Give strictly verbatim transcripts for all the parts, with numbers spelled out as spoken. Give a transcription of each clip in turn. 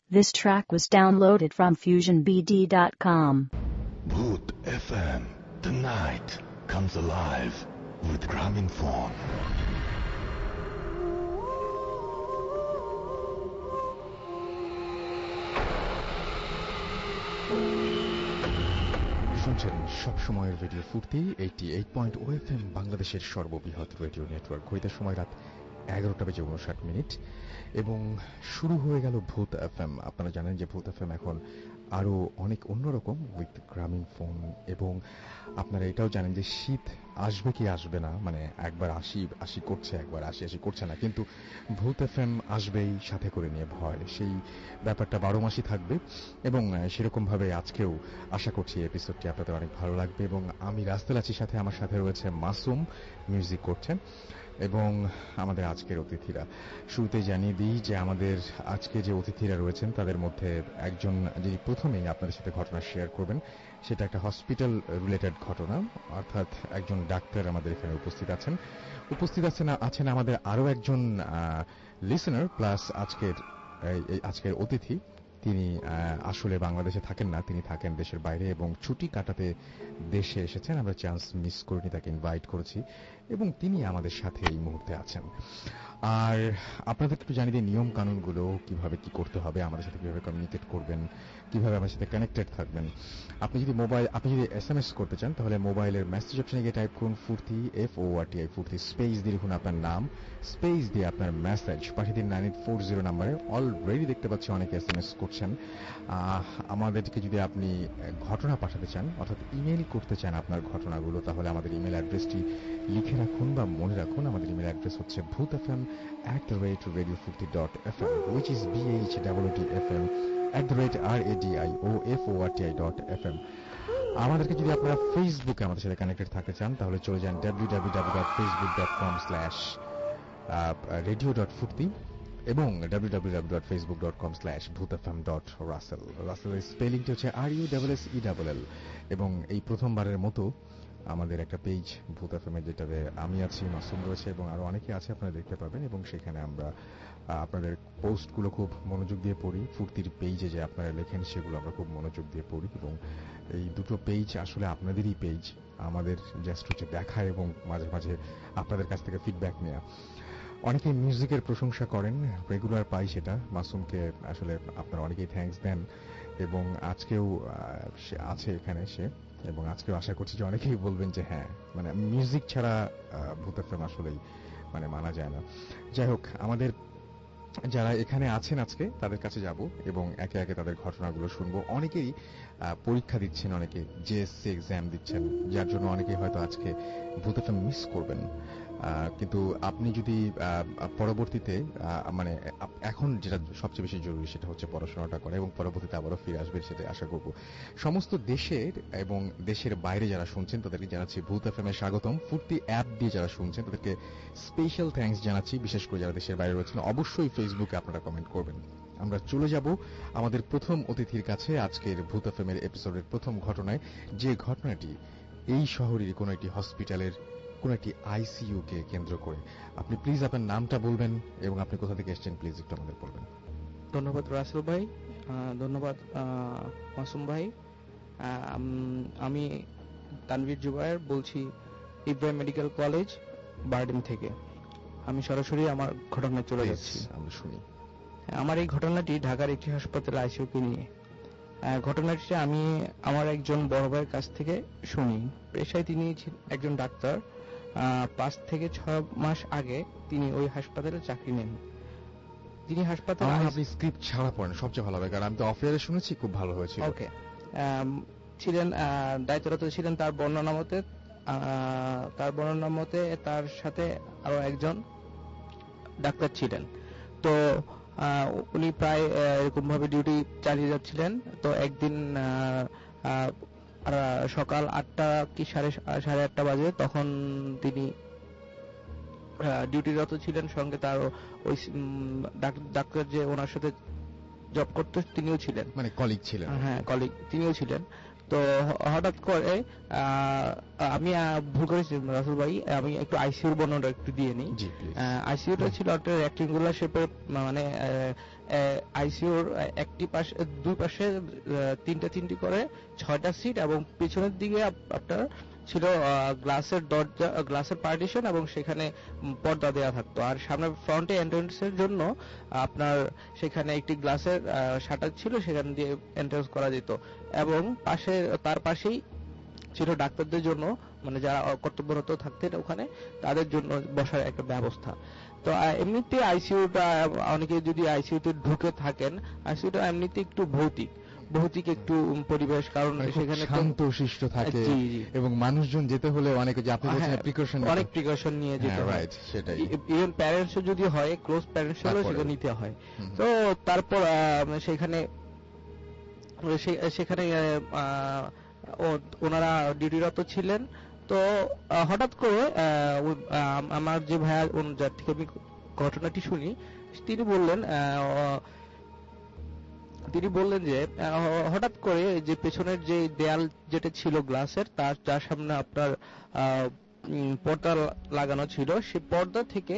This track was downloaded from fusion b d dot com. Bhoot F M. The night comes alive with Graminphone. শুনছেন সবসময়ের radio ফুর্তি আটাশি point O F M, বাংলাদেশের সর্ববৃহৎ radio network. ঘড়িতে সময় রাত এগারোটা বেজে উনষাট মিনিট এবং শুরু হয়ে গেল ভূত এফ এম। আপনারা জানেন যে ভূত এফ এম এখন আরও অনেক অন্যরকম উইথ গ্রামীণফোন, এবং আপনারা এটাও জানেন যে শীত আসবে কি আসবে না, মানে একবার আসি আসি করছে, একবার আসি আসি করছে না, কিন্তু ভূত এফ এম আসবেই সাথে করে নিয়ে ভয়, সেই ব্যাপারটা বারো মাসই থাকবে। এবং সেরকমভাবে আজকেও আশা করছি এপিসোডটি আপনাদের অনেক ভালো লাগবে। এবং আমি রাস্তেল আছি, সাথে আমার সাথে রয়েছে মাসুম, মিউজিক করছেন, এবং আমাদের আজকের অতিথিরা। শুরুতে জানিয়ে দিই যে আমাদের আজকে যে অতিথিরা রয়েছেন তাদের মধ্যে একজন যিনি প্রথমেই আপনাদের সাথে ঘটনা শেয়ার করবেন, সেটা একটা হসপিটাল রিলেটেড ঘটনা, অর্থাৎ একজন ডাক্তার আমাদের এখানে উপস্থিত আছেন। উপস্থিত আছেন আছেন আমাদের আরও একজন লিসেনার প্লাস আজকের আজকের অতিথি। তিনি আসলে বাংলাদেশে থাকেন না, তিনি থাকেন দেশের বাইরে এবং ছুটি কাটাতে দেশে এসেছেন। আমরা চান্স মিস করিনি, তাকে ইনভাইট করেছি এবং তিনি আমাদের সাথে এই মুহূর্তে আছেন। আর আপনাদেরকে একটু জানিয়ে দিই নিয়ম কানুনগুলো, কিভাবে কি করতে হবে, আমাদের সাথে কিভাবে কমিউনিকেট করবেন, কিভাবে আমাদের সাথে কানেক্টেড থাকবেন। আপনি যদি মোবাইল আপনি যদি এস এম এস করতে চান তাহলে মোবাইলের মেসেজ অপশনে গিয়ে টাইপ করুন ফুর্তি, F O R T I ফুর্তি, স্পেস দিয়ে লিখুন আপনার নাম, স্পেস দিয়ে আপনার মেসেজ পাঠিয়ে দিন নাইন এইট ফোর জিরো নাম্বারে। অলরেডি দেখতে পাচ্ছি অনেকে এস এম এস করছেন। আমাদেরকে যদি আপনি ঘটনা পাঠাতে চান, অর্থাৎ ইমেল করতে চান আপনার ঘটনাগুলো, তাহলে আমাদের ইমেল অ্যাড্রেসটি লিখে রাখুন বা মনে রাখুন। আমাদের ইমেল অ্যাড্রেস হচ্ছে Bhoot F M at the rate radio fifty dot f m, which is b h w t f m at the rate r a d i o f o r t i dot f m. আমাদেরকে যদি আপনারা ফেসবুকে আমাদের সাথে connected থাকতে চান তাহলে চলে যান W W W dot Facebook dot com slash radio dot Foorti এবং W W W dot Facebook dot com slash Bhoot F M dot Russell. রাসেলের স্পেলিংটি হচ্ছে R U double S E double L. এবং এই প্রথমবারের মতো আমাদের একটা পেজ ভূত এফ এম এর, যেটাতে আমি আছি, মাসুম রয়েছে এবং আরো অনেকে আছে, আপনারা দেখতে পাবেন। এবং সেখানে আমরা আপনাদের পোস্টগুলো খুব মনোযোগ দিয়ে পড়ি। ফুর্তির পেজে যে আপনারা লেখেন সেগুলো আমরা খুব মনোযোগ দিয়ে পড়ি, এবং এই দুটো পেজ আসলে আপনাদেরই পেজ। আমাদের জাস্ট হচ্ছে দেখা এবং মাঝে মাঝে আপনাদের কাছ থেকে ফিডব্যাক নেওয়া। অনেকে মিউজিকের প্রশংসা করেন, রেগুলার পাই সেটা। মাসুমকে আসলে আপনারা অনেকেই থ্যাঙ্কস দেন এবং আজকেও আছে এখানে সে, এবং আজকেও আশা করছি যে অনেকেই বলবেন যে হ্যাঁ, মানে মিউজিক ছাড়া ভূত এফএম আসলেই মানে মানা যায় না। যাই হোক, আমাদের যারা এখানে আছেন আজকে তাদের কাছে যাব এবং একে একে তাদের ঘটনাগুলো শুনবো। অনেকেই পরীক্ষা দিচ্ছেন, অনেকে জেএসসি এক্সাম দিচ্ছেন, যার জন্য অনেকেই হয়তো আজকে ভূত এফএম মিস করবেন। কিন্তু আপনি যদি পরবর্তীতে মানে এখন যেটা সবচেয়ে বেশি জরুরি সেটা হচ্ছে পড়াশোনাটা করে এবং পরবর্তীতে আবারও ফিরে আসবেন, সেটা আশা করব। সমস্ত দেশের এবং দেশের বাইরে যারা শুনছেন তাদেরকে জানাচ্ছি ভূত এফএম এর স্বাগতম। ফুর্তি অ্যাপ দিয়ে যারা শুনছেন তাদেরকে স্পেশাল থ্যাঙ্কস জানাচ্ছি, বিশেষ করে যারা দেশের বাইরে রয়েছেন। অবশ্যই ফেসবুকে আপনারা কমেন্ট করবেন। আমরা চলে যাব আমাদের প্রথম অতিথির কাছে আজকের ভূত এফএম এর এপিসোডের প্রথম ঘটনায়, যে ঘটনাটি এই শহরের কোনো একটি হসপিটালের কোন একটি আইসিইউ কে কেন্দ্র করে। আপনি প্লিজ আপনার নামটা বলবেন এবং আপনি কোথা থেকে এসেছেন প্লিজ একটু আমাদের বলবেন। ধন্যবাদ রাসেল ভাই, ধন্যবাদ মাসুম ভাই। আমি তানভীর জুবায়ের বলছি, ইব্রাহিম মেডিকেল কলেজ বারডেম থেকে। আমি সরাসরি আমার ঘটনায় চলে যাচ্ছি, আমরা শুনি। আমার এই ঘটনাটি ঢাকার একটি হাসপাতালে আইসিইউ কে নিয়ে। ঘটনাটি আমি আমার একজন বড় ভাইয়ের কাছ থেকে শুনি। পেশায় তিনি একজন ডাক্তার। পাঁচ থেকে ছয় মাস আগে তিনি ওই হাসপাতালে চাকরি নেন। তিনি হাসপাতালে আপনি স্ক্রিপ্ট ছাড়া পড়েন সবচেয়ে ভালো হবে, কারণ আমি তো অফিয়ারে শুনেছি, খুব ভালো হয়েছিল। ওকে, ছিলেন দায়িত্বরত ছিলেন তার বর্ণনা মতে তার বর্ণনা মতে তার সাথে আরো একজন ডাক্তার ছিলেন। তো উনি প্রায় এরকম ভাবে ডিউটি চালিয়ে যাচ্ছিলেন। তো একদিন সকাল আটটা কি সাড়ে সাড়ে আটটা বাজে, তখন তিনি ডিউটিরত ছিলেন। সঙ্গে তার ওই ডাক্তার যে ওনার সাথে জব করতে তিনিও ছিলেন, মানে কলিগ ছিলেন। হ্যাঁ, কলিগ তিনিও ছিলেন। তো হ- হঠাৎ করে আহ, আমি আহ, ভুল করেছি রাসেল ভাই, আমি একটু আইসিইউর বর্ণনাটা একটু দিয়ে নিই। জি প্লিজ। আইসিইউটা ছিল একটা রেক্টেঙ্গুলার শেপের, মানে আইসিইউর একটি পাশে দুই পাশে আহ, তিনটা তিনটি করে ছয়টা সিট, এবং পিছনের দিকে আপ- আপনার ছিল গ্লাসের দরজা, গ্লাসের পার্টিশন, এবং সেখানে উম, পর্দা দেওয়া থাকতো। আর সামনে ফ্রন্টে এন্ট্রান্সের জন্য আপনার সেখানে একটি গ্লাসের শাটার ছিল, সেখান দিয়ে এন্ট্রান্স করা যেত। এবং পাশে তার পাশেই ছিল ডাক্তারদের জন্য, মানে যারা কর্তব্যরত থাকতেন ওখানে, তাদের জন্য বসার একটা ব্যবস্থা। তো আহ, এমনিতে আইসিইউটা, অনেকে যদি আইসিইউতে ঢুকে থাকেন, আইসিইউটা এমনিতে একটু ভৌতিক ভৌতিক একটু পরিবেশ, কারণ মানে খুব সেখানে তো- শান্ত শিষ্ট থাকে, জি, জি। এবং মানুষজন যেতে হলে অনেক, যে আপনি বলছেন হ্যাঁ, প্রিকশন, অনেক প্রিকশন নিয়ে যেতে হয়। রাইট, সেটাই। ইভেন প্যারেন্টস যদি হয়, ক্লোজ প্যারেন্টস হলেও তারপরেও। সেটা নিতে হয়। হুম। তো তারপর আহ, সেখানে সে- সেখানে আহ, ও- ওনারা ডিউটিরত ছিলেন। তো আহ, হঠাৎ করে আহ, ও- আহ, আমার যে ভাইয়া, ওন- যার থেকে আমি ঘটনাটি শুনি, তিনি বললেন আহ, তিনি বললেন যে আহ, হঠাৎ করে যে পেছনের যে দেয়াল যেটা ছিল গ্লাসের, তার যার সামনে আপনার আহ, উম, পর্দা লা- লাগানো ছিল, সেই পর্দা থেকে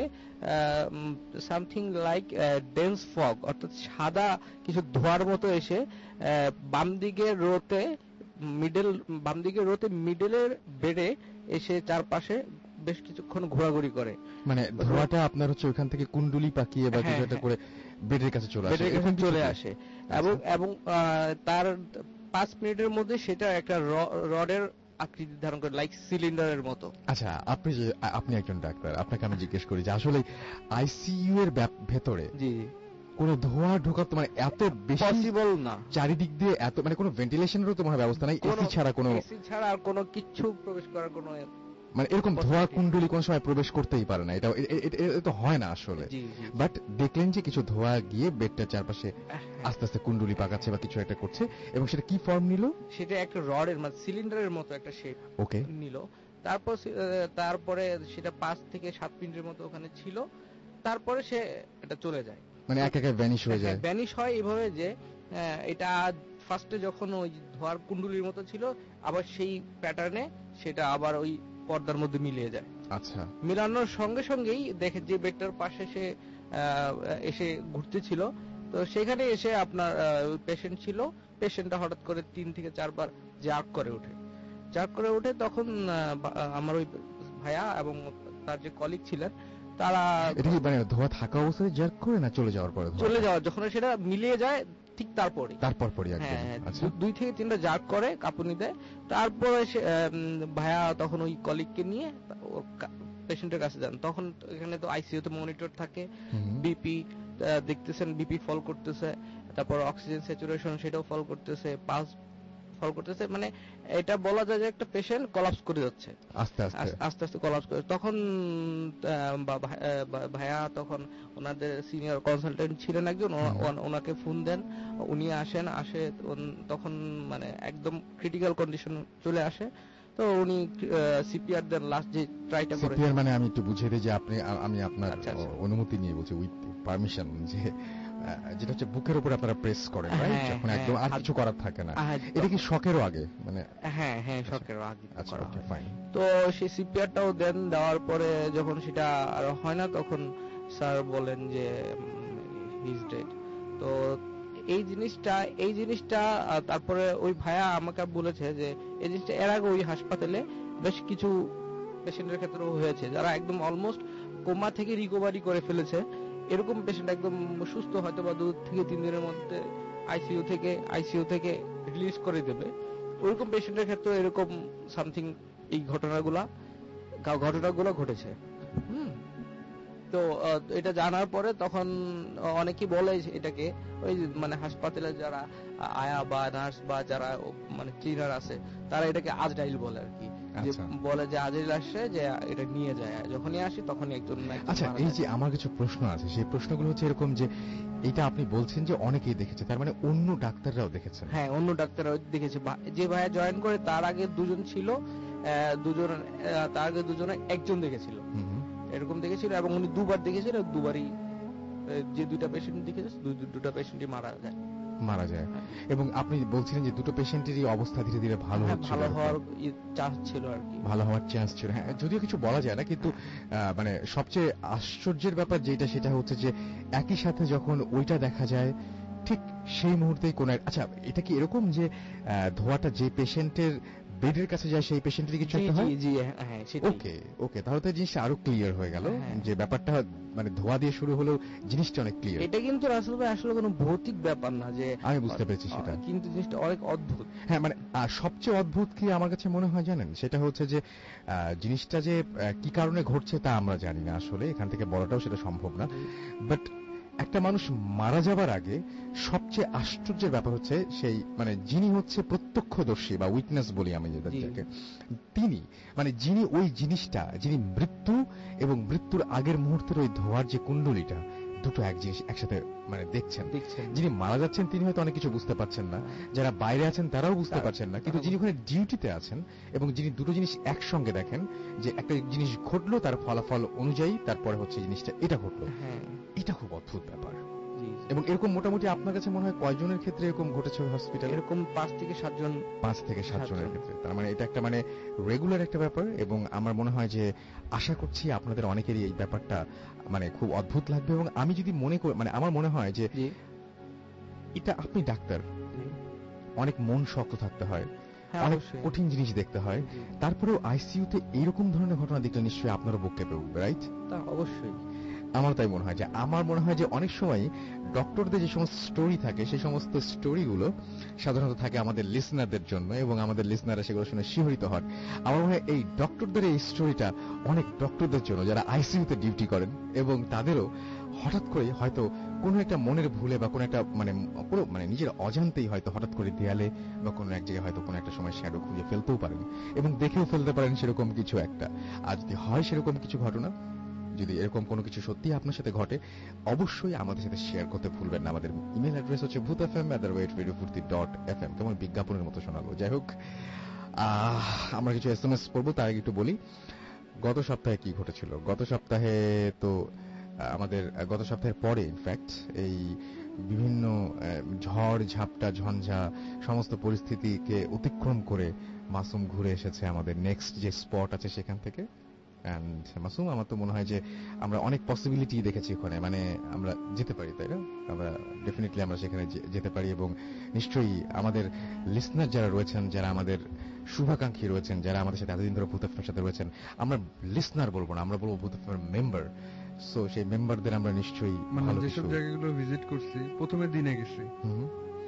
সামথিং লাইক ডেন্স ফগ, অর্থাৎ সাদা কিছু ধোঁয়ার মতো এসে আহ, বাম দিকের রোতে মিডল বাম দিকের রোতে মিডলের বেডে এসে চারপাশে বেশ কিছুক্ষণ ঘোরাঘুরি করে। মানে ধোঁয়াটা আপনার হচ্ছে ওখান থেকে কুণ্ডুলি পাকিয়ে বা হ্যাঁ, কিছু একটা হ্যাঁ। করে বেডের কাছে চলে আসে, বেডের এরকম কাছে কিছু চলে কি? আসে, এবং এবং আহ, তার পাঁচ মিনিটের মধ্যে সেটা একটা র- রডের আকৃতি ধারণ করে, লাইক সিলিন্ডারের মতো। আচ্ছা, আপনি যে আ- আপনি একজন ডাক্তার, আপনাকে আমি জিজ্ঞেস করি যে আসলে আইসিইউ এর ব্যাপ- ভেতরে জি জি, কোনো ধোঁয়া ঢোকা তো মানে এত বেশি পসিবল না। চারিদিক দিয়ে এত, মানে কোনো ভেন্টিলেশনেরও তো মনে হয় ব্যবস্থা নাই, এসি ছাড়া কোনো, এসি ছাড়া আর কোনো কিচ্ছু প্রবেশ করার কোনো, মানে এরকম ধোঁয়া possibility কুণ্ডলি কোন সময় প্রবেশ করতেই পারে না, এটা এ- এ- এ- এ- তো হয় না আসলে। জি জি, বাট দেখলেন যে কিছু ধোঁয়া গিয়ে বেডটার চারপাশে হ্যাঁ। আস্তে আস্তে কুণ্ডলি পাকাচ্ছে বা কিছু একটা করছে, এবং সেটা কি ফর্ম নিল? সেটা একটা রডের, মানে সিলিন্ডারের মতো একটা শেপ ওকে, নিল। তারপর সে- আহ, তারপরে সেটা পাঁচ থেকে সাত মিনিটের মতো ওখানে ছিল। তারপরে সে এটা চলে যায়, মানে এক একে ভ্যানিশ হয়ে যায়। ভ্যানিশ হয় এইভাবে যে আহ, এটা ফার্স্টে যখন ওই ধোয়ার কুণ্ডলির মতো ছিল, আবার সেই প্যাটার্নে সেটা আবার ওই পর্দার মধ্যে মিলিয়ে যায়। আচ্ছা, মিলানোর সঙ্গে সঙ্গেই দেখে যে বেডটার পাশে সে আহ, এসে ঘুরতেছিল, তো সেখানে এসে আপনার পেশেন্ট ছিল। পেশেন্টটা হঠাৎ করে তিন থেকে চারবার জার্ক করে ওঠে। জার্ক করে ওঠে তখন আহ, বা- আমার ওই ভাইয়া এবং তার যে কলিগ ছিলেন, তারা এটা কি মানে ধোঁয়া থাকা অবস্থায় জার্ক করে না চলে যাওয়ার পরে ধোঁয়া? চলে যাওয়া, যখন সেটা মিলিয়ে যায় ঠিক তারপরে, তারপর পরে একদম। হ্যাঁ হ্যাঁ, আচ্ছা, দু- দুই থেকে তিনটা জার্ক করে কাঁপুনি দেয়। তারপরে সে উম, ভাইয়া তখন ওই কলিগকে নিয়ে পেশেন্টের কাছে যান। তখন এখানে তো আইসিইউ তে মনিটর থাকে, হুম। বিপি দেখতেছেন, বিপি ফল করতেছে, তারপর অক্সিজেন স্যাচুরেশন সেটাও ফল করতেছে, পালস ফল করতেছে। মানে এটা বলা যায় যে একটা পেশেন্ট কোলাপস করে যাচ্ছে, আস্তে আস্তে। আস- আস্তে আস্তে কোলাপস করে। তখন আহ, বা- ভাই- আহ, বা- ভাইয়া তখন ওনাদের সিনিয়র কনসালটেন্ট ছিলেন একজন, ওনা- হুম। ওনা- ওনাকে ফোন দেন, উনি আসেন। আসে উন- তখন মানে একদম ক্রিটিক্যাল কন্ডিশন চলে আসে। তো উনি সিপিআর দেন, লাস্ট যে ট্রাইটা করে। সিপিআর মানে আমি একটু বুঝিয়ে দিই যে আপনি, আ- আমি আপনার আচ্ছা, আচ্ছা। অ- অনুমতি নিয়ে বলছি, উইথ পারমিশন, যে আহ, যেটা হচ্ছে বুকের উপর আপনারা প্রেস করেন, রাইট? হ্যাঁ, যখন হ্যাঁ, একদম আর হাত- কিছু করার থাকে না। হ্যাঁ, এটা কি শকেরও আগে, মানে? হ্যাঁ হ্যাঁ, শখের আগে আচ্ছা, করা ওকে, হয়। ফাইন। তো সেই সিপিআরটাও দেন, দেওয়ার পরে যখন সেটা আর হয় না, তখন স্যার বলেন যে হি ইজ ডেড। তো এই জিনিসটা এই জিনিসটা আহ, তারপরে ওই ভাইয়া আমাকে বলেছে যে এই জিনিসটা এর আগে ওই হাসপাতালে বেশ কিছু পেশেন্টের ক্ষেত্রেও হয়েছে, যারা একদম অলমোস্ট কোমা থেকে রিকভারি করে ফেলেছে। এরকম পেশেন্ট একদম সুস্থ, হয়তো বা দু থেকে তিন দিনের মধ্যে আইসিইউ থেকে আইসিইউ থেকে রিলিজ করে দেবে। ওইরকম পেশেন্টের ক্ষেত্রে এরকম সামথিং এই ঘটনাগুলা ঘটনাগুলো ঘটেছে। হুম। তো আহ, এটা জানার পরে তখন অনেকেই বলে যে এটাকে ওই মানে হাসপাতালে যারা আয়া বা নার্স বা যারা মানে ক্লিনার আছে, তারা এটাকে আজরাইল বলে আর কি, যে আচ্ছা। বলে যে আজরাইল আসছে, যে এটা নিয়ে যায়, যখনই আসি তখনই একজন না একজন আচ্ছা, মারা এই যায়। যে আমার কিছু প্রশ্ন আছে, সেই প্রশ্নগুলো হচ্ছে এরকম যে এটা আপনি বলছেন যে অনেকেই দেখেছে, তার মানে অন্য ডাক্তাররাও দেখেছেন? হ্যাঁ, অন্য ডাক্তাররা দেখেছে। বা- যে ভাইয়া জয়েন করে তার আগে দুজন ছিল, আহ, দুজন আহ, তার আগে দুজনে একজন দেখেছিল, হুম হুম। এরকম দেখেছিল। এবং উনি দুবার দেখেছিল, দুবারই আহ, যে দুইটা পেশেন্ট দেখেছে, দুই- দুই- দুটা পেশেন্টই মারা যায়। মারা যায়। এবং আপনি বলছিলেন যে দুটো পেশেন্টেরই অবস্থা ধীরে ধীরে ভালো হ্যাঁ, হচ্ছে, ভালো হওয়ার চান্স ছিল আর কি, ভালো হওয়ার চান্স ছিল। হ্যাঁ, যদিও কিছু বলা যায় না, কিন্তু আহ, মানে সবচেয়ে আশ্চর্যের ব্যাপার যেটা সেটা হচ্ছে যে একই সাথে যখন ওইটা দেখা যায় ঠিক সেই মুহূর্তেই কোন এক- আচ্ছা, এটা কি এরকম যে আহ, ধোঁয়াটা যে পেশেন্টের বেডের কাছে যায় সেই পেশেন্টের কিছু জি একটা হয়? জি জি হ্যাঁ সেটাই। ওকে ওকে, তাহলে তো এই জিনিসটা আরো ক্লিয়ার হয়ে গেল হ্যাঁ। যে ব্যাপারটা মানে ধোঁয়া দিয়ে শুরু হলেও জিনিসটা অনেক ক্লিয়ার। এটা কিন্তু রাসেল ভাই আসলে কোনো ভৌতিক ব্যাপার না, যে আমি বুঝতে পেরেছি সেটা। আহ, কিন্তু জিনিসটা অনেক অদ্ভুত। হ্যাঁ, মানে আহ, সবচেয়ে অদ্ভুত কি আমার কাছে মনে হয় জানেন, সেটা হচ্ছে যে আহ, জিনিসটা যে আহ, কি কারণে ঘটছে তা আমরা জানি না, আসলে এখান থেকে বলাটাও সেটা সম্ভব না। বাট একটা মানুষ মারা যাবার আগে সবচেয়ে আশ্চর্যের ব্যাপার হচ্ছে সেই মানে যিনি হচ্ছে প্রত্যক্ষদর্শী বা উইটনেস বলি আমি যেটা, জি। যাকে তিনি মানে যিনি ওই জিনিসটা, যিনি মৃত্যু এবং মৃত্যুর আগের মুহূর্তের ওই ধোয়ার যে কুণ্ডলীটা, দুটো এক জিনিস একসাথে মানে দেখছেন। দেখছেন যিনি মারা যাচ্ছেন তিনি হয়তো অনেক কিছু বুঝতে পারছেন না, যারা বাইরে আছেন তারাও বুঝতে তারা- পারছেন না, কিন্তু তারা যিনি ওখানে ডিউটিতে আছেন এবং যিনি দুটো জিনিস একসঙ্গে দেখেন, যে একটা জিনিস ঘটলো তার ফলাফল অনুযায়ী তারপরে হচ্ছে জিনিসটা এটা ঘটলো, হ্যাঁ এটা খুব অদ্ভুত ব্যাপার। জি জি। এবং এরকম মোটামুটি আপনার কাছে মনে হয় কয়জনের ক্ষেত্রে এরকম ঘটেছে হসপিটালে? এরকম পাঁচ থেকে সাতজন। পাঁচ থেকে সাত জনের সাতজন। ক্ষেত্রে। তার মানে এটা একটা মানে রেগুলার একটা ব্যাপার, এবং আমার মনে হয় যে আশা করছি আপনাদের অনেকেরই এই ব্যাপারটা মানে খুব অদ্ভুত লাগবে। এবং আমি যদি মনে করি, মানে আমার মনে হয় যে জি এটা, আপনি ডাক্তার, জি। অনেক মন শক্ত থাকতে হয়, হ্যাঁ অনেক অবশ্যই। কঠিন জিনিস দেখতে হয়, জি, তারপরেও আইসিইউতে এইরকম ধরনের ঘটনা দেখলে নিশ্চয়ই আপনারও বুক কেঁপে উঠবে, রাইট? তা অবশ্যই। আমার তাই মনে হয় যে আমার মনে হয় যে অনেক সময় ডক্টরদের যে সমস্ত স্টোরি থাকে সেই সমস্ত স্টোরিগুলো সাধারণত থাকে আমাদের লিসনারদের জন্য, এবং আমাদের লিসনাররা সেগুলো শুনে শিহরিত হন। আমার মনে হয় এই ডক্টরদের এই স্টোরিটা অনেক ডক্টরদের জন্য যারা আইসিইউতে ডিউটি করেন, এবং তাদেরও হঠাৎ করে হয়তো কোনো একটা মনের ভুলে বা কোনো একটা মানে পুরো মানে নিজের অজান্তেই হয়তো হঠাৎ করে দেয়ালে বা কোনো এক জায়গায় হয়তো কোনো একটা সময় শ্যাডো খুঁজে ফেলতেও পারেন, এবং দেখেও ফেলতে পারেন সেরকম কিছু একটা। আর যদি হয় সেরকম কিছু ঘটনা, যদি এরকম কোনো কিছু সত্যি আপনার সাথে ঘটে, অবশ্যই আমাদের সাথে শেয়ার করতে ভুলবেন না। আমাদের ইমেল অ্যাড্রেস হচ্ছে Bhoot F M at the rate radio Foorti dot F M. কেমন বিজ্ঞাপনের মতো শোনালো, যাই হোক। আহ, আমরা কিছু এস এম এস পড়বো, তার আগে একটু বলি গত সপ্তাহে কি ঘটেছিল। গত সপ্তাহে তো আহ, আমাদের আহ, গত সপ্তাহের পরে ইনফ্যাক্ট এই বিভিন্ন আহ, ঝড় ঝাপটা ঝঞ্ঝা সমস্ত পরিস্থিতিকে অতিক্রম করে মাসুম ঘুরে এসেছে আমাদের নেক্সট যে স্পট আছে সেখান থেকে। অ্যান্ড মাসুম, আমার তো মনে হয় যে আমরা অনেক পসিবিলিটি দেখেছি ওখানে, মানে আমরা যেতে পারি, তাই না? আমরা ডেফিনেটলি আমরা সেখানে যে- যেতে পারি, এবং নিশ্চয়ই আমাদের লিসনার যারা রয়েছেন, যারা আমাদের শুভাকাঙ্ক্ষী রয়েছেন, যারা আমাদের সাথে এতদিন ধরে ভূত এফএম সাথে রয়েছেন, আমরা লিসনার বলবো না, আমরা বলবো ভূত এফএম মেম্বার। সো সেই মেম্বারদের আমরা নিশ্চয়ই মানে ভালো যেসব কিছু। জায়গাগুলো ভিজিট করছি, প্রথমে দিনে গেছি, হুম,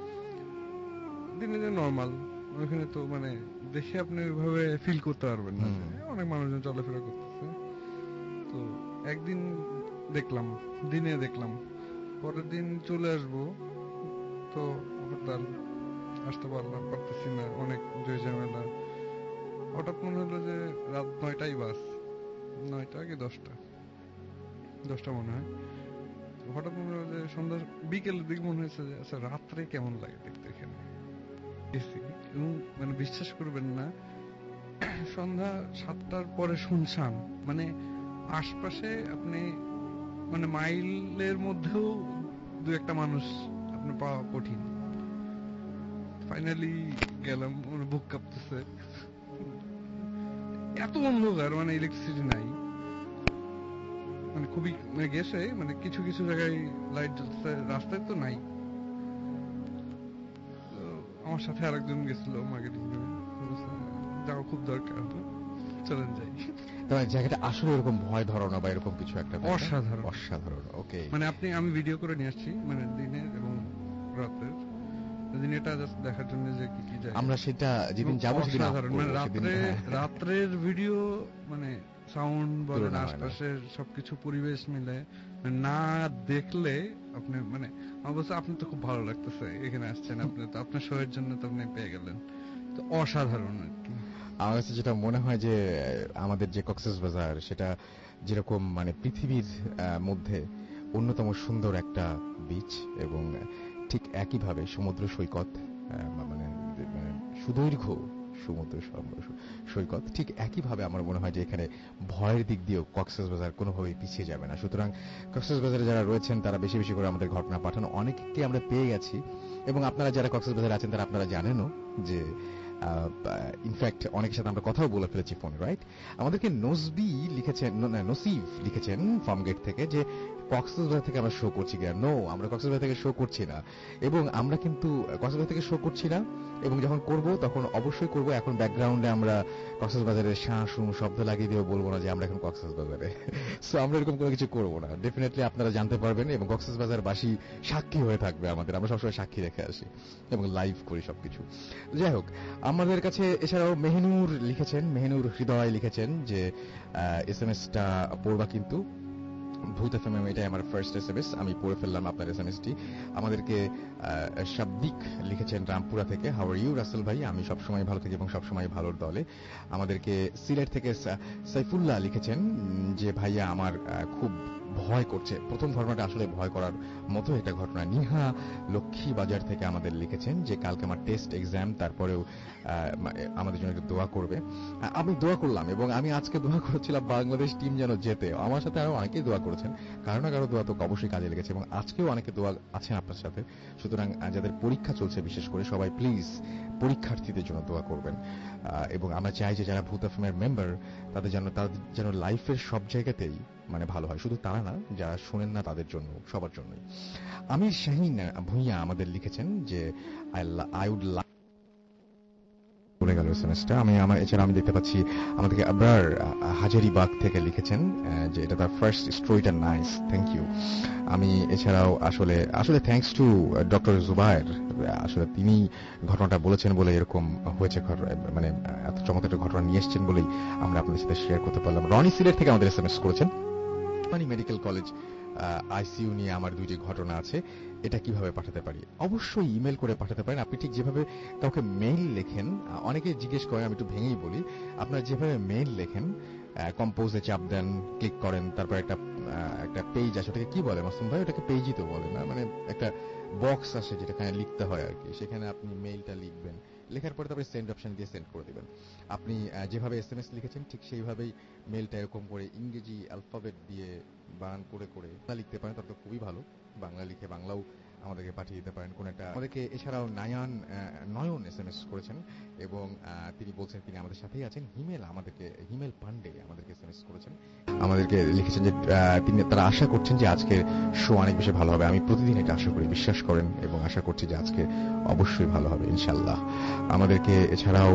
দিনে যে নর্মাল, ওখানে তো মানে দেখে আপনি ওইভাবে ফিল করতে পারবেন না, হুম। যে অনেক মানুষজন চলাফেরা করতেছে। তো একদিন দেখলাম, দিনে দেখলাম, পরের দিন চলে আসবো, তো হরতাল, আসতে পারলাম পারতেছি না, অনেক জয় ঝামেলা। হঠাৎ মনে হলো যে রাত নয়টাই বাস, নয়টা কি দশটা, দশটা মনে হয়। হঠাৎ মনে হলো যে সন্ধ্যা বিকেলের দিকে মনে হয়েছে যে আচ্ছা রাত্রে কেমন লাগে দেখতে এখানে গেছি, এবং মানে বিশ্বাস করবেন না, সন্ধ্যা সাতটার পরে শুনশান, মানে আশপাশে আপনি মানে মাইলের মধ্যেও দু একটা মানুষ আপনি পাওয়া কঠিন। ফাইনালি গেলাম, মানে বুক কাঁপতেছে, এত অন্ধকার, মানে ইলেকট্রিসিটি নাই, মানে খুবই মানে গেছে, মানে কিছু কিছু জায়গায় লাইট জ্বলছে, রাস্তায় তো নাই। তো আমার সাথে আরেকজন গেছিল মার্কেটিং করে, যাওয়া খুব দরকার, চলেন যাই। তার জায়গাটা আসলে এরকম ভয় ধরানো বা এরকম কিছু একটা, তাই না? অসাধারণ। অসাধারণ। ওকে, মানে আপনি, আমি ভিডিও করে নিয়ে আসছি, মানে দিনের এবং রাতের, দিনেটা জাস্ট দেখার জন্য যে কি কি জায়গা। আমরা সেটা যেদিন যাবো সেদিন up অসাধারণ, মানে করবো, সেদিন- রাত্রে হ্যাঁ। রাত্রের ভিডিও, মানে সাউন্ড বলেন, তুলনা হয় না। আশপাশের সবকিছু পরিবেশ মিলে মানে না দেখলে আপনি মানে অবশ্য আপনি তো খুব ভালো লাগতেছে এখানে আসছেন, আপনি তো আপনার শোয়ের জন্য তো আপনি পেয়ে গেলেন, তো অসাধারণ আর কি। আমার কাছে যেটা মনে হয় যে আহ, আমাদের যে কক্সবাজার, সেটা যেরকম মানে পৃথিবীর আহ, মধ্যে অন্যতম সুন্দর একটা বিচ, এবং ঠিক একইভাবে সমুদ্র সৈকত, আহ, মানে মানে সুদৈর্ঘ্য সমুদ্র সৈকত, ঠিক একইভাবে আমার মনে হয় যে এখানে ভয়ের দিক দিয়েও কক্সবাজার কোনোভাবেই পিছিয়ে যাবে না। সুতরাং কক্সবাজারে যারা রয়েছেন তারা বেশি বেশি করে আমাদের ঘটনা পাঠানো, অনেককে আমরা পেয়ে গেছি এবং আপনারা যারা কক্সবাজারে আছেন তারা আপনারা জানেনও যে ইনফ্যাক্ট অনেকের সাথে আমরা কথাও বলে ফেলেছি ফোনে, রাইট? আমাদেরকে নসবি লিখেছেন, নসিব লিখেছেন ফার্মগেট থেকে যে কক্সবাজার থেকে আমরা শো করছি কিনা। নো, আমরা কক্সবাজার থেকে শো করছি না, এবং আমরা কিন্তু কক্সবাজার থেকে শো করছি না, এবং যখন করব তখন অবশ্যই করব এখন ব্যাকগ্রাউন্ডে আমরা কক্সবাজারের শাঁ শুঁ শব্দ লাগিয়ে দিয়ে বলবো না যে আমরা এখন কক্সবাজারে। সো আমরা এরকম কোনো কিছু করবো না। ডেফিনেটলি আপনারা জানতে পারবেন এবং কক্সবাজারবাসী সাক্ষী হয়ে থাকবে আমাদের, আমরা সবসময় সাক্ষী রেখে আসি এবং লাইভ করি সবকিছু। যাই হোক, আমাদের কাছে এছাড়াও মেহনুর লিখেছেন, মেহনুর হৃদয় লিখেছেন যে এস এম এসটা পড়বা কিন্তু ভূত এফ এম, এটাই আমার ফার্স্ট এস এম এস, আমি পড়ে ফেললাম আপনার এস এম এসটি। আমাদেরকে শাব্দিক লিখেছেন রামপুরা থেকে, হাউ আর ইউ রাসেল ভাই, আমি সবসময় ভালো থাকি এবং সবসময় ভালোর দলে। আমাদেরকে সিলেট থেকে সাইফুল্লাহ লিখেছেন যে ভাইয়া আমার খুব ভয় করছে। প্রথম ঘটনাটা আসলে ভয় করার মতো একটা ঘটনা। নিহা লক্ষ্মী বাজার থেকে আমাদের লিখেছেন যে কালকে আমার টেস্ট এক্সাম, তারপরেও আমাদের জন্য একটু দোয়া করবে। আমি দোয়া করলাম এবং আমি আজকে দোয়া করেছিলাম বাংলাদেশ টিম যেন জেতে। আমার সাথে আরো অনেকেই দোয়া করেছেন, কারো না কারো দোয়া তো অবশ্যই কাজে লেগেছে এবং আজকেও অনেকে দোয়া আছেন আপনার সাথে। সুতরাং যাদের পরীক্ষা চলছে বিশেষ করে সবাই প্লিজ পরীক্ষার্থীদের জন্য দোয়া করবেন। এবং আমরা চাই যে যারা ভূত এফএমের মেম্বার তাদের যেন তাদের যেন লাইফের সব জায়গাতেই মানে ভালো হয়, শুধু তারা না যারা শোনেন না তাদের জন্য, সবার জন্যই। আমির শাহিন ভুঁইয়া আমাদের লিখেছেন যে আই উড লাইক পড়ে গেল এসএমএসটা। আমি আমার এছাড়া আমি দেখতে পাচ্ছি আমাদেরকে আবরার হাজারিবাগ থেকে লিখেছেন যে এটা তার ফার্স্ট স্টোরিটা নাইস, থ্যাংক ইউ। আমি এছাড়াও আসলে আসলে থ্যাঙ্কস টু ডক্টর জুবায়ের, আসলে তিনি ঘটনাটা বলেছেন বলে এরকম হয়েছে, মানে এত চমৎকার একটা ঘটনা নিয়ে এসেছেন বলেই আমরা আপনাদের সাথে শেয়ার করতে পারলাম। রনি সিলেট থেকে আমাদের এসএমএস করেছেন, মানে মেডিকেল কলেজ আইসিইউ নিয়ে আমার দুইটি ঘটনা আছে, এটা কিভাবে পাঠাতে পারি? অবশ্যই ইমেল করে পাঠাতে পারেন। আপনি ঠিক যেভাবে কাউকে মেইল লেখেন, অনেকে জিজ্ঞেস করেন, আমি একটু ভেঙেই বলি, আপনারা যেভাবে মেইল লেখেন, কম্পোজে চাপ দেন, ক্লিক করেন, তারপর একটা একটা পেজ আসে, ওটাকে কি বলে মাসুম ভাই? ওটাকে পেজই তো বলে না, মানে একটা বক্স আসে যেটাখানে লিখতে হয় আর কি, সেখানে আপনি মেইলটা লিখবেন, লেখার পরে তারপরে সেন্ড অপশন দিয়ে সেন্ড করে দিবেন। আপনি যেভাবে এসএমএস লিখেছেন ঠিক সেইভাবেই মেইলটা এরকম করে ইংরেজি অ্যালফাবেট দিয়ে বানান করে করে লিখতে পারেন, তার তো খুবই ভালো। বাংলা লিখে বাংলাও আমাদেরকে পাঠিয়ে দিতে পারেন কোন একটা। আমাদেরকে এছাড়াও নায়ান নয়ন এসএমএস করেছেন এবং তিনি বলছেন তিনি আমাদের সাথেই আছেন। হিমেল আমাদেরকে হিমেল পান্ডে আমাদেরকে এসএমএস করেছেন, আমাদেরকে লিখেছেন যে তিনি তারা আশা করছেন যে আজকের শো অনেক বেশি ভালো হবে। আমি প্রতিদিন এটা আশা করি, বিশ্বাস করেন, এবং আশা করছি যে আজকে অবশ্যই ভালো হবে ইনশাল্লাহ। আমাদেরকে এছাড়াও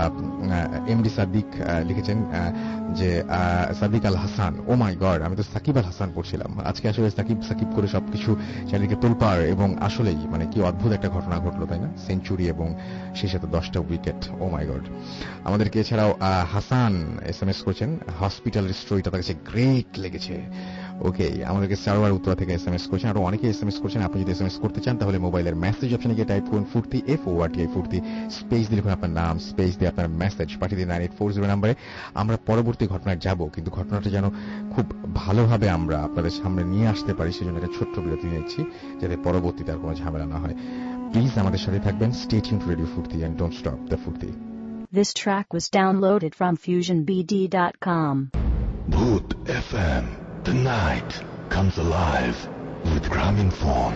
এমডি সাদিক লিখেছেন যে Sadiq Al Hasan, oh my god, আমি তো সাকিব আল হাসান পড়ছিলাম আজকে, আসলে সাকিব সাকিব করে সবকিছু চারিদিকে তোলপাড়, এবং আসলেই মানে কি অদ্ভুত একটা ঘটনা ঘটলো, তাই না? সেঞ্চুরি এবং সেই সাথে দশটা উইকেট, ও মাই গড। আমাদেরকে এছাড়াও হাসান এসএমএস করেছেন, হসপিটালের স্টোরিটা তার কাছে গ্রেট লেগেছে। ওকে, আমাদেরকে সার্ভার উত্তরা থেকে এসএমএস করেছেন, আরো অনেকে এসএমএস করছেন। আপনি যদি এসএমএস করতে চান তাহলে মোবাইলের মেসেজ অপশনে গিয়ে টাইপ করুন ফুর্তি, F O R T I ফুর্তি, স্পেস দিয়ে লিখুন আপনার নাম, স্পেস দিয়ে আপনার মেসেজ পাঠিয়ে দিন নাইন এইট ফোর জিরো নাম্বারে। আমরা পরবর্তী ঘটনায় যাব, কিন্তু ঘটনাটা যেন খুব ভালোভাবে আমরা আপনাদের সামনে নিয়ে আসতে পারি, সেজন্য একটা ছোট্ট বিরতি নিচ্ছি যাতে পরবর্তীতে আর কোনো ঝামেলা না হয়। প্লিজ আমাদের সাথে থাকবেন। Stay tuned to radio Foorti and don't stop the ফুর্তি. This track was downloaded from fusion b d dot com. Bhoot F M. The night comes alive with Gramophone.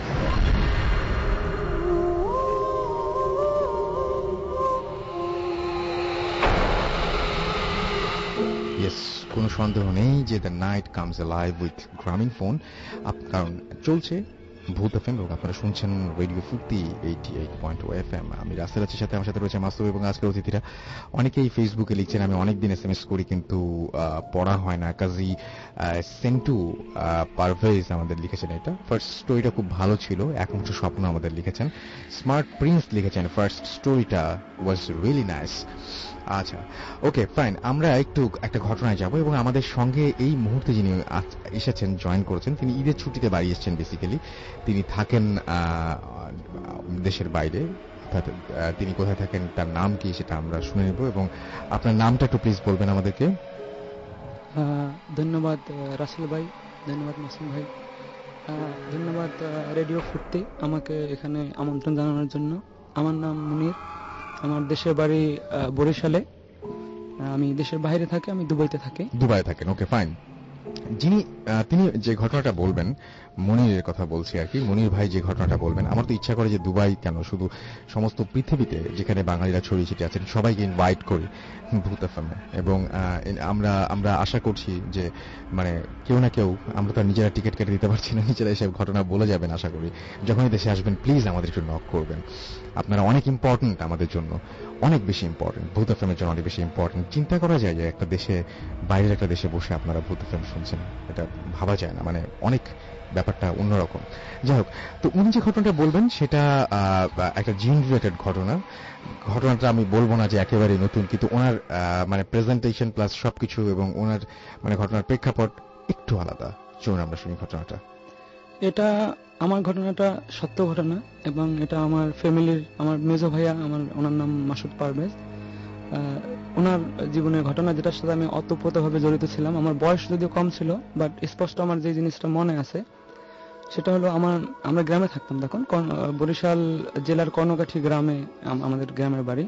Yes, কোনো সন্দেহ নেই যে the night comes alive with Grameenphone, কারণ চলছে Bhoot FM এবং আপনারা শুনছেন radio Foorti eighty eight point O F M. আমি রাসেল আছি, সাথে আমার সাথে রয়েছে মাসুদ এবং আজকের অতিথিরা। অনেকেই ফেসবুকে লিখছেন, আমি অনেকদিন এস এম এস করি কিন্তু পড়া হয় না। কাজী সেন্টু পারভেজ আমাদের লিখেছেন এটা, ফার্স্ট স্টোরিটা খুব ভালো ছিল, এক মুঠো স্বপ্ন আমাদের লিখেছেন। স্মার্ট প্রিন্স লিখেছেন, ফার্স্ট স্টোরিটা ওয়াজ রিয়েলি নাইস। আচ্ছা, ওকে, ফাইন, আমরা একটু একটা ঘটনায় যাব এবং আমাদের সঙ্গে এই মুহূর্তে যিনি এসেছেন, জয়েন করেছেন, তিনি ঈদের ছুটিতে বাড়ি এসেছেন। বেসিক্যালি তিনি থাকেন দেশের বাইরে, তিনি কোথায় থাকেন, তার নাম কি সেটা আমরা শুনে নেব, এবং আপনার নামটা একটু প্লিজ বলবেন আমাদেরকে। ধন্যবাদ রাসেল ভাই, ধন্যবাদ মাসুম ভাই, ধন্যবাদ রেডিও ফুর্তি আমাকে এখানে আমন্ত্রণ জানানোর জন্য। আমার নাম মুনির, আমার দেশের বাড়ি আহ, বরিশালে। আমি দেশের বাইরে থাকি, আমি দুবাইতে থাকি। দুবাই থাকেন, ওকে ফাইন। যিনি আহ, তিনি যে ঘটনাটা বলবেন, মনিরের কথা বলছি আর কি, মনির ভাই যে ঘটনাটা বলবেন, আমার তো ইচ্ছা করে যে দুবাই কেন, শুধু সমস্ত পৃথিবীতে যেখানে বাঙালিরা ছড়িয়ে ছিটিয়ে আছেন সবাইকে ইনভাইট করি ভূত এফএমে, এবং আহ, আমরা আমরা আশা করছি যে মানে কেউ না কেউ, আমরা তো নিজেরা টিকিট কেটে দিতে পারছি না, নিজেরা এসব ঘটনা বলে যাবেন আশা করি। যখনই দেশে আসবেন প্লিজ আমাদের একটু নক করবেন, আপনারা অনেক ইম্পর্টেন্ট আমাদের জন্য, অনেক বেশি ইম্পর্টেন্ট, ভূত এফএমের জন্য অনেক বেশি ইম্পর্টেন্ট। চিন্তা করা যায় যে একটা দেশে, বাইরের একটা দেশে বসে আপনারা ভূত এফএম শুনছেন, এটা ভাবা যায় না, মানে অনেক ব্যাপারটা অন্যরকম। যাই হোক, তো উনি যে ঘটনাটা বলবেন সেটা আহ, একটা জিন রিলেটেড ঘটনা। ঘটনাটা আমি বলবো না যে একেবারে নতুন, কিন্তু ওনার আহ, মানে প্রেজেন্টেশন প্লাস সবকিছু এবং ওনার মানে ঘটনার প্রেক্ষাপট একটু আলাদা। চলুন আমরা শুনি ঘটনাটা। এটা আমার ঘটনাটা সত্য ঘটনা, এবং এটা আমার ফ্যামিলির, আমার মেজো ভাইয়া, আমার ওনার নাম মাসুদ পারভেজ। আহ, ওনার জীবনের ঘটনা, যেটার সাথে আমি অতপ্রতভাবে জড়িত ছিলাম। আমার বয়স যদিও কম ছিল, বাট স্পষ্ট আমার যে জিনিসটা মনে আছে সেটা হলো, আমার আমরা গ্রামে থাকতাম তখন, কর্ণ- বরিশাল জেলার কর্ণকাঠি গ্রামে আম- আমাদের গ্রামের বাড়ি।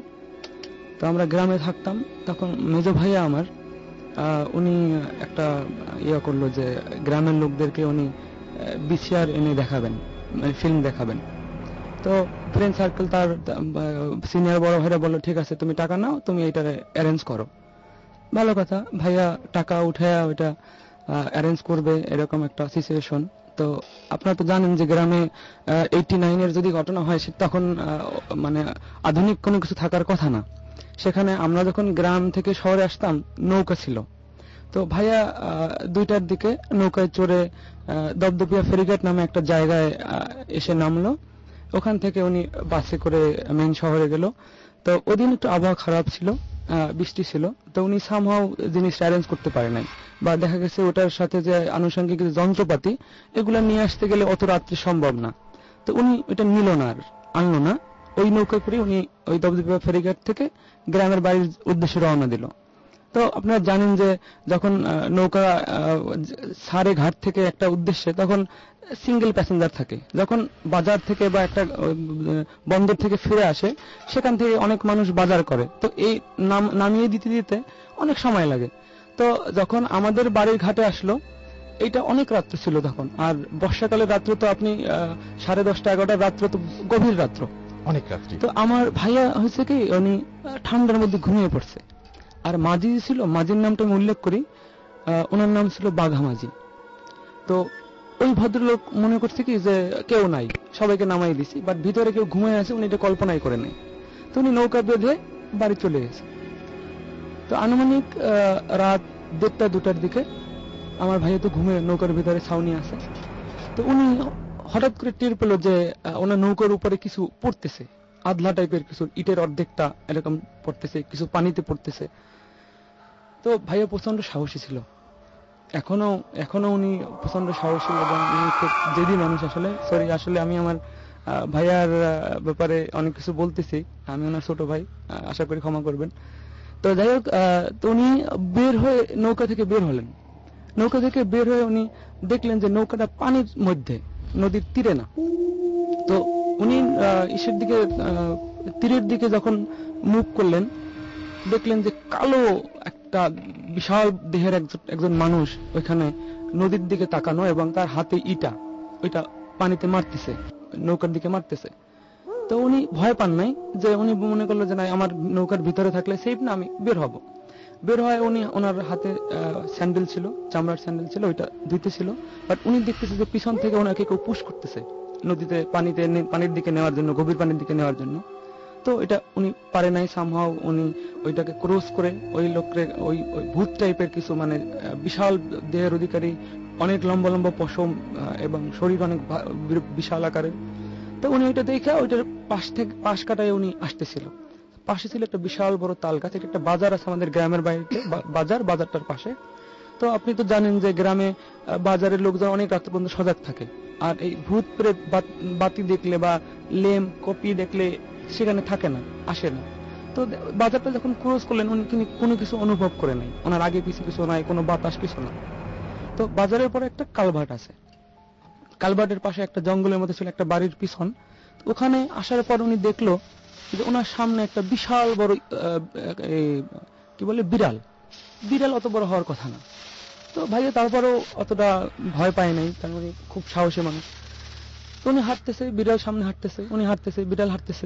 তো আমরা গ্রামে থাকতাম তখন। মেজো ভাইয়া আমার, আহ, উনি একটা ইয়ে করলো যে গ্রামের লোকদেরকে উনি বিসিআর এনে দেখাবেন, মানে ফিল্ম দেখাবেন। তো ফ্রেন্ড সার্কেল, তার সিনিয়র বড় ভাইরা বললো ঠিক আছে তুমি টাকা নাও, তুমি এটা অ্যারেঞ্জ করো। ভালো কথা, ভাইয়া টাকা উঠায়া ওইটা অ্যারেঞ্জ করবে, এরকম একটা সিচুয়েশন। তো আপনারা তো জানেন যে গ্রামে এইটি নাইনের যদি ঘটনা হয়, সে তখন আহ, মানে আধুনিক কোনো কিছু থাকার কথা না। সেখানে আমরা যখন গ্রাম থেকে শহরে আসতাম, নৌকা ছিল। তো ভাইয়া আহ, দুইটার দিকে নৌকায় চড়ে আহ, দপদপিয়া ফেরিঘাট নামে একটা জায়গায় আহ, এসে নামলো। ওখান থেকে উনি বাসে করে মেইন শহরে গেল। তো ওদিন একটু আবহাওয়া খারাপ ছিল, আহ, বৃষ্টি ছিল। তো উনি সামহাও জিনিস অ্যারেঞ্জ করতে পারে নাই, বা দেখা গেছে ওটার সাথে যে আনুষঙ্গিক যে যন্ত্রপাতি, এগুলো নিয়ে আসতে গেলে অত রাত্রে সম্ভব না। তো উনি এটা নিল না, আর আনলো না। ওই নৌকা করে উনি ওই দপদপিয়া ফেরিঘাট থেকে গ্রামের বাড়ির উদ্দেশ্যে রওনা দিল। তো আপনারা জানেন যে যখন আহ, নৌকা আহ, সারে ঘাট থেকে একটা উদ্দেশ্যে, তখন সিঙ্গেল প্যাসেঞ্জার থাকে। যখন বাজার থেকে বা একটা আহ, বন্দর থেকে ফিরে আসে, সেখান থেকে অনেক মানুষ বাজার করে। তো এই নাম নামিয়ে দিতে দিতে অনেক সময় লাগে। তো যখন আমাদের বাড়ির ঘাটে আসলো, এটা অনেক রাত্র ছিল তখন। আর বর্ষাকালের রাত্র তো আপনি আহ, সাড়ে দশটা এগারোটার রাত্র তো গভীর রাত্র, অনেক রাত্রি। তো আমার ভাইয়া হয়েছে কি, উনি আহ, ঠান্ডার মধ্যে ঘুমিয়ে পড়ছে। আর মাঝি ছিল, মাঝির নামটা আমি উল্লেখ করি, আহ, ওনার নাম ছিল বাঘা মাঝি। তো ওই ভদ্রলোক মনে করছে কি যে কেউ নাই, সবাইকে নামাই দিছি, বাট ভিতরে কেউ ঘুমিয়ে আছে, উনি এটা কল্পনাই করে নেই। তো উনি নৌকা বেঁধে বাড়ি চলে গেছে। তো আনুমানিক আহ, রাত দেড়টা দুটার দিকে আমার ভাইয়া তো ঘুমে নৌকার ভিতরে ছাউনি আছে। তো উনি হঠাৎ করে টের পেল যে আহ, ওনার নৌকার উপরে কিছু পড়তেছে, আধলা টাইপের কিছু, ইটের অর্ধেকটা এরকম পড়তেছে, কিছু পানিতে পড়তেছে। তো ভাইয়া প্রচন্ড সাহসী ছিল, এখনো এখনো উনি প্রচন্ড সাহসী, এবং উনি খুব জেদি মানুষ আসলে। সরি, আসলে আমি আমার আহ, ভাইয়ার আহ, ব্যাপারে অনেক কিছু বলতেছি, আমি ওনার ছোট ভাই, আহ, আশা করি ক্ষমা করবেন। তো যাই হোক, আহ, তো উনি বের হয়ে নৌকা থেকে বের হলেন। নৌকা থেকে বের হয়ে উনি দেখলেন যে নৌকাটা পানির মধ্যে, নদীর তীরে না। তো উনি আহ, ইসের দিকে, আহ, তীরের দিকে যখন মুখ করলেন, দেখলেন যে কালো একটা বিশাল দেহের একজন একজন মানুষ ওইখানে নদীর দিকে তাকানো, এবং তার হাতে ইটা, ওইটা পানিতে মারতেছে, নৌকার দিকে মারতেছে। তো উনি ভয় পান নাই, যে উনি মনে করলো যে না, আমার নৌকার ভিতরে থাকলে সেফ না, আমি বের হব। বের হয় উনি, ওনার হাতে স্যান্ডেল ছিল, চামড়ার স্যান্ডেল ছিল, ওইটা ধুইতে ছিল। বাট উনি দেখতেছে যে পিছন থেকে ওনাকে কেউ পুশ করতেছে নদীতে, পানিতে পানির দিকে নেওয়ার জন্য, গভীর পানির দিকে নেওয়ার জন্য। তো এটা উনি পারে নাই, সামহাও উনি ওইটাকে ক্রস করে ওই লোককে, ওই ওই ভূত টাইপের কিছু, মানে আহ, বিশাল দেহের অধিকারী, অনেক লম্বা লম্বা পশম, আহ, এবং শরীর অনেক ভা- বি- বিশাল আকারের। তো উনি ওইটা দেখে ওইটার পাশ থেকে, পাশ কাটায় উনি আসতেছিল। পাশে ছিল একটা বিশাল বড় তাল গাছ, একটা বাজার আছে আমাদের গ্রামের বাড়িতে, বা- বাজার, বাজারটার পাশে। তো আপনি তো জানেন যে গ্রামে আহ, বাজারের লোকজন অনেক রাত্রে পর্যন্ত সজাগ থাকে। আর এই ভূত প্রেত বাত- বাতি দেখলে বা লেম কপি দেখলে সেখানে থাকে না, আসে না। তো দে- বাজারটা যখন ক্রস করলেন, উনি কিন্তু কোনো কিছু অনুভব করে নাই, ওনার আগে পিছু কিছু নাই, কোনো বাতাস কিছু না। তো বাজারের পরে একটা কালভার্ট আছে, কালভার্টের পাশে একটা জঙ্গলের মধ্যে ছিল একটা বাড়ির পিছন। ওখানে আসার পর উনি দেখলো যে ওনার সামনে একটা বিশাল বড় কি বলে বিড়াল বিড়াল অত বড় হওয়ার কথা না। তো ভাইয়া তারপরেও অতটা ভয় পায় নাই, কারণ উনি খুব সাহসী মানুষ। তো উনি হাঁটতেছে, বিড়াল সামনে হাঁটতেছে, উনি হাঁটতেছে, বিড়াল হাঁটতেছে।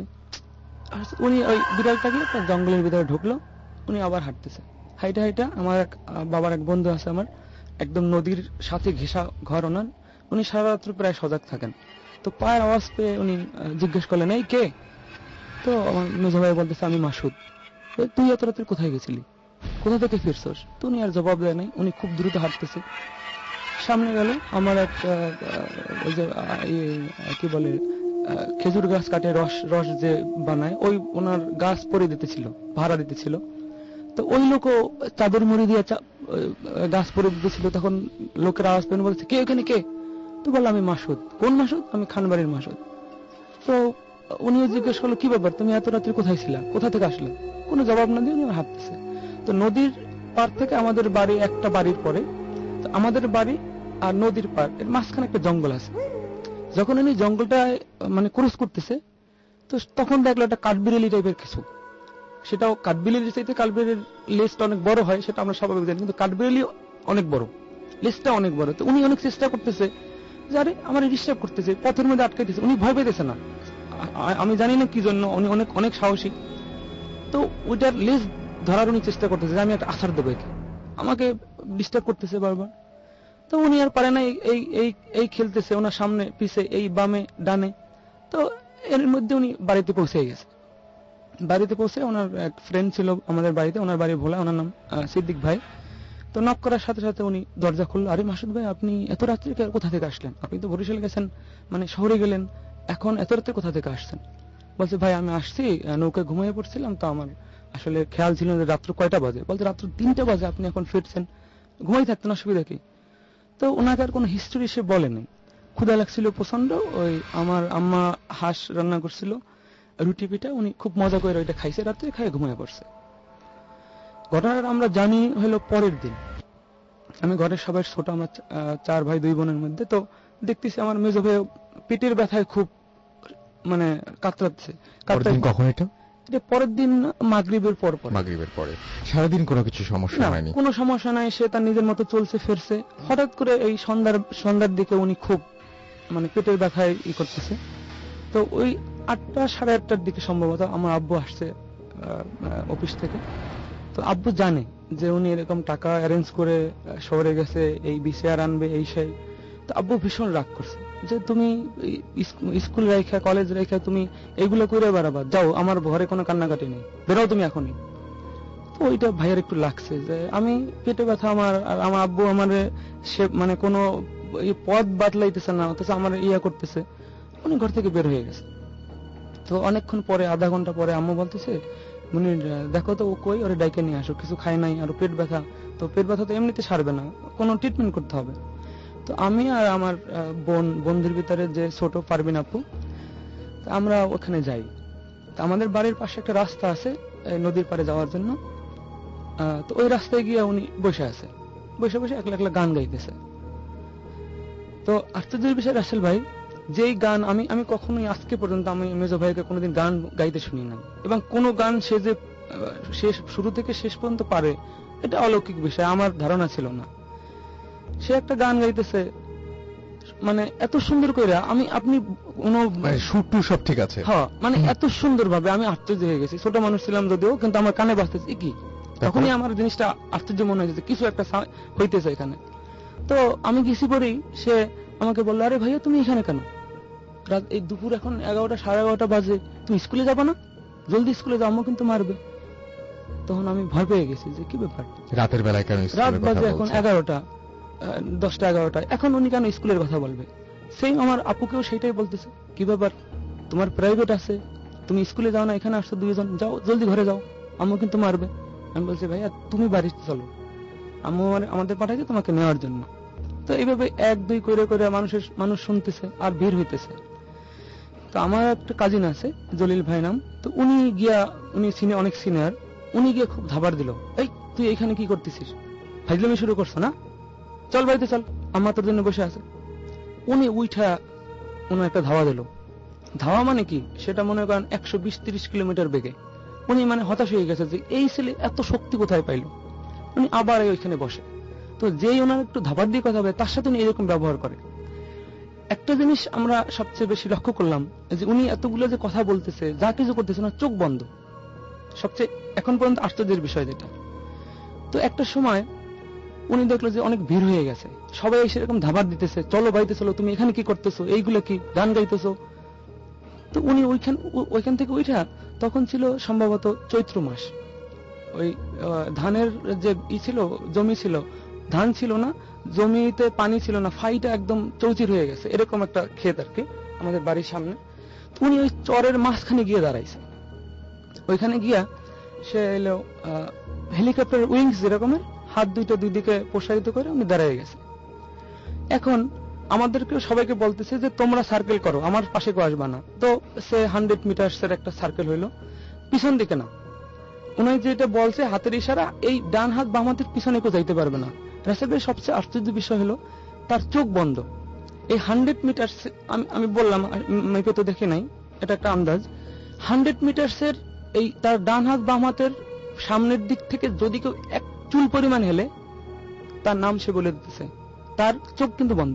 উনি ওই বিড়ালটাকে একটা জঙ্গলের ভিতরে ঢুকলো, উনি আবার হাঁটতেছে। হাইটা হাইটা আমার এক বাবার এক বন্ধু আছে আমার, একদম নদীর সাথে ঘেঁষা ঘর ওনার, উনি সারা রাত্র প্রায় সজাগ থাকেন। তো পায়ের আওয়াজ পেয়ে উনি জিজ্ঞেস করলেন এই কে? তো আমার মেজো ভাই বলতেছে আমি মাসুদ। তুই এত রাত্রে কোথায় গেছিলি, কোথা থেকে ফিরছস? তো উনি আর জবাব দেয় নাই, উনি খুব দ্রুত হাঁটতেছে। সামনে গেল আমার এক ওই যে কি বলে খেজুর গাছ কাটে রস রস যে বানায়, ওই ওনার গাছ পরে দিতেছিল, ভাড়া দিতেছিল। তো ওই লোকও চাদর মুড়ি দিয়ে গাছ পরে দিতেছিল। তখন লোকের আওয়াজ পেয়ে বলছে কে ওখানে কে? তো বললাম আমি মাসুদ। কোন মাসুদ? আমি খানবাড়ির মাসুদ। তো উনি জিজ্ঞেস করলো কি ব্যাপার, তুমি এত রাত্রে কোথায় ছিলা, কোথা থেকে আসলে? কোনো জবাব না দিয়ে উনি হাঁটতেছে। তো নদীর পার থেকে আমাদের বাড়ি একটা বাড়ির পরে, তো আমাদের বাড়ি আর নদীর পার এর মাঝখানে একটা জঙ্গল আছে। যখন উনি জঙ্গলটা মানে ক্রস করতেছে, তো তখন দেখলো একটা কাঠবিড়ালি টাইপের কিছু। সেটাও কাঠবিড়ালির চাইতে কাঠবিড়ালির লেজটা অনেক বড় হয়, সেটা আমরা স্বাভাবিক জানি, কিন্তু কাঠবিড়ালি অনেক বড়, লেজটা অনেক বড়। তো উনি অনেক চেষ্টা করতেছে যে আরে আমার ডিস্টার্ব করতেছে, পথের মধ্যে আটকাইতেছে। উনি ভয় পেতেছে না, আমি জানি না কি জন্য, উনি অনেক অনেক সাহসী। তো ওইটার লেজ ধরার উনি চেষ্টা করতেছে যে আমি একটা আছাড় দেবো একে, আমাকে ডিস্টার্ব করতেছে বারবার। তো উনি আর পারে না, এই এই এই খেলতেছে ওনার সামনে পিছে, এই বামে ডানে। তো এর মধ্যে উনি বাড়িতে পৌঁছে গেছে। বাড়িতে পৌঁছে ওনার এক ফ্রেন্ড ছিল আমাদের বাড়িতে, ওনার বাড়ি ভোলা, ওনার নাম সিদ্দিক ভাই। তো নক করার সাথে সাথে উনি দরজা খুললো। আরে মাসুদ ভাই, আপনি এত রাত্রে কোথা থেকে আসলেন? আপনি তো বরিশাল গেছেন, মানে শহরে গেলেন, এখন এত রাত্রে কোথা থেকে আসছেন? বলছে ভাই আমি আসছি, নৌকায় ঘুমিয়ে পড়ছিলাম, তো আমার আসলে খেয়াল ছিল যে রাত্র কয়টা বাজে। বলছে রাত্র তিনটা বাজে, আপনি এখন ফিরছেন, ঘুমাই থাকতেন, অসুবিধা কি? তো ওনাকে আর কোনো হিস্টোরি সে বলে নাই। ক্ষুধা লাগছিল প্রচন্ড, ওই আমার আম্মা হাঁস রান্না করছিল, রুটি পিঠা, উনি খুব মজা করে ওইটা খাইছে, রাত্রে খাই ঘুমিয়ে পড়ছে। ঘটনাটা আমরা জানি হলো পরের দিন। আমি ঘরের সবাই ছোট, আমার চার ভাই দুই বোনের মধ্যে। তো দেখতেছি আমার মেজো ভাই পেটের ব্যথায় খুব মানে কাতরাচ্ছে। কখন এটা? এটা পরের দিন মাগরিবের পর পর। মাগরিবের পরে। সারাদিন কোনো কিছু সমস্যা হয়নি? কোনো সমস্যা নাই, সে তার নিজের মতো চলছে ফিরছে। হঠাৎ করে এই সন্ধ্যার সন্ধ্যার দিকে উনি খুব মানে পেটের ব্যথায় ই করতেছে। তো ওই আটটা সাড়ে আটটার দিকে সম্ভবত আমার আব্বু আসছে অফিস থেকে। তো আব্বু জানে যে উনি এরকম টাকা অ্যারেঞ্জ করে শহরে গেছে, এই বিসিআর আনবে, এই সেই। তো আব্বু ভীষণ রাগ করছে যে তুমি স্কুল রেখা কলেজ রেখা তুমি এইগুলো করে বেড়াবা, যাও, আমার ঘরে কোনো কান্নাকাটি নেই, বেরোও তুমি এখনই। তো ওইটা ভাইয়ের একটু লাগছে যে আমি পেটে ব্যথা আমার, আর আমার আব্বু আমার সে মানে কোনো পথ বাতলাইতেছে না, অথচ আমার ইয়া করতেছে। উনি ঘর থেকে বের হয়ে গেছে। তো অনেকক্ষণ পরে, আধা ঘন্টা পরে আম্মু বলতেছে উনি দেখো তো ও কই, ওরে ডাইকে নিয়ে আসো, কিছু খায় নাই, আর পেট ব্যথা। তো পেট ব্যথা তো এমনিতে সারবে না, কোনো ট্রিটমেন্ট করতে হবে। তো আমি আর আমার বোন, বন্ধুর ভিতরে যে ছোট পারবিন আপু, আমরা ওখানে যাই। তো আমাদের বাড়ির পাশে একটা রাস্তা আছে নদীর পাড়ে যাওয়ার জন্য। তো ওই রাস্তায় গিয়ে উনি বসে আছে, বসে বসে একলা একলা গান গাইতেছে। তো আশ্চর্যের বিষয় রাসেল ভাই, যেই গান আমি আমি কখনোই আজকে পর্যন্ত আমি মেজো ভাইকে কোনোদিন গান গাইতে শুনি না, এবং কোন গান সে যে শেষ শুরু থেকে শেষ পর্যন্ত পারে, এটা অলৌকিক বিষয়, আমার ধারণা ছিল না। সে একটা গান গাইতেছে, মানে এত সুন্দর করে, আমি আপনি কোনো সুরটু সব ঠিক আছে, হ্যাঁ, মানে এত সুন্দর ভাবে আমি আশ্চর্য হয়ে গেছি। ছোট মানুষ ছিলাম যদিও, কিন্তু আমার কানে বাজতেছে কি, তখনই আমার জিনিসটা আশ্চর্য মনে হয়েছে, কিছু একটা হইতেছে এখানে। তো আমি গেছি পরেই সে আমাকে বললো, আরে ভাইয়া তুমি এখানে কেন? রাত এই দুপুর এখন এগারোটা সাড়ে এগারোটা বাজে, তুমি স্কুলে যাবো না? জলদি স্কুলে যাও, আম্মু কিন্তু মারবে। তখন আমি ভয় পেয়ে গেছি যে কি ব্যাপার, রাতের বেলায় কেন? রাত বাজে এখন এগারোটা, দশটা এগারোটা, এখন উনি কেন স্কুলের কথা বলবে? সেই আমার আপুকেও সেইটাই বলতেছে, কি ব্যাপার, তোমার প্রাইভেট আছে, তুমি স্কুলে যাও না, এখানে আসছো দুইজন, যাও জলদি ঘরে যাও, আম্মু কিন্তু মারবে। আমি বলছি ভাইয়া তুমি বাড়িতে চলো, আম্মু আমাদের পাঠাইছে তোমাকে নেওয়ার জন্য। তো এইভাবে এক দুই করে করে মানুষের মানুষ শুনতেছে আর ভিড় হইতেছে। তো আমার একটা কাজিন আছে জলিল ভাই নাম, তো উনি গিয়া, উনি সিনে অনেক সিনিয়র, উনি গিয়ে খুব ধাবার দিল, এই তুই এখানে কি করতেছিস, ফাইজলামি শুরু করছো না, চল বাড়িতে চল, আম্মা তোর জন্য বসে আছে। উনি উইঠা উনি একটা ধাওয়া দিল, ধাওয়া মানে কি সেটা মনে করেন একশো বিশ তিরিশ কিলোমিটার বেগে। উনি মানে হতাশ হয়ে গেছে যে এই ছেলে এত শক্তি কোথায় পাইল। উনি আবার ওইখানে বসে, তো যেই ওনার একটু ধাবার দিয়ে কথা বলে তার সাথে উনি এরকম ব্যবহার করে। একটা জিনিস আমরা সবচেয়ে বেশি লক্ষ্য করলাম যে উনি এতগুলো যে কথা বলতেছে, যা কিছু করতেছে না, চোখ বন্ধ। সবচেয়ে এখন পর্যন্ত আশ্চর্যের বিষয় যেটা, তো একটা সময় উনি দেখলো যে অনেক ভিড় হয়ে গেছে, সবাই সেরকম ধাবার দিতেছে, চলো বাইতে চলো, তুমি এখানে কি করতেছো, এইগুলো কি গান গাইতেছো। তো উনি ওইখান ওইখান থেকে উঠা, তখন ছিল সম্ভবত চৈত্র মাস, ওই ধানের যে ই ছিল, জমি ছিল, ধান ছিল না, জমিতে পানি ছিল না, ফাইটা একদম চৌচির হয়ে গেছে, এরকম একটা ক্ষেত আর কি আমাদের বাড়ির সামনে। উনি ওই চরের মাঝখানে গিয়ে দাঁড়াইছে। ওইখানে গিয়া সে এলো হেলিকপ্টার উইংস যেরকমের হাত দুইটা দুই দিকে প্রসারিত করে উনি দাঁড়িয়ে গেছে। এখন আমাদেরকে সবাইকে বলতেছে যে তোমরা সার্কেল করো, আমার পাশে কেউ আসবা না। তো সে হান্ড্রেড মিটার্স এর একটা সার্কেল হইলো, পিছন দিকে না। উনি যেটা বলছে হাতের ইশারা, এই ডান হাত বাম হাতের পিছনে কেউ যাইতে পারবে না। রাসেলের সবচেয়ে আশ্চর্য বিষয় হলো তার চোখ বন্ধ। এই হান্ড্রেড মিটার আমি বললাম মেপে তো দেখে নাই, এটা একটা আন্দাজ। হান্ড্রেড মিটার্স এর এই তার ডান হাত বাম হাতের সামনের দিক থেকে যদি কেউ এক চুল পরিমাণ হেলে তার নাম সে বলে দিতেছে, তার চোখ কিন্তু বন্ধ।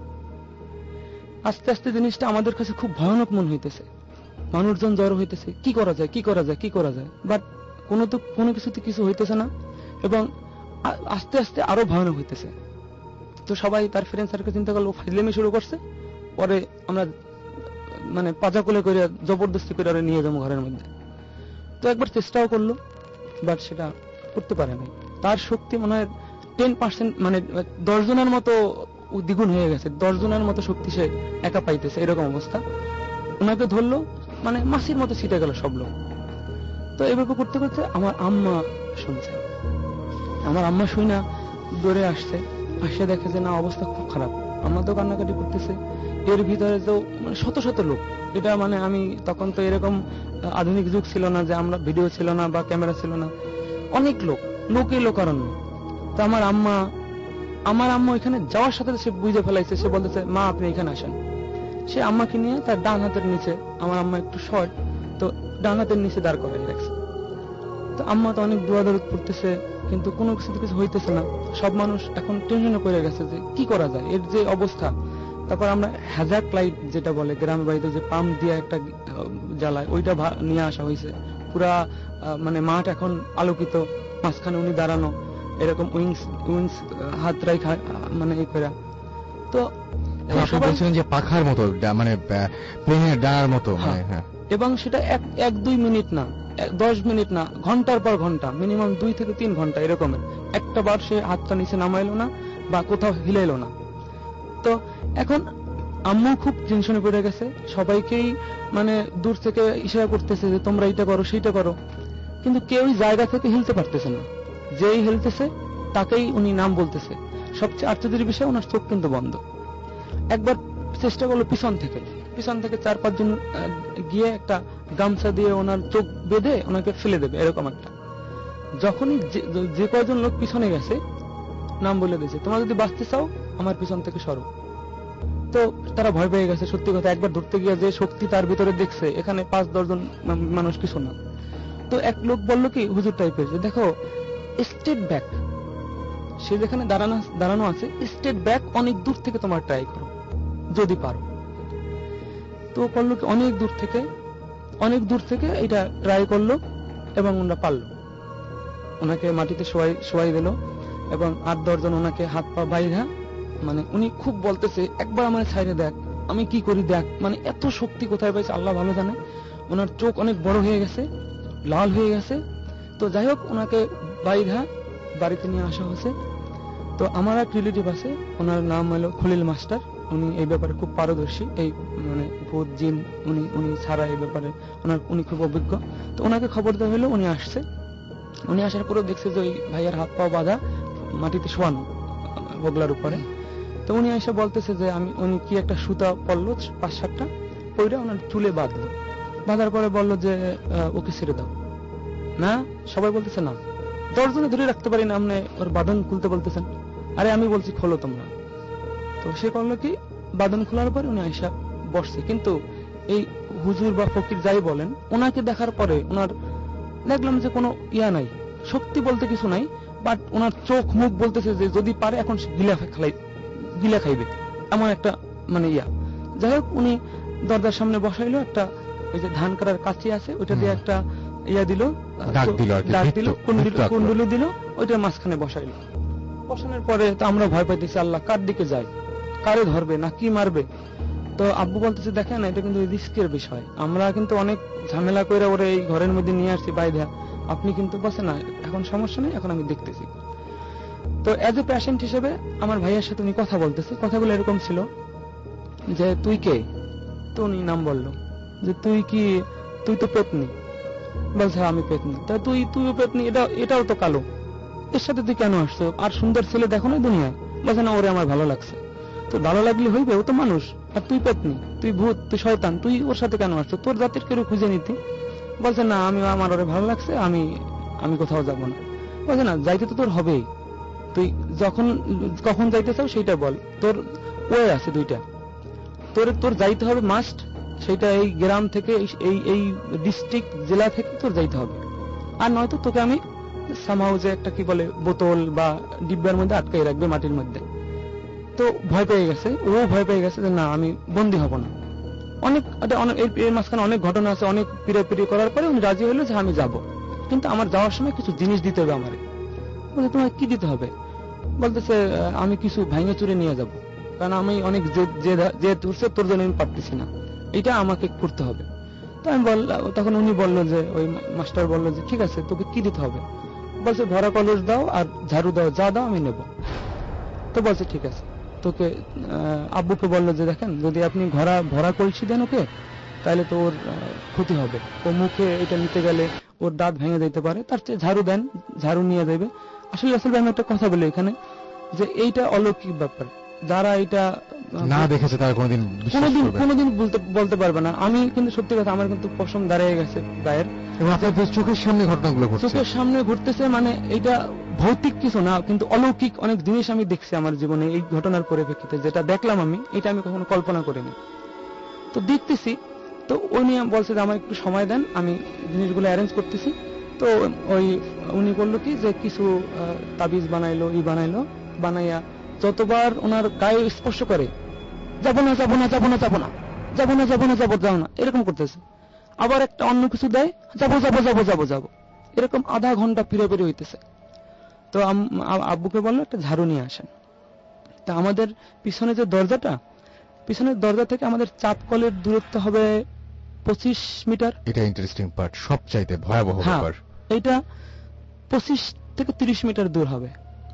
আস্তে আস্তে জিনিসটা আমাদের কাছে খুব ভয়ানক মনে হইতেছে, মানুষজন জড়ো হইতেছে, কি করা যায় কি করা যায় কি করা যায়, বাট কোনো তো কোনো কিছুতে কিছু হইতেছে না, এবং আস্তে আস্তে আরো ভয়ানক হইতেছে। তো সবাই তার ফ্রেন্ড সার্কেল চিন্তা করলো ফাইজলামি শুরু করছে, পরে আমরা মানে পাজা কোলে করে জবরদস্তি করে নিয়ে যাবো ঘরের মধ্যে। তো একবার চেষ্টাও করলো, বাট সেটা করতে পারে নাই। তার শক্তি মনে হয় টেন পার্সেন্ট মানে দশ জনের মতো দ্বিগুণ হয়ে গেছে, দশ জনের মতো শক্তি সে একা পাইতেছে, এরকম অবস্থা। ওনাকে ধরলো, মানে মাসির মতো ছিটে গেল সব লোক। তো এভাবে করতে করতে আমার আম্মা শুনছে, আমার আম্মা শুই না দৌড়ে আসছে, আসে দেখে যে না অবস্থা খুব খারাপ। আম্মা তো কান্নাকাটি করতেছে, এর ভিতরে তো মানে শত শত লোক। এটা মানে আমি তখন তো এরকম আধুনিক যুগ ছিল না যে আমরা ভিডিও ছিল না বা ক্যামেরা ছিল না, অনেক লোক, লোকে লোকারণ্য। তো আমার আম্মা আমার আম্মা ওইখানে যাওয়ার সাথে সে বুঝে ফেলাইছে, সে বলতেছে মা আপনি এখানে আসেন। সে আম্মাকে নিয়ে তার ডান হাতের নিচে, আমার আম্মা একটু শর্ট, তো ডান হাতের নিচে দাঁড় করাই রাখছে। তো আম্মা তো অনেক দোয়া দরদ করতেছে, কিন্তু কোনো কিছু কিছু হইতেছে না। সব মানুষ এখন টেনশনে পড়ে গেছে যে কি করা যায়, এর যে অবস্থা। তারপর আমরা হ্যাজাক লাইট যেটা বলে গ্রামের বাড়িতে যে পাম্প দিয়ে একটা জ্বালায়, ওইটা নিয়ে আসা হয়েছে। পুরা মানে মাঠ এখন আলোকিত, মাঝখানে উনি দাঁড়ানো, এরকম উইংস উইংস হাত রাখা মানে এই করে। তো বলছিলেন যে পাখার মতো, মানে প্লেনের ডানার মতো, এবং সেটা এক এক দুই মিনিট না, দশ মিনিট না, ঘন্টার পর ঘন্টা, মিনিমাম দুই থেকে তিন ঘন্টা এরকমের। একটা বার সে হাতটা নিচে নামাইলো না বা কোথাও হিলাইলো না। তো এখন আম্মু খুব টেনশনে পড়ে গেছে, সবাইকেই মানে দূর থেকে ইশারা করতেছে যে তোমরা এইটা করো সেইটা করো, কিন্তু কেউই জায়গা থেকে হিলতে পারতেছে না। যেই হিলতেছে তাকেই উনি নাম বলতেছে। সবচেয়ে আশ্চর্যের বিষয় ওনার চোখ কিন্তু বন্ধ। একবার চেষ্টা করলো পিছন থেকে, পিছন থেকে চার পাঁচজন গিয়ে একটা গামছা দিয়ে ওনার চোখ বেঁধে ওনাকে ফেলে দেবে, এরকম একটা। যখনই যে কয়জন লোক পিছনে গেছে নাম বলে দিয়েছে, তোমরা যদি বাঁচতে চাও আমার পিছন থেকে সরো। তো তারা ভয় পেয়ে গেছে। সত্যি কথা, একবার ধরতে গিয়ে যে শক্তি তার ভিতরে দেখছে, এখানে পাঁচ দশজন মানুষ কিছু না। তো এক লোক বললো কি হুজুর টাইপের, যে দেখো স্টেট ব্যাক, সে যেখানে দাঁড়ানো দাঁড়ানো আছে স্টেট ব্যাক, অনেক দূর থেকে তোমার ট্রাই করো যদি পারো। তো করলো কি অনেক দূর থেকে অনেক দূর থেকে এটা ট্রাই করলো এবং ওনারা পারলো। ওনাকে মাটিতে শোয়াই শোয়াই দিল এবং আট দশজন ওনাকে হাত পা বাইরা, মানে উনি খুব বলতেছে একবার আমার ছাইরে দেখ, আমি কি করি দেখ, মানে এত শক্তি কোথায় পাইছে আল্লাহ ভালো জানে। ওনার চোখ অনেক বড় হয়ে গেছে, লাল হয়ে গেছে। তো যাই হোক, ওনাকে বাইরা বাড়িতে নিয়ে আসা হয়েছে। তো আমার এক রিলেটিভ আছে, ওনার নাম হলো খলিল মাস্টার। উনি এই ব্যাপারে খুব পারদর্শী, এই মানে ভূত জিন উনি উনি ছাড়া এই ব্যাপারে ওনার উনি খুব অভিজ্ঞ। তো ওনাকে খবর দেওয়া হলো, উনি আসছে। উনি আসার পরে দেখছে যে ওই ভাইয়ার হাত পা বাঁধা, মাটিতে শোয়ানো বগলার উপরে। তো উনি এসে বলতেছে যে আমি, উনি কি একটা সুতা পড়লো পাঁচ সাতটা, ওইটা ওনার চুলে বাঁধলো। বাঁধার পরে বললো যে ওকে ছেড়ে দাও। না, সবাই বলতেছে না, দশজনে ধরে রাখতে পারি না, আপনি ওর বাঁধন খুলতে বলতেছেন। আরে আমি বলছি খোলো তোমরা। তো সে করলো কি, বাঁধন খোলার পর উনি আইসা বসছে, কিন্তু এই হুজুর বা ফকির যাই বলেন, ওনাকে দেখার পরে ওনার দেখলাম যে কোনো ইয়া নাই, শক্তি বলতে কিছু নাই, বাট ওনার চোখ মুখ বলতেছে যে যদি পারে এখন সে গিলা খাই গিলা খাইবে, এমন একটা মানে ইয়া। যাই হোক, উনি দরজার সামনে বসাইলো, একটা ওই যে ধান কাটার কাঁচি আছে ওইটা দিয়ে একটা ইয়া দিল, ডাক দিল আর কি, ডাক দিল, বৃত্ত, কুণ্ডলি বৃত্ত আঁকলো। কুণ্ডলি দিল, ওইটার মাঝখানে বসাইলো। বসানোর পরে তো আমরা ভয় পাইতেছি, আল্লাহ কার দিকে যায়, কারে ধরবে না কি মারবে। তো আব্বু বলতেছে দেখেন এটা কিন্তু রিস্কের বিষয়, আমরা কিন্তু অনেক ঝামেলা করে ওরে এই ঘরের মধ্যে নিয়ে আসছি বাইধা, আপনি কিন্তু বসে না এখন সমস্যা নেই, এখন আমি দেখতেছি। তো এজ এ পেশেন্ট হিসেবে আমার ভাইয়ের সাথে উনি কথা বলতেছে, কথাগুলো এরকম ছিল যে তুই কে, তো উনি নাম বললো যে তুই কি, তুই তো পেতনি, বলছে আমি পেতনি, তা তুই তুইও পেতনি, এটা এটাও তো কালো, এর সাথে তুই কেন আসছো, আর সুন্দর ছেলে দেখো না দুনিয়ায়, বলছে না ওরে আমার ভালো লাগছে। তো ভালো লাগলে হইবে, ও তো মানুষ, আর তুই পেতনি, তুই ভূত, তুই শয়তান, তুই ওর সাথে কেন আসছো, তোর জাতির কেউ খুঁজে নিতি। বলছে না আমি, আমার ওরে ভালো লাগছে, আমি আমি কোথাও যাব না। বলছে না যাইতে তো তোর হবেই, তুই যখন কখন যাইতে চাও সেইটা বল, তোর ওয়ে আছে দুইটা, তোর তোর যাইতে হবে মাস্ট, সেটা এই গ্রাম থেকে এই এই ডিস্ট্রিক্ট জেলা থেকে তোর যাইতে হবে, আর নয়তো তোকে আমি সামহাউ যে একটা কি বলে বোতল বা ডিব্বার মধ্যে আটকাই রাখবে মাটির মধ্যে। তো ভয় পেয়ে গেছে, ও ভয় পেয়ে গেছে যে না আমি বন্দী হব না। অনেক অনেক এর মাঝখানে অনেক ঘটনা আছে, অনেক পিড়াপিড়ি করার পরে উনি রাজি হলো যে আমি যাব, কিন্তু আমার যাওয়ার সময় কিছু জিনিস দিতে হবে আমারে। বলছে তোমার কি দিতে হবে, বলতেছে আমি কিছু ভাঙে চুরে নিয়ে যাব, কারণ আমি অনেক যে ধরছে তোর জন্য আমি পারতেছি না, এটা আমাকে করতে হবে। তো আমি বললাম, তখন উনি বললো যে ওই মাস্টার বললো যে ঠিক আছে তোকে কি দিতে হবে, বলছে ভরা কলস দাও আর ঝাড়ু দাও, যা দাও আমি নেব। তো বলছে ঠিক আছে, তোকে আব্বুকে বললো যে দেখেন যদি আপনি ভরা ভরা কলসি দেন ওকে, তাহলে তো ওর ক্ষতি হবে, ও মুখে এটা নিতে গেলে ওর দাঁত ভেঙে যেতে পারে, তার চেয়ে ঝাড়ু দেন, ঝাড়ু নিয়ে দেবে। আসলে আসলে আমি একটা কথা বলি এখানে যে এইটা অলৌকিক ব্যাপার, যারা এটা না দেখেছে তারা কোনোদিন কোনোদিন কোনোদিন বলতে বলতে পারবে না। আমি কিন্তু সত্যি কথা, আমার কিন্তু পশম দাঁড়িয়ে গেছে গায়ের, এবং আপনাদের চোখের সামনে ঘটনাগুলো ঘটছে, চোখের সামনে ঘটতেছে, মানে এটা ভৌতিক কিছু না, কিন্তু অলৌকিক অনেক জিনিস আমি দেখছি আমার জীবনে এই ঘটনার পরিপ্রেক্ষিতে, যেটা দেখলাম আমি, এটা আমি কখনো কল্পনা করিনি। তো দেখতেছি, তো ওই নিয়ে বলছে যে আমার একটু সময় দেন, আমি জিনিসগুলো অ্যারেঞ্জ করতেছি। তো ওই উনি বললো কি যে কিছু তাবিজ বানাইলো, ই বানাইলো, বানাইয়া যতবার ওনার গায়ে স্পর্শ করে যাবো না যাবো না যাবো না যাবো না যাবো না যাবো না যাবো যাবো না এরকম করতেছে, আবার একটা অন্য কিছু দেয়, যাবো যাবো যাবো যাবো যাবো, এরকম আধা ঘন্টা পিড়ে পিড়ে হইতেছে। তো আব্বুকে বললো একটা ঝাড়ু নিয়ে আসেন। তা আমাদের পিছনে যে দরজাটা, পিছনের দরজা থেকে আমাদের চাপ কলের দূরত্ব হবে পঁচিশ মিটার। এটা ইন্টারেস্টিং পার্ট, সবচাইতে ভয়াবহ ব্যাপার। এটা পঁচিশ থেকে তিরিশ মিটার দূর হবে।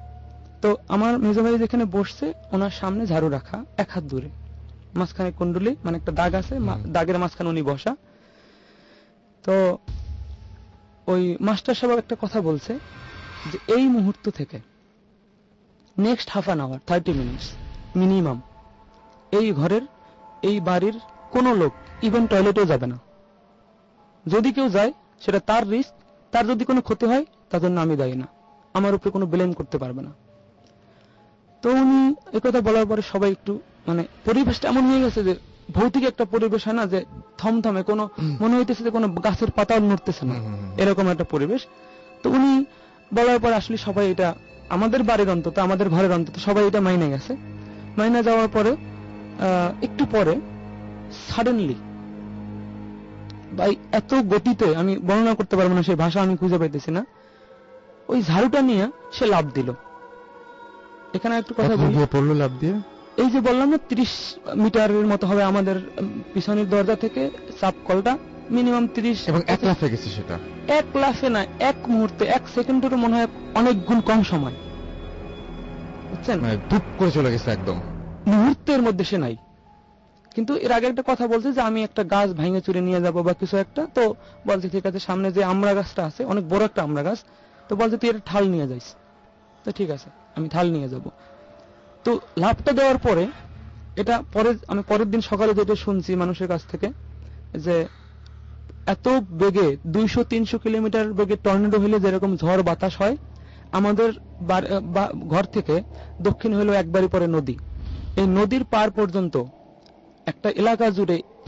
তো আমার মেজো ভাই যেখানে বসছে ওনার সামনে ঝাড়ু রাখা এক হাত দূরে, মাঝখানে কুণ্ডলি মানে একটা দাগ আছে, দাগের মাঝখানে উনি বসা। তো ওই মাস্টার সাহেব একটা কথা বলছে যে এই মুহূর্ত থেকে next half an hour thirty minutes minimum এই ঘরের এই বাড়ির কোনো লোক ইভেন টয়লেটেও যাবে না। যদি কেউ যায় সেটা তার রিস্ক, তার যদি কোনো ক্ষতি হয় তার জন্য আমি দায়ী না, আমার উপরে কোনো ব্লেম করতে পারবে না। তো উনি একথা বলার পরে সবাই একটু মানে পরিবেশটা এমন হয়ে গেছে যে ভৌতিক একটা পরিবেশ হয় না, যে থমথমে কোনো মনে হইতেছে যে কোনো গাছের পাতাও নড়তেছে না, এরকম একটা পরিবেশ। তো উনি বলার পর আসলে সবাই এটা আমাদের বাড়ির অন্তত আমাদের ঘরের অন্তত সবাই এটা মাইনে গেছে। মাইনে যাওয়ার পরে একটু পরে সাডেনলি ভাই এত গতিতে আমি বর্ণনা করতে পারবো না, সেই ভাষা আমি খুঁজে পাইতেছি না, ওই ঝাড়ুটা নিয়ে সে লাফ দিল। এখানে একটু কথা বলি, পড়লো লাফ দিয়ে, এই যে বললাম না ত্রিশ মিটারের মতো হবে আমাদের পিছনের দরজা থেকে চাপ কলটা, মিনিমাম ত্রিশ, এবং এক লাফে গেছে সেটা, এক লাফে না এক মুহূর্তে, এক সেকেন্ডেরও মনে হয় অনেক গুণ কম সময়, বুঝছেন, মানে ধুপ করে চলে গেছে একদম মুহূর্তের মধ্যে সে নাই। কিন্তু এর আগে একটা কথা বলছে যে আমি একটা গাছ ভাঙে চুরে নিয়ে যাব বা কিছু একটা, তো বলছে ঠিক আছে সামনে যে আমড়া গাছটা আছে অনেক বড় একটা আমড়া গাছ, তো বলছে তুই এটা ঠাল নিয়ে যাইস, তো ঠিক আছে আমি ঠাল নিয়ে যাব। তো লাভটা দেওয়ার পরে এটা পরে আমি পরের দিন সকালে যেটা শুনছি মানুষের কাছ থেকে যে এত বেগে দুইশো তিনশো কিলোমিটার বেগে টর্নেডো হলে যেরকম ঝড় বাতাস হয়, আমাদের ঘর থেকে দক্ষিণ হলো একবারই পরে নদী, এই নদীর পার পর্যন্ত একটা এলাকা জুড়ে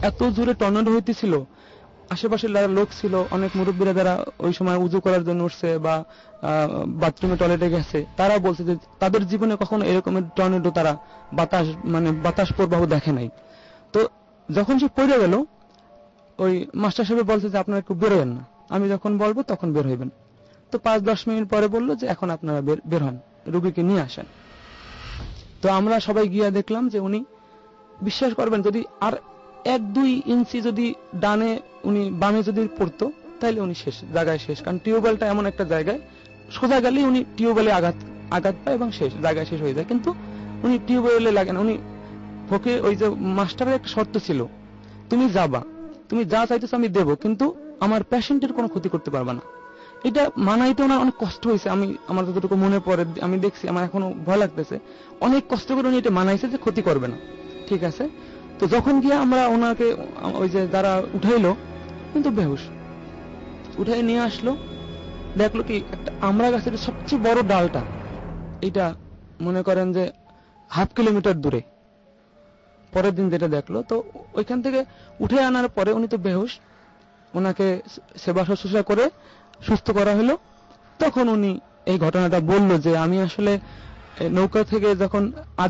এত জোরে টর্নেডো হইতেছিল, আশেপাশে যারা লোক ছিল, অনেক মুরব্বীরা যারা ওই সময় উজু করার জন্য উঠছে বা বাথরুমে টয়লেটে গেছে, তারা বলছে যে তাদের জীবনে কখনো এরকমের টর্নেডো তারা বাতাস মানে বাতাস প্রবাহ দেখে নাই। তো যখন সে পড়ে গেল, ওই মাস্টার সাহেব বলছে যে আপনারা একটু বেরোবেন না, আমি যখন বলবো তখন বের হইবেন। তো পাঁচ দশ মিনিট পরে বললো যে এখন আপনারা বের হন, রোগীকে নিয়ে আসেন। তো আমরা সবাই গিয়ে দেখলাম যে উনি, বিশ্বাস করবেন, যদি আর এক দুই ইঞ্চি যদি ডানে উনি বামে যদি পড়তো তাহলে উনি শেষ জায়গায় শেষ। কারণ টিউবওয়েলটা এমন একটা জায়গায় সোজা গেলেই উনি টিউবওয়েলে আঘাত আঘাত পায় এবং শেষ জায়গায় শেষ হয়ে যায়। কিন্তু উনি টিউবওয়েলে লাগে না, উনি ওকে ওই যে মাস্টারের একটা শর্ত ছিল, তুমি যাবা, তুমি যা চাইতেছো আমি দেবো, কিন্তু আমার পেশেন্টের কোনো ক্ষতি করতে পারবা না। এটা মানাইতে ওনার অনেক কষ্ট হয়েছে, আমি আমার যতটুকু মনে পড়ে আমি দেখছি, আমার এখনো ভয় লাগতেছে। অনেক কষ্ট করে উনি এটা মানাইছে যে ক্ষতি করবে না, ঠিক আছে। তো যখন গিয়ে আমরা ওনাকে ওই যে যারা উঠাইলো, কিন্তু বেহুশ উঠাই নিয়ে আসলো, দেখলো কি একটা আমড়া গাছের সবচেয়ে বড় ডালটা, এটা মনে করেন যে হাফ কিলোমিটার দূরে। পরের দিন যেটা দেখলো, তো ওইখান থেকে উঠে আনার পরে উনি তো বেহুশ, ওনাকে সেবা শুশ্রূষা করে সুস্থ করা হলো। তখন উনি এই ঘটনাটা বললো যে আমি আসলে নৌকা থেকে যখন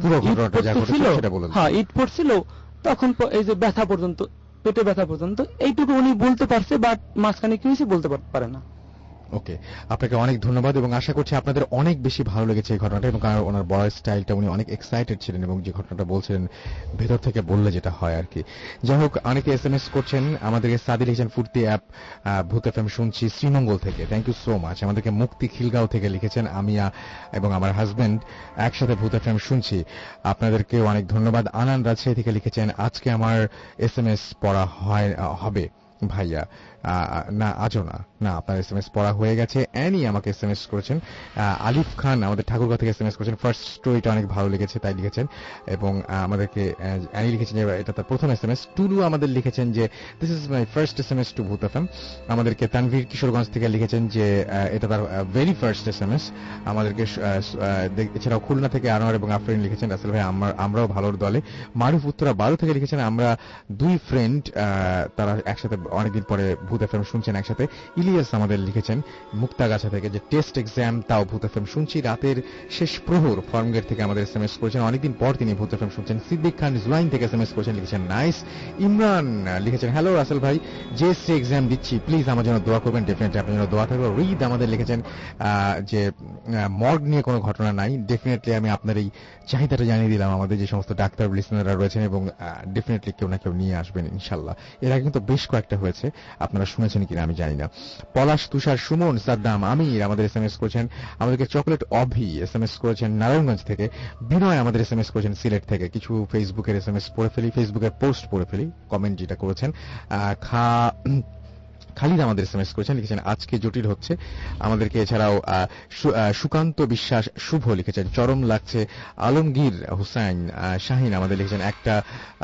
হ্যাঁ ইট পড়ছিল তখন এই যে ব্যথা পর্যন্ত, পেটে ব্যথা পর্যন্ত, এইটুকু উনি বলতে পারছে, বাট মাঝখানে কি হয়েছে বলতে পারে না। ওকে, আপনাকে অনেক ধন্যবাদ এবং আশা করছি আপনাদের অনেক বেশি ভালো লেগেছে এই ঘটনাটা, এবং ওনার বলার স্টাইলটা, উনি অনেক এক্সাইটেড ছিলেন এবং যে ঘটনাটা বলছিলেন ভেতর থেকে বললে যেটা হয় আর কি। যাই হোক, অনেকে এস এম এস করছেন আমাদেরকে। সাদি লিখেছেন ফুর্তি অ্যাপ ভূত এফ এম শুনছি শ্রীমঙ্গল থেকে, থ্যাংক ইউ সো মাচ। আমাদেরকে মুক্তি খিলগাঁও থেকে লিখেছেন আমি এবং আমার হাজবেন্ড একসাথে ভূত এফ এম শুনছি, আপনাদেরকে অনেক ধন্যবাদ। আনান রাজশাহী থেকে লিখেছেন আজকে আমার এস এম এস পড়া হয় হবে ভাইয়া, না আজও না, না আপনার এস এম এস পড়া হয়ে গেছে। অ্যানি আমাকে এস এম এস করেছেন, আলিফ খান আমাদের ঠাকুরগাঁও থেকে এস এম এস করেছেন, ফার্স্ট স্টোরিটা অনেক ভালো লেগেছে তাই লিখেছেন, এবং আমাদেরকে অ্যানি লিখেছেন যে এটা তার প্রথম এস এম এস। টুলু আমাদের লিখেছেন যে this is my first S M S to Bhoot F M. আমাদেরকে তানভীর কিশোরগঞ্জ থেকে লিখেছেন যে এটা তার very first S M S. আমাদেরকে এছাড়াও খুলনা থেকে আনোয়ার এবং আফরিন লিখেছেন আসলে ভাই আমরাও ভালোর দলে। মারুফ উত্তরা বারো থেকে লিখেছেন আমরা দুই ফ্রেন্ড, তারা একসাথে অনেকদিন পরে ভূত এফ এম শুনছেন একসাথে। ইলিয়াস আমাদের লিখেছেন মুক্তাগাছা থেকে যে টেস্ট এক্সাম তাও ভূত এফ এম শুনছি, রাতের শেষ প্রহর ফার্মগেট থেকে আমাদের এস এম এস করেছেন, অনেকদিন পর তিনি ভূত এফ এম শুনছেন। সিদ্দিক খান জুলাইন থেকে এস এম এস করেছেন, লিখেছেন নাইস। ইমরান লিখেছেন হ্যালো রাসেল ভাই, জেএসসি এক্সাম দিচ্ছি, প্লিজ আমার জন্য দোয়া করবেন। ডেফিনেটলি আপনার জন্য দোয়া থাকবে। রিদ আমাদের লিখেছেন যে মর্গ নিয়ে কোনো ঘটনা নাই, ডেফিনেটলি আমি আপনার এই চাহিদাটা জানিয়ে দিলাম আমাদের যে সমস্ত ডাক্তার লিসনাররা রয়েছেন, এবং ডেফিনেটলি কেউ না কেউ নিয়ে আসবেন ইনশাল্লাহ। এর আগে কিন্তু বেশ কয়েকটা হয়েছে, আপনারা শুনেছেন কিনা আমি জানি না। পলাশ, তুষার, সুমন, সাদ্দাম, আমির আমাদের এস এম এস করেছেন। আমাদেরকে chocolate Avi S M S করেছেন নারায়ণগঞ্জ থেকে। বিনয় আমাদের এস এম এস করেছেন সিলেট থেকে। কিছু ফেসবুকের এস এম এস পড়ে ফেলি, ফেসবুকের পোস্ট পড়ে ফেলি, কমেন্ট যেটা করেছেন। খা খালিদ আমাদের এস এম এস করেছেন, লিখেছেন আজকে জটিল হচ্ছে। আমাদেরকে এছাড়াও সুকান্ত বিশ্বাস শুভ লিখেছেন চরম লাগছে। আলমগীর হুসাইন শাহিন আমাদের লিখেছেন একটা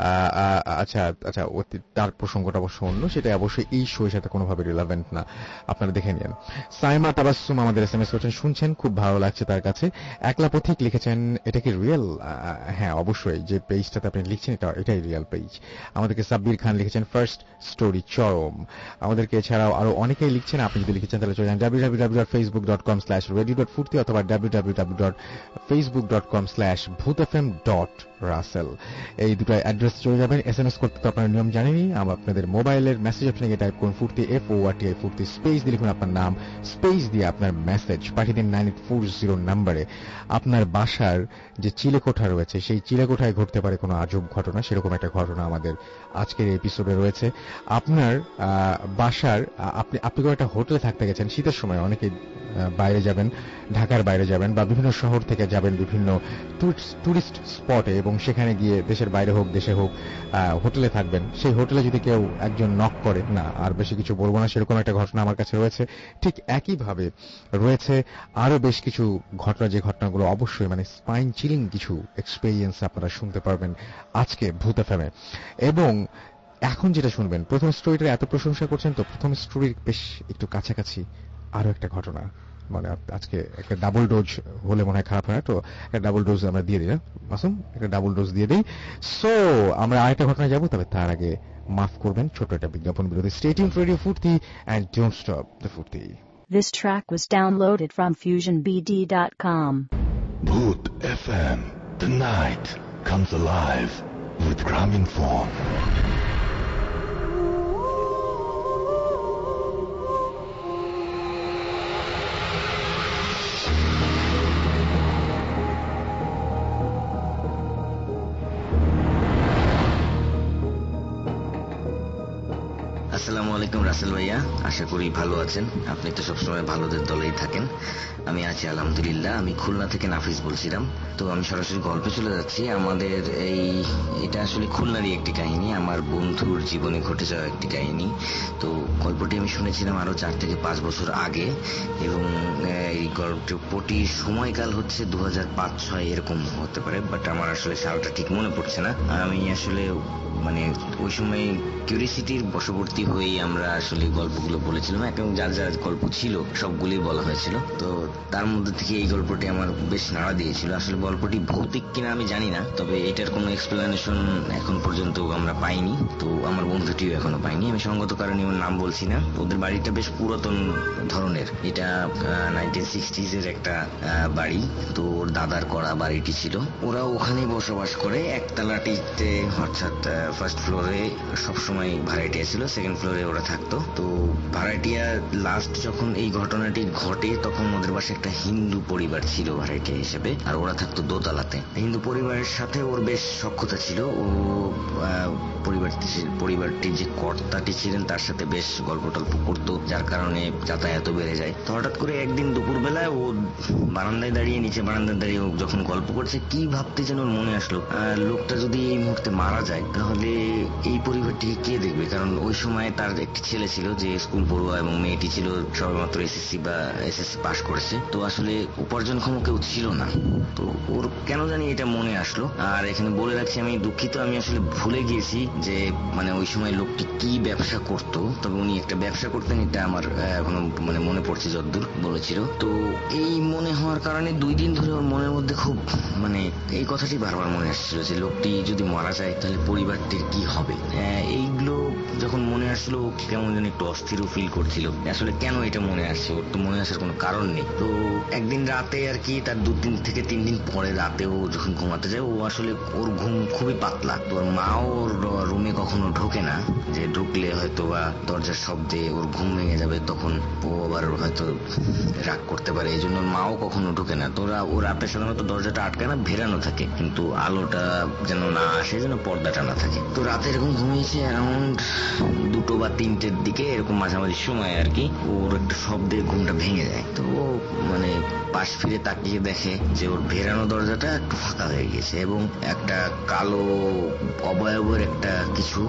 আচ্ছা আচ্ছা তার প্রসঙ্গটা অবশ্য অন্য, সেটা অবশ্যই এই শোয়ের সাথে কোনোভাবে রিলেভেন্ট না, আপনারা দেখে নিন। সাইমা তাবাসসুম আমাদের এস এম এস করেছেন শুনছেন, খুব ভালো লাগছে তার কাছে। একলা পথিক লিখেছেন এটা কি রিয়েল? হ্যাঁ অবশ্যই, যে পেজটাতে আপনি লিখছেন এটা এটাই রিয়েল পেজ। আমাদেরকে সাব্বির খান লিখেছেন ফার্স্ট স্টোরি চরম। আমাদেরকে এছাড়াও আরো অনেকেই লিখছেন, আপনি যদি লিখেছেন তাহলে চলে যান W W W dot Facebook dot com slash radio dot Foorti অথবা W W W dot Facebook dot com slash Bhoot F M dot Russell, এই দুটো অ্যাড্রেস চলে যাবেন। এস এম এস করতে তো আপনার নিয়ম জানেনই, আমরা আপনাদের মোবাইলের মেসেজ অপশনে গিয়ে টাইপ করুন ফুর্তি, F O R T I ফুর্তি, স্পেস দিয়ে লিখুন আপনার নাম, স্পেস দিয়ে আপনার মেসেজ পাঠিয়ে দিন নাইন এইট ফোর জিরো নাম্বারে। আপনার বাসার যে চিলেকোঠা রয়েছে সেই চিলেকোঠায় ঘটতে পারে কোনো আজব ঘটনা, সেরকম একটা ঘটনা আমাদের আজকের এপিসোডে রয়েছে। আপনার বাসার আপনি আপনি কোনো একটা হোটেলে থাকতে গেছেন শীতের সময়, অনেকে বাইরে যাবেন, ঢাকার বাইরে যাবেন বা বিভিন্ন শহর থেকে যাবেন বিভিন্ন টুরিস্ট স্পটে, এবং সেখানে গিয়ে দেশের বাইরে হোক দেশে হোক হোটেলে থাকবেন। সেই হোটেলে যদি কেউ একজন নক করে, না আর বেশি কিছু বলবো না, সেরকম একটা ঘটনা আমার কাছে রয়েছে। ঠিক একইভাবে রয়েছে আরো বেশ কিছু ঘটনা, যে ঘটনাগুলো অবশ্যই মানে স্পাইন চিলিং কিছু এক্সপেরিয়েন্স আপনারা শুনতে পারবেন আজকে ভূত এফ এম এ। এবং এখন যেটা শুনবেন, প্রথম স্টোরিটার এত প্রশংসা করছেন তো প্রথম স্টোরির বেশ একটু কাছাকাছি আরো একটা ঘটনা মানে আজকে একটা ডাবল ডোজ হলে মনে হয় খারাপ হয় না, তো একটা ডাবল ডোজ আমরা দিয়ে দিই না মাসুম, একটা ডাবল ডোজ দিয়ে দিই। সো আমরা আরেকটা ঘটনায় যাবো, তবে তার আগে মাফ করবেন ছোট একটা বিজ্ঞাপন বিরতি। Stay tuned for radio Foorti and don't stop the Foorti. This track was downloaded from fusion b d dot com. Bhoot F M. The night comes alive with Graminphone. আসসালামু আলাইকুম রাসেল ভাইয়া, আশা করি ভালো আছেন। আপনি তো সবসময় ভালোদের দলেই থাকেন। আমি আছি আলহামদুলিল্লাহ। আমি খুলনা থেকে নাফিস বলছিলাম। তো আমি সরাসরি গল্পে চলে যাচ্ছি। আমাদের এই এটা আসলে খুলনারই একটি কাহিনী, আমার বন্ধুর জীবনে ঘটে যাওয়া একটি কাহিনী। তো গল্পটি আমি শুনেছিলাম আরো চার থেকে পাঁচ বছর আগে, এবং এই গল্পটির সময়কাল হচ্ছে দু হাজার পাঁচ ছয় এরকম হতে পারে, বাট আমার আসলে সালটা ঠিক মনে পড়ছে না। আমি আসলে মানে ওই সময় কিউরিসিটির বশবর্তী হয়েই আমরা আসলে গল্পগুলো বলেছিলাম, এবং যার যার গল্প ছিল সবগুলি বলা হয়েছিল। তো তার মধ্যে থেকে এই গল্পটি আমার বেশ নাড়া দিয়েছিল। আসলে গল্পটি ভৌতিক কিনা আমি জানি না, তবে এটার কোনো এক্সপ্লেনেশন এখন পর্যন্ত আমরা পাইনি। তো আমার বন্ধুটিও এখনো পাইনি। আমি সঙ্গত কারণে ওর নাম বলছি না। ওদের বাড়িটা বেশ পুরাতন ধরনের, এটা নাইনটিন সিক্সটিজ এর একটা বাড়ি। তো ওর দাদার করা বাড়িটি ছিল, ওরা ওখানে বসবাস করে। একতলাটিতে অর্থাৎ ফার্স্ট ফ্লোরে সবসময় ভাড়াটিয়া ছিল, সেকেন্ড ফ্লোরে ওরা থাকতো। তো ভাড়াটিয়া লাস্ট যখন এই ঘটনাটি ঘটে তখন ওদের পাশে একটা হিন্দু পরিবার ছিল ভাড়াটিয়া হিসেবে, আর ওরা থাকতো দোতলাতে। হিন্দু পরিবারের সাথে ওর বেশ সখ্যতা ছিল। ও পরিবারটি পরিবারটির যে কর্তাটি ছিলেন তার সাথে বেশ গল্প টল্প করতো, যার কারণে যাতায়াত বেড়ে যায়। তো হঠাৎ করে একদিন দুপুর বেলায় ও বারান্দায় দাঁড়িয়ে নিচে বারান্দায় দাঁড়িয়ে যখন গল্প করছে, কি ভাবতে যেন ওর মনে আসলো, লোকটা যদি এই মুহূর্তে মারা যায় তাহলে এই পরিবারটিকে কে দেখবে? কারণ ওই সময় তার একটি ছেলে ছিল যে স্কুল পড়ুয়া, এবং মেয়েটি ছিল সবেমাত্র এসএসসি বা এসএসসি পাস করেছে। তো আসলে উপার্জনক্ষম কেউ ছিল না। তো ওর কেন জানি এটা মনে আসলো। আর এখানে বলে রাখছি, আমি দুঃখিত, আমি আসলে ভুলে গিয়েছি যে মানে ওই সময় লোকটি কি ব্যবসা করত। তবে উনি একটা ব্যবসা করতেন, এটা আমার এখনো মানে মনে পড়ছে যতদূর বলেছিল। তো এই মনে হওয়ার কারণে দুই দিন ধরে ওর মনের মধ্যে খুব মানে এই কথাটি বারবার মনে আসছিল যে লোকটি যদি মারা যায় তাহলে পরিবারটির কি হবে। এইগুলো যখন মনে আসলো কেমন যেন একটু অস্থিরও ফিল করছিল। আসলে কেন এটা মনে আসছে, ওর তো মনে আসার কোনো কারণ নেই। তো একদিন রাতে আর কি, তার দু তিন থেকে তিন দিন পরে রাতে ও যখন ঘুমাতে যায়, ও আসলে ওর ঘুম খুবই পাতলা। তো ওর মাও ওর রুমে কখনো ঢোকে না, যে ঢুকলে হয়তো বা দরজার শব্দে ওর ঘুম ভেঙে যাবে, তখন ও আবার হয়তো রাগ করতে পারে, এই জন্য মাও কখনো ঢুকে না। তো ও রাতে সাধারণত দরজাটা আটকে না, ভেরানো থাকে, কিন্তু আলোটা যেন না আসে, যেন পর্দাটা না থাকে। তো রাতে এরকম ঘুমিয়েছে অ্যারাউন্ড দুটো বা তিনটের দিকে, এরকম মাঝামাঝি সময় আর কি, ওর একটা শব্দে ঘুমটা ভেঙে যায়। তো ও মানে পাশ ফিরে তাকিয়ে দেখে যে ওর ভেরানো দরজাটা একটু ফাঁকা হয়ে গেছে, এবং একটা কালো অবয়বের একটা কিছু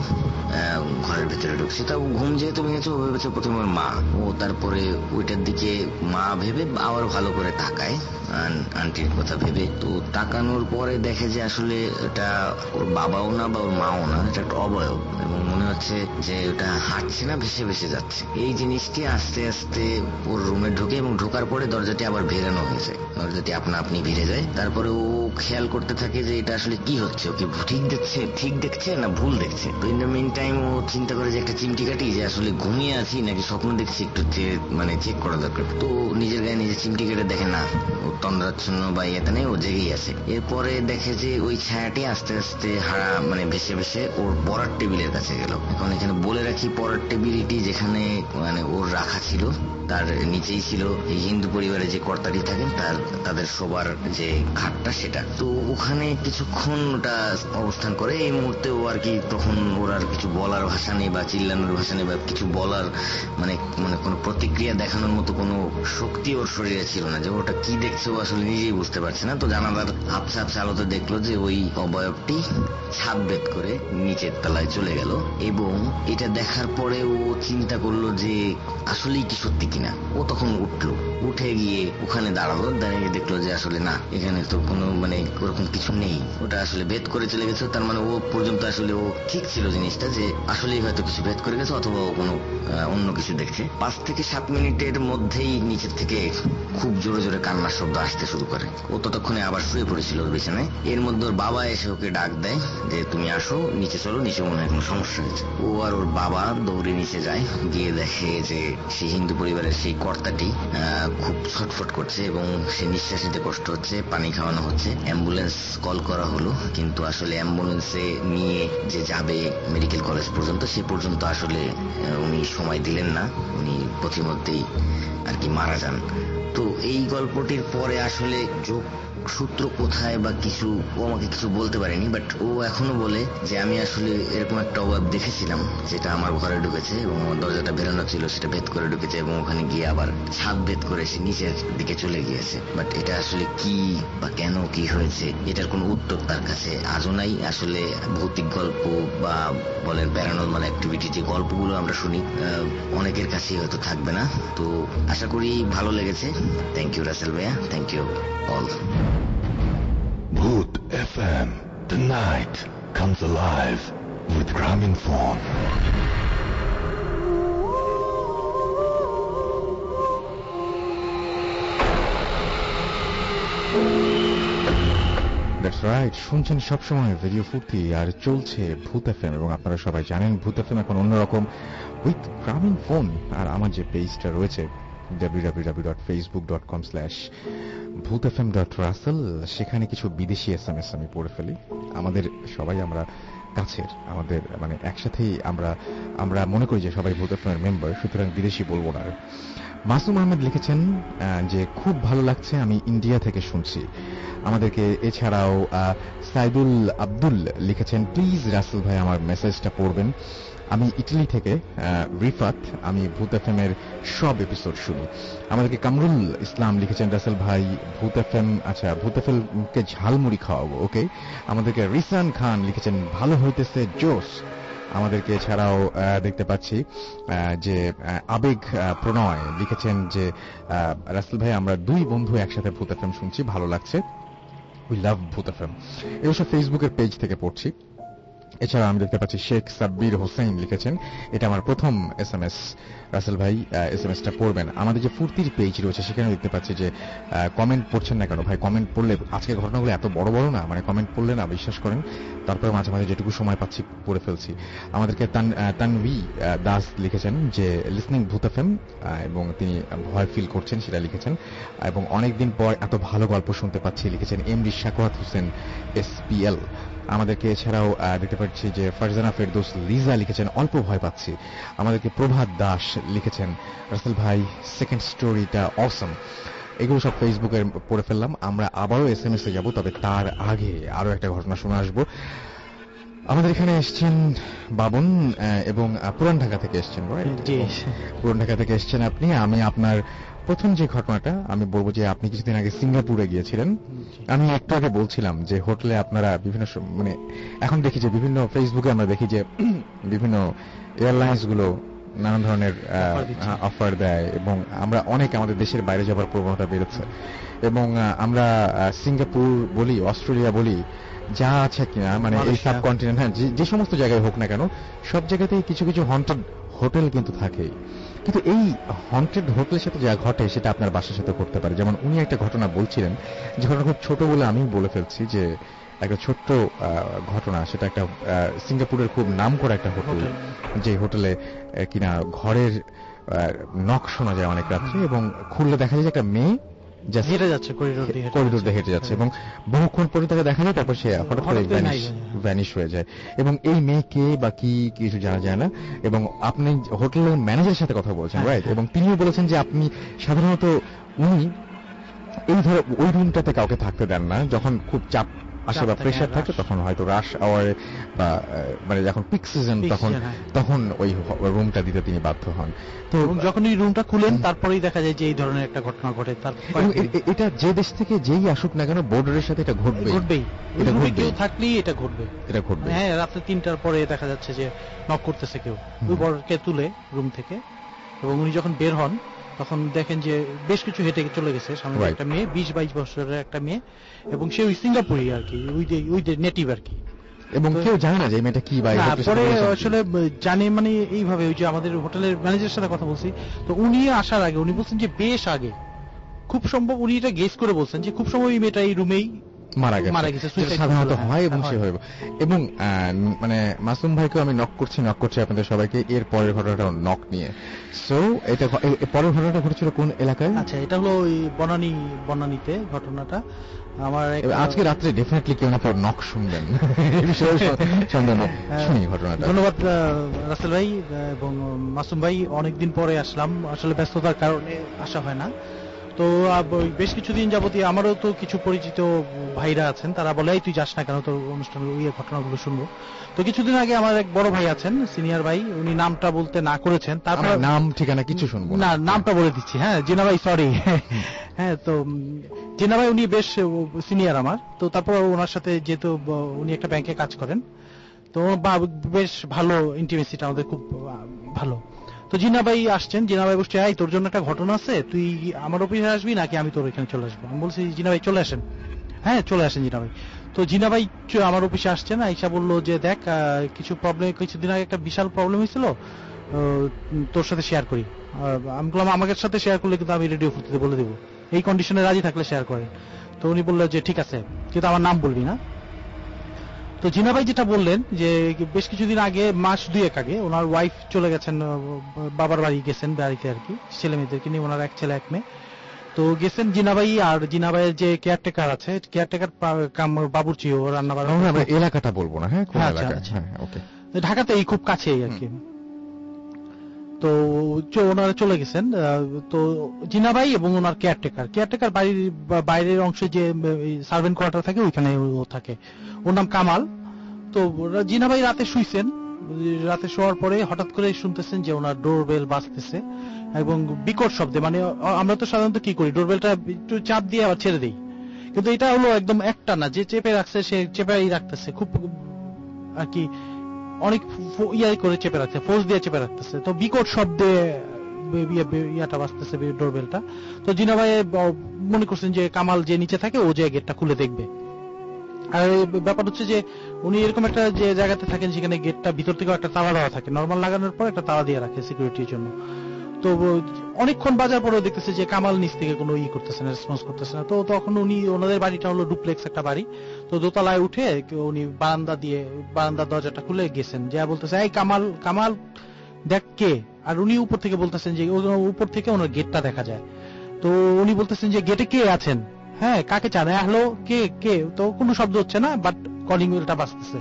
ঘরের ভেতরে ঢুকছে। তা ঘুম যেহেতু ভেঙেছে, ও ভেবেছে প্রথমে ওর মা। ও তারপরে ওইটার দিকে মা ভেবে আবার ভালো করে তাকায় আন্টির কথা ভেবে। তো তাকানোর পরে দেখে যে আসলে এটা ওর বাবাও না বা ওর মাও না, এটা একটা অবয়ব, এবং মনে হচ্ছে যে ওটা হাঁটছে না, ভেসে ভেসে যাচ্ছে। এই জিনিসটি আস্তে আস্তে ওর রুমে ঢোকে, এবং ঢোকার পরে দরজাটি আবার ভেরানো হয়েছে, দরজাটি আপনা আপনি ভিড়ে যায়। তারপরে ও খেয়াল করতে থাকে যে এটা আসলে কি হচ্ছে, ও কি ঠিক দেখছে ঠিক দেখছে না ভুল দেখছে। তো ইন দ্য মিন টাইম ও চিন্তা করে যে একটা চিমটি কাটি, যে আসলে ঘুমিয়ে আছি নাকি স্বপ্ন দেখছি, একটু মানে চেক করা দরকার। তো নিজের গায়ে নিজে চিমটি কেটে দেখে না, ও তন্দ্রাচ্ছন্ন বা ইয়েতে নেই, ও জেগেই আছে। এরপরে দেখে যে ওই ছায়াটি আস্তে আস্তে হারা মানে ভেসে ভেসে ওর পড়ার টেবিলের কাছে গেল। এখন এখানে বলে রাখি, পড়ার টেবিলটি যেখানে মানে ওর রাখা ছিল তার নিচেই ছিল এই হিন্দু পরিবারে যে কর্তাটি থাকেন তার তাদের সবার যে খাটটা, সেটা। তো ওখানে কিছুক্ষণ ওটা অবস্থান করে। এই মুহূর্তে ও আর কি তখন ওর আর কিছু বলার ভাষা নেই বা চিল্লানোর ভাষা নেই বা কিছু বলার মানে মানে কোনো প্রতিক্রিয়া দেখানোর মতো কোনো শক্তি ওর শরীরে ছিল না, যে ওটা কি দেখছে ও আসলে নিজেই বুঝতে পারছে না। তো জানালার আবছা আবছা আলোতে দেখলো যে ওই অবয়বটি ছাদ ভেদ করে নিচের তলায় চলে গেল, এবং এটা দেখার পরে ও চিন্তা করলো যে আসলেই কি সত্যি কিনা। ও তখন উঠলো, উঠে গিয়ে ওখানে দাঁড়ালো, দাঁড়িয়ে দেখলো যে আসলে না, এখানে তো কোনো মানে ওরকম কিছু নেই। ওটা আসলে ভেদ করে চলে গেছে। তার মানে ও পর্যন্ত আসলে ও ঠিক ছিল জিনিসটা যে আসলেই হয়তো কিছু ভেদ করে গেছে অথবা ও কোনো অন্য কিছু দেখছে। পাঁচ থেকে সাত মিনিটের মধ্যেই নিচের থেকে খুব জোরে জোরে কান্নার শব্দ আসতে শুরু করে। ও ততক্ষণে আবার শুয়ে পড়েছিল বিছানায়। এর মধ্যে ওর বাবা এসে ওকে ডাক দেয় যে তুমি আসো, নিচে চলো, নিচে মনে হয় কোনো সমস্যা হয়েছে। ও আর ওর বাবা দৌড়ে নিচে যায়, গিয়ে দেখে যে সেই হিন্দু পরিবারের সেই কর্তাটি খুব ছটফট করছে এবং সে নিঃশ্বাস নিতে কষ্ট হচ্ছে, পানি খাওয়ানো হচ্ছে। অ্যাম্বুলেন্স কল করা হলো, কিন্তু আসলে অ্যাম্বুলেন্সে নিয়ে যে যাবে মেডিকেল কলেজ পর্যন্ত, সে পর্যন্ত আসলে উনি সময় দিলেন না। উনি পথিমধ্যেই আর কি মারা যান। তো এই গল্পটির পরে আসলে যোগ সূত্র কোথায় বা কিছু ও আমাকে কিছু বলতে পারেনি, বাট ও এখনো বলে যে আমি আসলে এরকম একটা ওয়েব দেখেছিলাম যেটা আমার ঘরে ঢুকেছে এবং আমার দরজাটা বেরোনো ছিল, সেটা ভেদ করে ঢুকেছে এবং ওখানে গিয়ে আবার ছাদ ভেদ করে সে নিচের দিকে চলে গিয়েছে। বাট এটা আসলে কি বা কেন কি হয়েছে এটার কোনো উত্তর তার কাছে আজও নাই। আসলে ভৌতিক গল্প বা বলেন প্যারানরমাল অ্যাক্টিভিটি যে গল্পগুলো আমরা শুনি অনেকের কাছেই হয়তো থাকবে না। তো আশা করি ভালো লেগেছে। থ্যাংক ইউ রাসেল ভাইয়া, thank you all. Bhoot F M, the night comes alive with Gramophone. That's right, শুনছেন সবসময় রেডিও ফুর্তি আর চলছে ভূত এফএম। এবং আপনারা সবাই জানেন ভূত এফএম এখন অন্যরকম উইথ গ্রামীণফোন। আর আমার যে পেজটা রয়েছে W W W dot Facebook dot com slash Bhoot FM dot Russell, সেখানে কিছু বিদেশি এস এম এস আমি পড়ে ফেলি। আমাদের সবাই আমরা কাছের, আমাদের মানে একসাথেই আমরা আমরা মনে করি যে সবাই ভূত এফএম এর মেম্বার, সুতরাং বিদেশি বলবো না। মাসুম আহমেদ লিখেছেন যে খুব ভালো লাগছে, আমি ইন্ডিয়া থেকে শুনছি আমাদেরকে। এছাড়াও সাইদুল আব্দুল লিখেছেন প্লিজ রাসেল ভাই আমার মেসেজটা পড়বেন, আমি ইটালি থেকে রিফাত, আমি ভূত এফএম এর সব এপিসোড শুনি। আমাদেরকে কামরুল ইসলাম লিখেছেন রাসেল ভাই ভূত এফএম, আচ্ছা ভূত এফএম কে ঝালমুড়ি খাওয়াবো, ওকে। আমাদেরকে রিসান খান লিখেছেন ভালো হইতেছে জোস। আমাদেরকে এছাড়াও দেখতে পাচ্ছি যে আবেগ প্রণয় লিখেছেন যে রাসেল ভাই আমরা দুই বন্ধু একসাথে ভূত এফএম শুনছি, ভালো লাগছে, উই লাভ ভূত এফএম। এগুলো সব ফেসবুকের পেজ থেকে পড়ছি। এছাড়া আমি দেখতে পাচ্ছি শেখ সাব্বির হোসেন লিখেছেন এটা আমার প্রথম এস এম এস, রাসেল ভাই এস এম এসটা পড়বেন। আমাদের যে ফুর্তির পেজ রয়েছে সেখানে দেখতে পাচ্ছি যে কমেন্ট পড়ছেন না কেন ভাই, কমেন্ট পড়লে আজকের ঘটনাগুলো এত বড় বড় না, মানে কমেন্ট পড়লে না বিশ্বাস করেন, তারপরে মাঝে মাঝে যেটুকু সময় পাচ্ছি পড়ে ফেলছি। আমাদেরকে তানভি দাস লিখেছেন যে লিসনিং ভূত এফএম এবং তিনি ভয় ফিল করছেন সেটা লিখেছেন, এবং অনেকদিন পর এত ভালো গল্প শুনতে পাচ্ছি লিখেছেন এমডি শাকওয়াত হোসেন এসপিএল। আমাদেরকে এছাড়াও দেখতে পাচ্ছি যে ফারজানা ফেরদৌস লিজা লিখেছেন অল্প ভয় পাচ্ছি। আমাদেরকে প্রভাত দাস লিখেছেন রাসেল ভাই সেকেন্ড স্টোরিটা অসম। এগুলো সব ফেসবুকে পড়ে ফেললাম। আমরা আবারও এস এম এস এ যাবো, তবে তার আগে আরো একটা ঘটনা শুনে আসবো। আমাদের এখানে এসছেন বাবন এবং পুরান ঢাকা থেকে এসছেন, পুরান ঢাকা থেকে এসছেন আপনি। আমি আপনার প্রথম যে ঘটনাটা আমি বলবো যে আপনি কিছুদিন আগে সিঙ্গাপুরে গিয়েছিলেন। আমি একটু আগে বলছিলাম যে হোটেলে আপনারা বিভিন্ন মানে এখন দেখি যে বিভিন্ন ফেসবুকে আমরা দেখি যে বিভিন্ন এয়ারলাইন্স গুলো নানান ধরনের অফার দেয় এবং আমরা অনেক আমাদের দেশের বাইরে যাবার প্রবণতা বেড়েছে এবং আমরা সিঙ্গাপুর বলি, অস্ট্রেলিয়া বলি, যা আছে কিনা মানে এই সাবকন্টিনেন্ট, হ্যাঁ যে সমস্ত জায়গায় হোক না কেন সব জায়গাতেই কিছু কিছু হন্টেড হোটেল কিন্তু থাকেই। কিন্তু এই হন্টেড হোটেলের সাথে যা ঘটে সেটা আপনার বাসার সাথে করতে পারে। যেমন উনি একটা ঘটনা বলছিলেন, যে ঘটনা খুব ছোট বলে আমি বলে ফেলছি, যে একটা ছোট্ট ঘটনা, সেটা একটা সিঙ্গাপুরের খুব নাম করা একটা হোটেল, যে হোটেলে কিনা ঘরের নখ শোনা যায় অনেক রাত্রে এবং খুললে দেখা যায় যে একটা মেয়ে করিডোর দিয়ে হেঁটে যাচ্ছে এবং বহুক্ষণ পরে তাকে দেখা যায়, তারপর সে হঠাৎ করে ভ্যানিশ হয়ে যায় এবং এই মেয়ে কে বা কি কিছু জানা যায় না। এবং আপনি হোটেলের ম্যানেজারের সাথে কথা বলছেন, রাইট? এবং তিনিও বলেছেন যে আপনি সাধারণত উনি এই ধরো ওই রুমটাতে কাউকে থাকতে দেন না, যখন খুব চাপ আসে বা থাকে, প্রেশার হ্যাঁ, থাকে rush। তখন হয়তো রাশ আওয়ারে বা আহ, মানে যখন পিক সিজন Peak তখন season, হ্যাঁ। তখন ওই রুমটা দিতে তিনি বাধ্য হন। তো এবং যখন এই রুমটা খুলেন তারপরেই দেখা যায় যে এই ধরনের একটা ঘটনা ঘটে। তার এবং কয়েকদিন এ- এ- এটা যে দেশ থেকে যেই আসুক না কেন বোর্ডারের সাথে এটা ঘটবে ঘটবেই, ওই এটা রুমে ঘটবেই। কেউ থাকলেই এটা ঘটবে। এটা ঘটবে। হ্যাঁ, রাত্রে তিনটার পরে দেখা যাচ্ছে যে নক করতেছে কেউ, হুম। ওই বরকে তুলে রুম থেকে, এবং উনি যখন বের হন তখন দেখেন যে বেশ কিছু হেঁটে চলে গেছে সামনে Right. একটা মেয়ে, বিশ বাইশ বছরের একটা মেয়ে, এবং সে ওই সিঙ্গাপুরি আর কি, ওই যে ওই যে নেটিভ আর কি। এবং তো- কেউ জানে না যে এই মেয়েটা কি বা এই না, লোকটার সাথে পরে relation কি। আসলে জানে মানে এইভাবে, ওই যে আমাদের হোটেলের ম্যানেজারের সাথে কথা বলছি, তো উনি আসার আগে উনি বলছেন যে বেশ আগে, খুব সম্ভব উনি এটা গেস করে বলছেন যে খুব সম্ভব এই মেয়েটা এই রুমেই মারা গেছে মারা গেছে, যেটা suicide সাধারণত করেছিল, হয় হ্যাঁ, এবং সে হয়। হয়ে এবং আহ, মানে মাসুম ভাইকে আমি নক করছি নক করছি আপনাদের সবাইকে এর পরের ঘটনাটা নক নিয়ে। সো এটা ঘ- এ- এ পরের ঘটনাটা ঘটেছিল কোন এলাকায়? আচ্ছা, এটা হলো ওই বনানী বনানীতে ঘটনাটা। আমার এক- এবার আজকে রাত্রে ডেফিনেটলি কেউ না কেউ নক শুনবেন এই বিষয়ে স- সন্দেহ নেই। হ্যাঁ, শুনি ঘটনাটা। ধন্যবাদ আহ, রাসেল ভাই আহ, এবং মাসুম ভাই। অনেকদিন পরে আসলাম, আসলে ব্যস্ততার কারণে আসা হয় না। তো আহ, ওই বেশ কিছুদিন যাবতীয় আমারও তো কিছু পরিচিত ভাইরা আছেন, তারা বলে এই তুই যাস না কেন, তোর অনুষ্ঠান ওই ঘটনাগুলো শুনবো। তো কিছুদিন আগে আমার এক বড় ভাই আছেন, সিনিয়র ভাই, উনি নামটা বলতে না করেছেন, তারপর আমরা নাম ঠিকানা কিছু শুনবো না, নামটা বলে দিচ্ছি। হ্যাঁ, জিনা ভাই, সরি। হ্যাঁ, তো উম, জিনা ভাই উনি বেশ সিনিয়র আমার, তো তারপর ওনার সাথে যেহেতু ব- উনি একটা ব্যাংকে কাজ করেন, তো বা- বেশ ভালো ইন্টিমেসিটা আমাদের, খুব আহ, ভালো। তো জিনা ভাই আসছেন, জিনা ভাই বসছে, এই তোর জন্য একটা ঘটনা আছে, তুই আমার অফিসে আসবি নাকি আমি তোর এখানে চলে আসবো? আমি বলছি জিনা ভাই চলে আসেন। হ্যাঁ, চলে আসেন জিনা ভাই। তো জিনা ভাই চ- আমার অফিসে আসছেন, আইসা বললো যে দেখ, আহ, কিছু প্রবলেম, কিছুদিন আগে একটা বিশাল প্রবলেম হয়েছিল, আহ, তোর সাথে শেয়ার করি। আর আমি বললাম আমাকে সাথে শেয়ার করলে কিন্তু আমি রেডিও ফুটতে বলে দেবো, এই কন্ডিশনে রাজি থাকলে শেয়ার করে। তো উনি বললো যে ঠিক আছে, কিন্তু আমার নাম বলবি না। তো জিনা ভাই যেটা বললেন যে বেশ কিছুদিন আগে, মাস দুয়েক আগে, ওনার ওয়াইফ চলে গেছেন, আহ, বাবার বাড়ি গেছেন বাড়িতে আর কি, ছেলে মেয়েদেরকে নিয়ে, ওনার এক ছেলে এক মেয়ে। তো গেছেন জিনাবাই, আর জিনাবাইয়ের যে কেয়ারটেকার আছে, কেয়ারটেকার বাবুর্চি, ও রান্না আমরা বান্না, আমরা এলাকাটা বলবো না, হ্যাঁ কোন আচ্ছা, এলাকা? আচ্ছা। হ্যাঁ ওকে। ঢাকাতেই খুব কাছেই আর কি। তো চ- ওনারা চলে গেছেন। আহ, তো জিনাবাই এবং ওনার কেয়ারটেকার, কেয়ারটেকার বাড়ির বা- বাইরের অংশে যে সার্ভেন্ট কোয়ার্টার থাকে ওইখানে ও থাকে, ওর নাম কামাল। তো ওরা- জিনাবাই রাতে শুইছেন, রাতে শোয়ার পরে হঠাৎ করে শুনতেছেন যে ওনার ডোরবেল বাজতেছে এবং বিকট শব্দে, মানে আ- আমরা তো সাধারণত কি করি, ডোরবেলটা একটু চাপ দিয়ে আবার ছেড়ে দেই, কিন্তু এটা হলো একদম একটা না, যে চেপে রাখছে সে চেপেই রাখতেছে, খুব আর কি অনেক ফো- ইয়ে করে চেপে রাখছে, ফোর্স দিয়ে চেপে রাখতেছে। তো বিকট শব্দে বে- ইয়ে- বে- ইয়াটা বাজতেছে, ডোরবেলটা। তো জিনাবাই মনে করছেন যে কামাল যে নিচে থাকে ও যে গেটটা খুলে দেখবে। আর এই ব্যাপার হচ্ছে যে উনি এরকম একটা যে জায়গাতে থাকেন যেখানে গেটটা ভিতর থেকে একটা তালা দেওয়া থাকে, নর্মাল লাগানোর পর একটা তালা দিয়ে রাখে সিকিউরিটির জন্য। তো অনেকক্ষণ বাজার পরেও দেখতেছে যে কামাল নিচ থেকে কোনো ই করতেছে না, রেসপন্স করতেছে না। তো তখন উনি, ওনাদের বাড়িটা হলো ডুপ্লেক্স একটা বাড়ি, তো দোতলায় উঠে উনি বারান্দা দিয়ে, বারান্দার দরজাটা খুলে গেছেন, যা বলতেছে এই কামাল, কামাল দেখ কে। আর উনি উপর থেকে বলতেছেন যে ও- উপর থেকে ওনার গেটটা দেখা যায়। তো উনি বলতেছেন যে গেটে কে আছেন, হ্যাঁ কাকে চান, হ্যালো কে কে। তো কোনো শব্দ হচ্ছে না, বাট কলিং বেলটা বাজতেছে।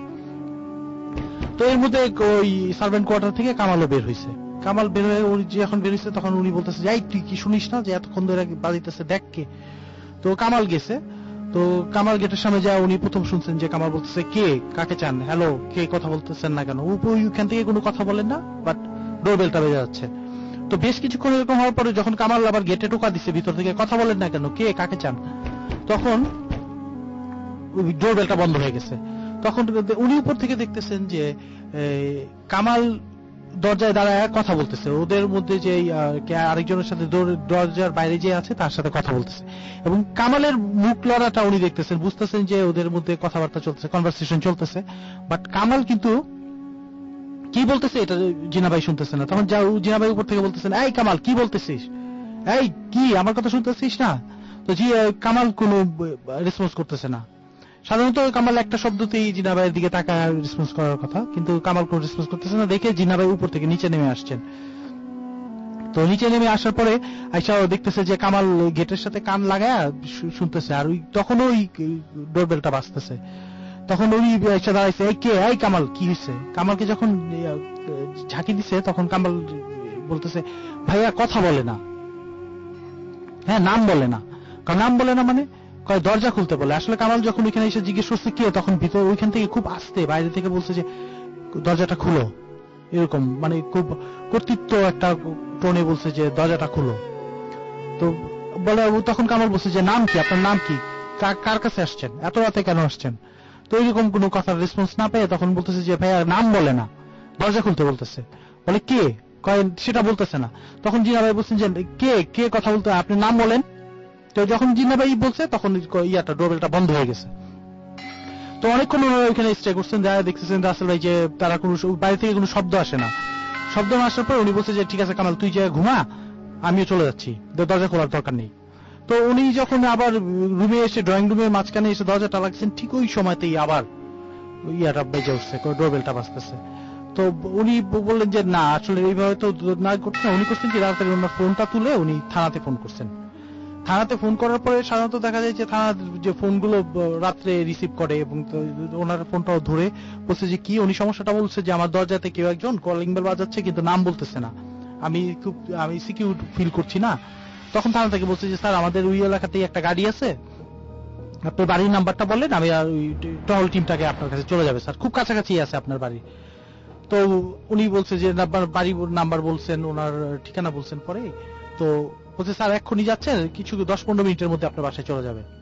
তো এর মধ্যে ওই সার্ভেন্ট কোয়ার্টার থেকে কামালও বের হয়েছে। কামাল বের হয়ে উনি যখন বের হয়েছে তখন উনি বলতেছে যাই তুই কি শুনিস না যে এতক্ষণ ধরে বাজিতেছে, দেখ কে। তো কামাল গেছে। তো কামাল গেটের সামনে যায়, উনি প্রথম শুনছেন যে কামাল বলতেছে কে, কাকে চান, হ্যালো কে, কথা বলতেছেন না কেন। ওইখান থেকে কোনো কথা বলেন না, বাট ডোরবেলটা বেজে যাচ্ছে। তো বেশ কিছুক্ষণ এরকম হওয়ার পরে যখন কামাল আবার গেটে টোকা দিচ্ছে ভিতর থেকে, কথা বলেন না কেন, কে, কাকে চান, তখন ডোরবেলটা বন্ধ হয়ে গেছে। তখন উনি উপর থেকে দেখতেছেন যে এ, কামাল দরজায় দাঁড়ায় কথা বলতেছে, ওদের মধ্যে যে আহ, কে- আরেকজনের সাথে দর- দরজার বাইরে যে আছে তার সাথে কথা বলতেছে, এবং কামালের মুখ লড়াটা উনি দেখতেছেন, বুঝতেছেন যে ওদের মধ্যে কথাবার্তা চলতেছে, কনভারসেশন চলতেছে, বাট কামাল কিন্তু কি বলতেছে এটা জিনাবাই শুনতেছে না। তখন যা জিনাবাই উপর থেকে বলতেছেন এই কামাল কি বলতেছিস, এই কি আমার কথা শুনতেছিস না। তো জি কামাল কোনো রেসপন্স করতেছে না। সাধারণত কামাল একটা শব্দতেই জিনাবাইয়ের দিকে তাকায় রেসপন্স করার কথা, কিন্তু কামাল কোনো রেসপন্স করতেছে না দেখে জিনাবাই উপর থেকে নিচে নেমে আসছেন। তো নিচে নেমে আসার পরে আইসা দেখতেছে যে কামাল গেটের সাথে কান লাগায় শু- শুনতেছে, আর ওই তখন ওই ডোরবেলটা বাজতেছে। তখন উনি এসে দাঁড়াইছে, এই কে, এই কামাল কি হয়েছে। কামালকে যখন ইয়া, ঝাঁকি দিছে তখন কামাল বলতেছে ভাইয়া কথা বলে না, হ্যাঁ নাম বলে না। কারণ নাম বলে না মানে কয় দরজা খুলতে বলে। আসলে কামাল যখন ওইখানে এসে জিজ্ঞেস করছে কে, তখন ভিতর ওইখান থেকে খুব আস্তে বাইরে থেকে বলছে যে দরজাটা খুলো, এরকম মানে খুব কর্তৃত্ব একটা টোনে বলছে যে দরজাটা খুলো। তো বলে তখন কামাল বলছে যে নাম কি, আপনার নাম কি, কার কাছে আসছেন, এত রাতে কেন আসছেন? তো এইরকম কোনো কথার রেসপন্স না পেয়ে তখন বলতেছে যে ভাইয়া নাম বলে না, দরজা খুলতে বলতেছে। বলে কে, কয় সেটা বলতেছে না। তখন জিনা ভাই বলছেন যে কে কে কথা বলতে, আপনি নাম বলেন। তো যখন জিনা ভাই বলছে তখন ইয়াটা ডোরবেলটা বন্ধ হয়ে গেছে। তো অনেকক্ষণ ওইখানে স্টে করছেন, যারা দেখতেছেন রাসেল ভাই যে তারা কোনো বাইরে থেকে কোনো শব্দ আসে না। শব্দ না আসার পর উনি বলছে যে ঠিক আছে কামাল তুই যে ঘুমা, আমিও চলে যাচ্ছি, দরজা খোলার দরকার নেই। তো উনি যখন আবার রুমে এসে ড্রয়িং রুমের মাঝখানে এসে দরজাটা লাগছেন, ঠিক ওই সময়তেই আবার ইয়াটা বেজে উঠছে, ডোরবেলটা বাজতেছে। তো উনি বললেন যে না আসলে এইভাবে তো না করছেন, উনি করছেন কি রাতে ওনার ফোনটা তুলে উনি থানাতে ফোন করছেন। থানাতে ফোন করার পরে সাধারণত দেখা যায় যে থানার যে ফোনগুলো রাত্রে রিসিভ করে, এবং ওনার ফোনটাও ধরে বলছে যে কি, উনি সমস্যাটা বলছে যে আমার দরজাতে কেউ একজন কলিং বেল বাজাচ্ছে কিন্তু নাম বলতেছে না, আমি খুব আমি সিকিউর ফিল করছি না। তখন থানা থেকে বলছে যে স্যার আমাদের ওই এলাকাতেই একটা গাড়ি আছে, আপনার বাড়ির নাম্বারটা বললেন, আমি আর ওই টহল টিমটাকে আপনার কাছে চলে যাবে স্যার, খুব কাছাকাছি আছে আপনার বাড়ি। তো উনি বলছে যে বাড়ির নাম্বার বলছেন, ওনার ঠিকানা বলছেন পরে। তো বলছে স্যার এক্ষুনি যাচ্ছে, কিছু দশ পনেরো মিনিটের মধ্যে আপনার বাসায় চলে যাবে।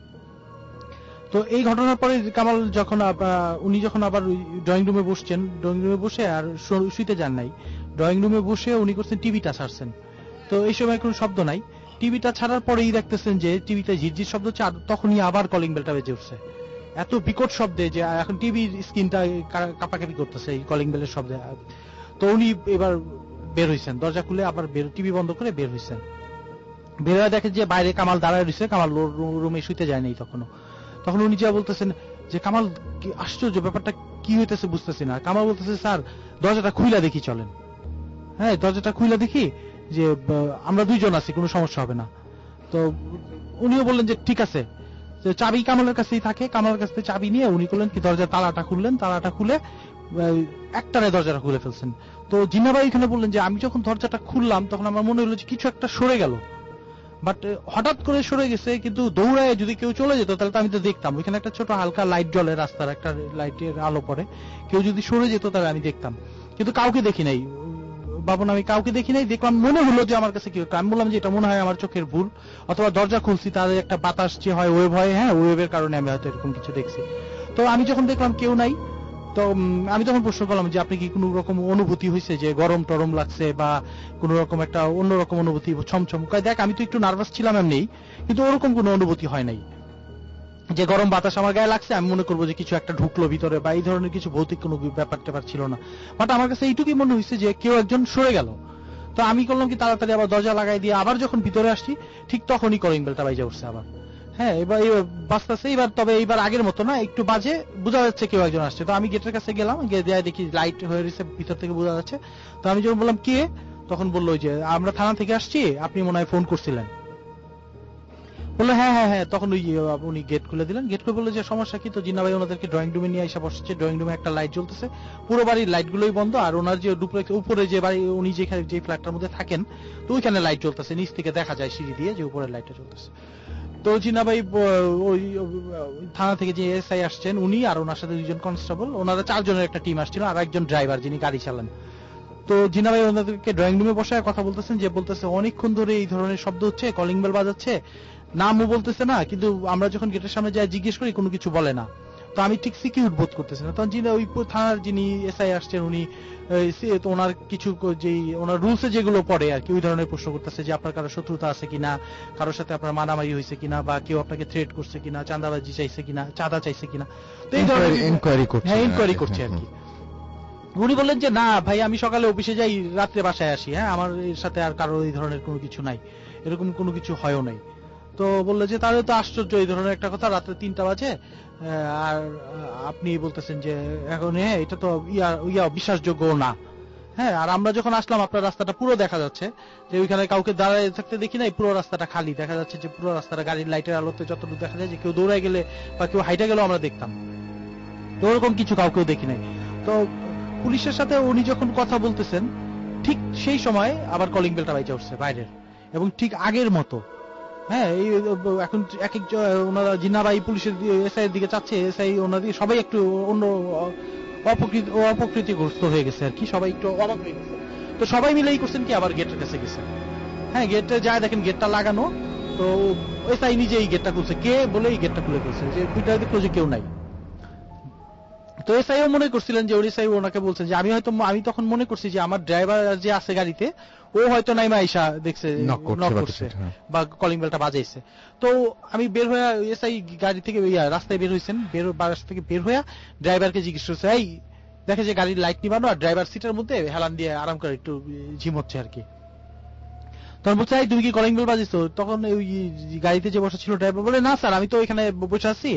তো এই ঘটনার পরে কামাল যখন উনি যখন আবার ড্রয়িং রুমে বসছেন, ড্রয়িং রুমে বসে আর শুইতে যান নাই, ড্রয়িং রুমে বসে উনি করছেন টিভিটা ছাড়ছেন। তো এই সময় কোনো শব্দ নাই, টিভিটা ছাড়ার পরেই দেখতেছেন যে টিভিতে ঝিরঝির শব্দ হচ্ছে, আর তখনই আবার কলিং বেলটা বেজে উঠছে এত বিকট শব্দে যে এখন টিভির স্ক্রিনটা কাঁপাকাপি করতেছে এই কলিং বেলের শব্দে। তো উনি এবার বের হইছেন, দরজা খুলে আবার বের, টিভি বন্ধ করে বের হইছেন। বের হয়ে দেখে যে বাইরে কামাল দাঁড়ায় রয়েছে, কামাল রুমে শুইতে যায় নাই তখনও। তখন উনি যা বলতেছেন যে কামাল আশ্চর্য, ব্যাপারটা কি হইতেছে বুঝতেছি না। কামাল বলতেছে স্যার দরজাটা খুইলা দেখি চলেন, হ্যাঁ দরজাটা খুইলা দেখি যে আমরা দুইজন আছি, কোনো সমস্যা হবে না। তো উনিও বললেন যে ঠিক আছে, চাবি কামালের কাছেই থাকে, কামালের কাছ থেকে চাবি নিয়ে উনি করলেন কি দরজার তালাটা খুললেন, তালাটা খুলে একটানে দরজাটা খুলে ফেলছেন। তো জিন্না ভাই এখানে বললেন যে আমি যখন দরজাটা খুললাম তখন আমার মনে হলো যে কিছু একটা সরে গেল, বাট হঠাৎ করে সরে গেছে, কিন্তু দৌড়ায় যদি কেউ চলে যেত তাহলে তো আমি তো দেখতাম, ওইখানে একটা ছোট হালকা লাইট জ্বলে, রাস্তার একটা লাইটের আলো পড়ে, কেউ যদি সরে যেত তাহলে আমি দেখতাম, কিন্তু কাউকে দেখি নাই বাবন, আমি কাউকে দেখি নাই। দেখলাম মনে হলো যে আমার কাছে কি, আমি বললাম যে এটা মনে হয় আমার চোখের ভুল, অথবা দরজা খুলছি তাদের একটা বাতাস যে হয় ওয়েভ হয়, হ্যাঁ ওয়েভের কারণে আমি হয়তো এরকম কিছু দেখছি। তো আমি যখন দেখলাম কেউ নাই, তো আমি তখন প্রশ্ন করলাম যে আপনি কি কোনো রকম অনুভূতি হয়েছে যে গরম টরম লাগছে বা কোন রকম একটা অন্যরকম অনুভূতি ছমছম? কয় দেখ আমি তো একটু নার্ভাস ছিলাম এমনি, কিন্তু ওরকম কোনো অনুভূতি হয় নাই যে গরম বাতাস আমার গায়ে লাগছে আমি মনে করবো যে কিছু একটা ঢুকলো ভিতরে বা এই ধরনের কিছু ভৌতিক কোনো ব্যাপার ট্যাপার ছিল না। বাট আমার কাছে এইটুকুই মনে হয়েছে যে কেউ একজন সরে গেল। তো আমি করলাম কি তাড়াতাড়ি আবার দরজা লাগাই দিয়ে আবার যখন ভিতরে আসছি ঠিক তখনই কলিং বেলটা বাজে উঠছে আবার, হ্যাঁ এবার বাজতেছে এবার, তবে এইবার আগের মতো না, একটু বাজে, বোঝা যাচ্ছে কেউ একজন আসছে। তো আমি গেটের কাছে গেলাম, গিয়ে দেয় দেখি লাইট হয়ে রয়েছে, ভিতর থেকে বোঝা যাচ্ছে। তো আমি যখন বললাম কে, তখন বললো যে আমরা থানা থেকে আসছি, আপনি মনে হয় ফোন করছিলেন। বললো হ্যাঁ হ্যাঁ হ্যাঁ। তখন ওই উনি গেট খুলে দিলেন, গেট খুলে বললো যে সমস্যা কি? তো জিন্না ভাই ওনাদেরকে ড্রয়িং রুমে নিয়ে এসে বসছে, ড্রয়িং রুমে একটা লাইট জ্বলতেছে, পুরো বাড়ির লাইট গুলোই বন্ধ, আর ওনার যে ডুপ্লেক্স উপরে যে বাড়ি উনি যেখানে যে ফ্ল্যাটটার মধ্যে থাকেন, তো ওইখানে লাইট জ্বলতেছে, নিচ থেকে দেখা যায় সিঁড়ি দিয়ে যে উপরের লাইটটা জ্বলতেছে। তো জিন্না ভাই ওই থানা থেকে যে এসআই আসছেন উনি আর ওনার সাথে দুজন কনস্টেবল, ওনারা চারজনের একটা টিম আসছিল, আর একজন ড্রাইভার যিনি গাড়ি চালান। তো জিন্না ভাই ওনাদেরকে ড্রয়িং রুমে বসে কথা বলতেছেন, যে বলতেছে অনেকক্ষণ ধরে এই ধরনের শব্দ হচ্ছে, কলিং বেল বাজাচ্ছে, নামও বলতেছে না, কিন্তু আমরা যখন গেটের সামনে যাই জিজ্ঞেস করি কোনো কিছু বলে না, তো আমি ঠিক সিকিউর বোধ করতেছি না। তখন যিনি ওই থানার যিনি এসআই আসছেন উনি ওনার কিছু যে ওনার রুলসে যেগুলো পড়ে আর কি, ওই ধরনের প্রশ্ন করতেছে যে আপনার কারো শত্রুতা আছে কিনা, কারোর সাথে আপনার মারামারি হয়েছে কিনা, বা কেউ আপনাকে থ্রেট করছে কিনা, চাঁদাবাজি চাইছে কিনা, চাঁদা চাইছে কিনা, তো এই ধরনের ইনকোয়ারি করছে, হ্যাঁ ইনকোয়ারি করছে আর কি। উনি বললেন যে না ভাই আমি সকালে অফিসে যাই, রাত্রে বাসায় আসি, হ্যাঁ আমার এর সাথে আর কারো এই ধরনের কোনো কিছু নাই, এরকম কোনো কিছু হয়ও নাই। তো বললো যে তাহলে তো আশ্চর্য, এই ধরনের একটা কথা, রাত্রে তিনটা বাজে আর আপনি বলতেছেন যে এখন হ্যাঁ এটা তো ইয়া ইয়া বিশ্বাসযোগ্য না, হ্যাঁ আর আমরা যখন আসলাম আপনার রাস্তাটা পুরো দেখা যাচ্ছে, যে ওইখানে কাউকে দাঁড়ায় থাকতে দেখি নাই, পুরো রাস্তাটা খালি দেখা যাচ্ছে, যে পুরো রাস্তাটা গাড়ির লাইটের আলোতে যতটুকু দেখা যায়, যে কেউ দৌড়ায় গেলে বা কেউ হাইটে গেলেও আমরা দেখতাম, তো ওরকম কিছু কাউকেও দেখি নাই। তো পুলিশের সাথে উনি যখন কথা বলতেছেন ঠিক সেই সময় আবার কলিং বেলটা বাজে উঠছে বাইরের, এবং ঠিক আগের মতো হ্যাঁ এই এখন এক এক ওনারা জিন্নাবাই পুলিশের এসআই এর দিকে চাচ্ছে, এসআই ওনার দিকে সবাই একটু অন্য অপকৃতি অপকৃতিগ্রস্ত হয়ে গেছে আর কি, সবাই একটু অবাক হয়ে গেছে। তো সবাই মিলেই করছেন কি আবার গেটের কাছে গেছে। হ্যাঁ গেটে যায় দেখেন গেটটা লাগানো, তো এসআই নিজেই গেটটা খুলছে, কে বলেই গেটটা খুলে ফেলছে, যে দুইটা দেখলো যে কেউ নাই। তো এসআইও মনে করছিলেন যে ওর এসআই ওনাকে বলছেন যে আমি হয়তো আমি তখন মনে করছি যে আমার ড্রাইভার যে আছে গাড়িতে ও হয়তো নাইমা আইসা দেখছে নক করছে বা কলিং বেলটা বাজাইছে। তো আমি বের হয়ে এসআই গাড়ি থেকে রাস্তায় বের হয়েছেন, বের রাস্তা থেকে বের হয়ে ড্রাইভারকে জিজ্ঞেস করছে, এই দেখে যে গাড়ির লাইট নিবানো আর ড্রাইভার সিটের মধ্যে হেলান দিয়ে আরাম করে একটু ঝিম হচ্ছে আর কি। তখন বলছে এই তুমি কি কলিং বেল বাজিয়েছো? তখন ওই গাড়িতে যে বসা ছিল ড্রাইভার বলে না স্যার আমি তো এখানে বসে আছি,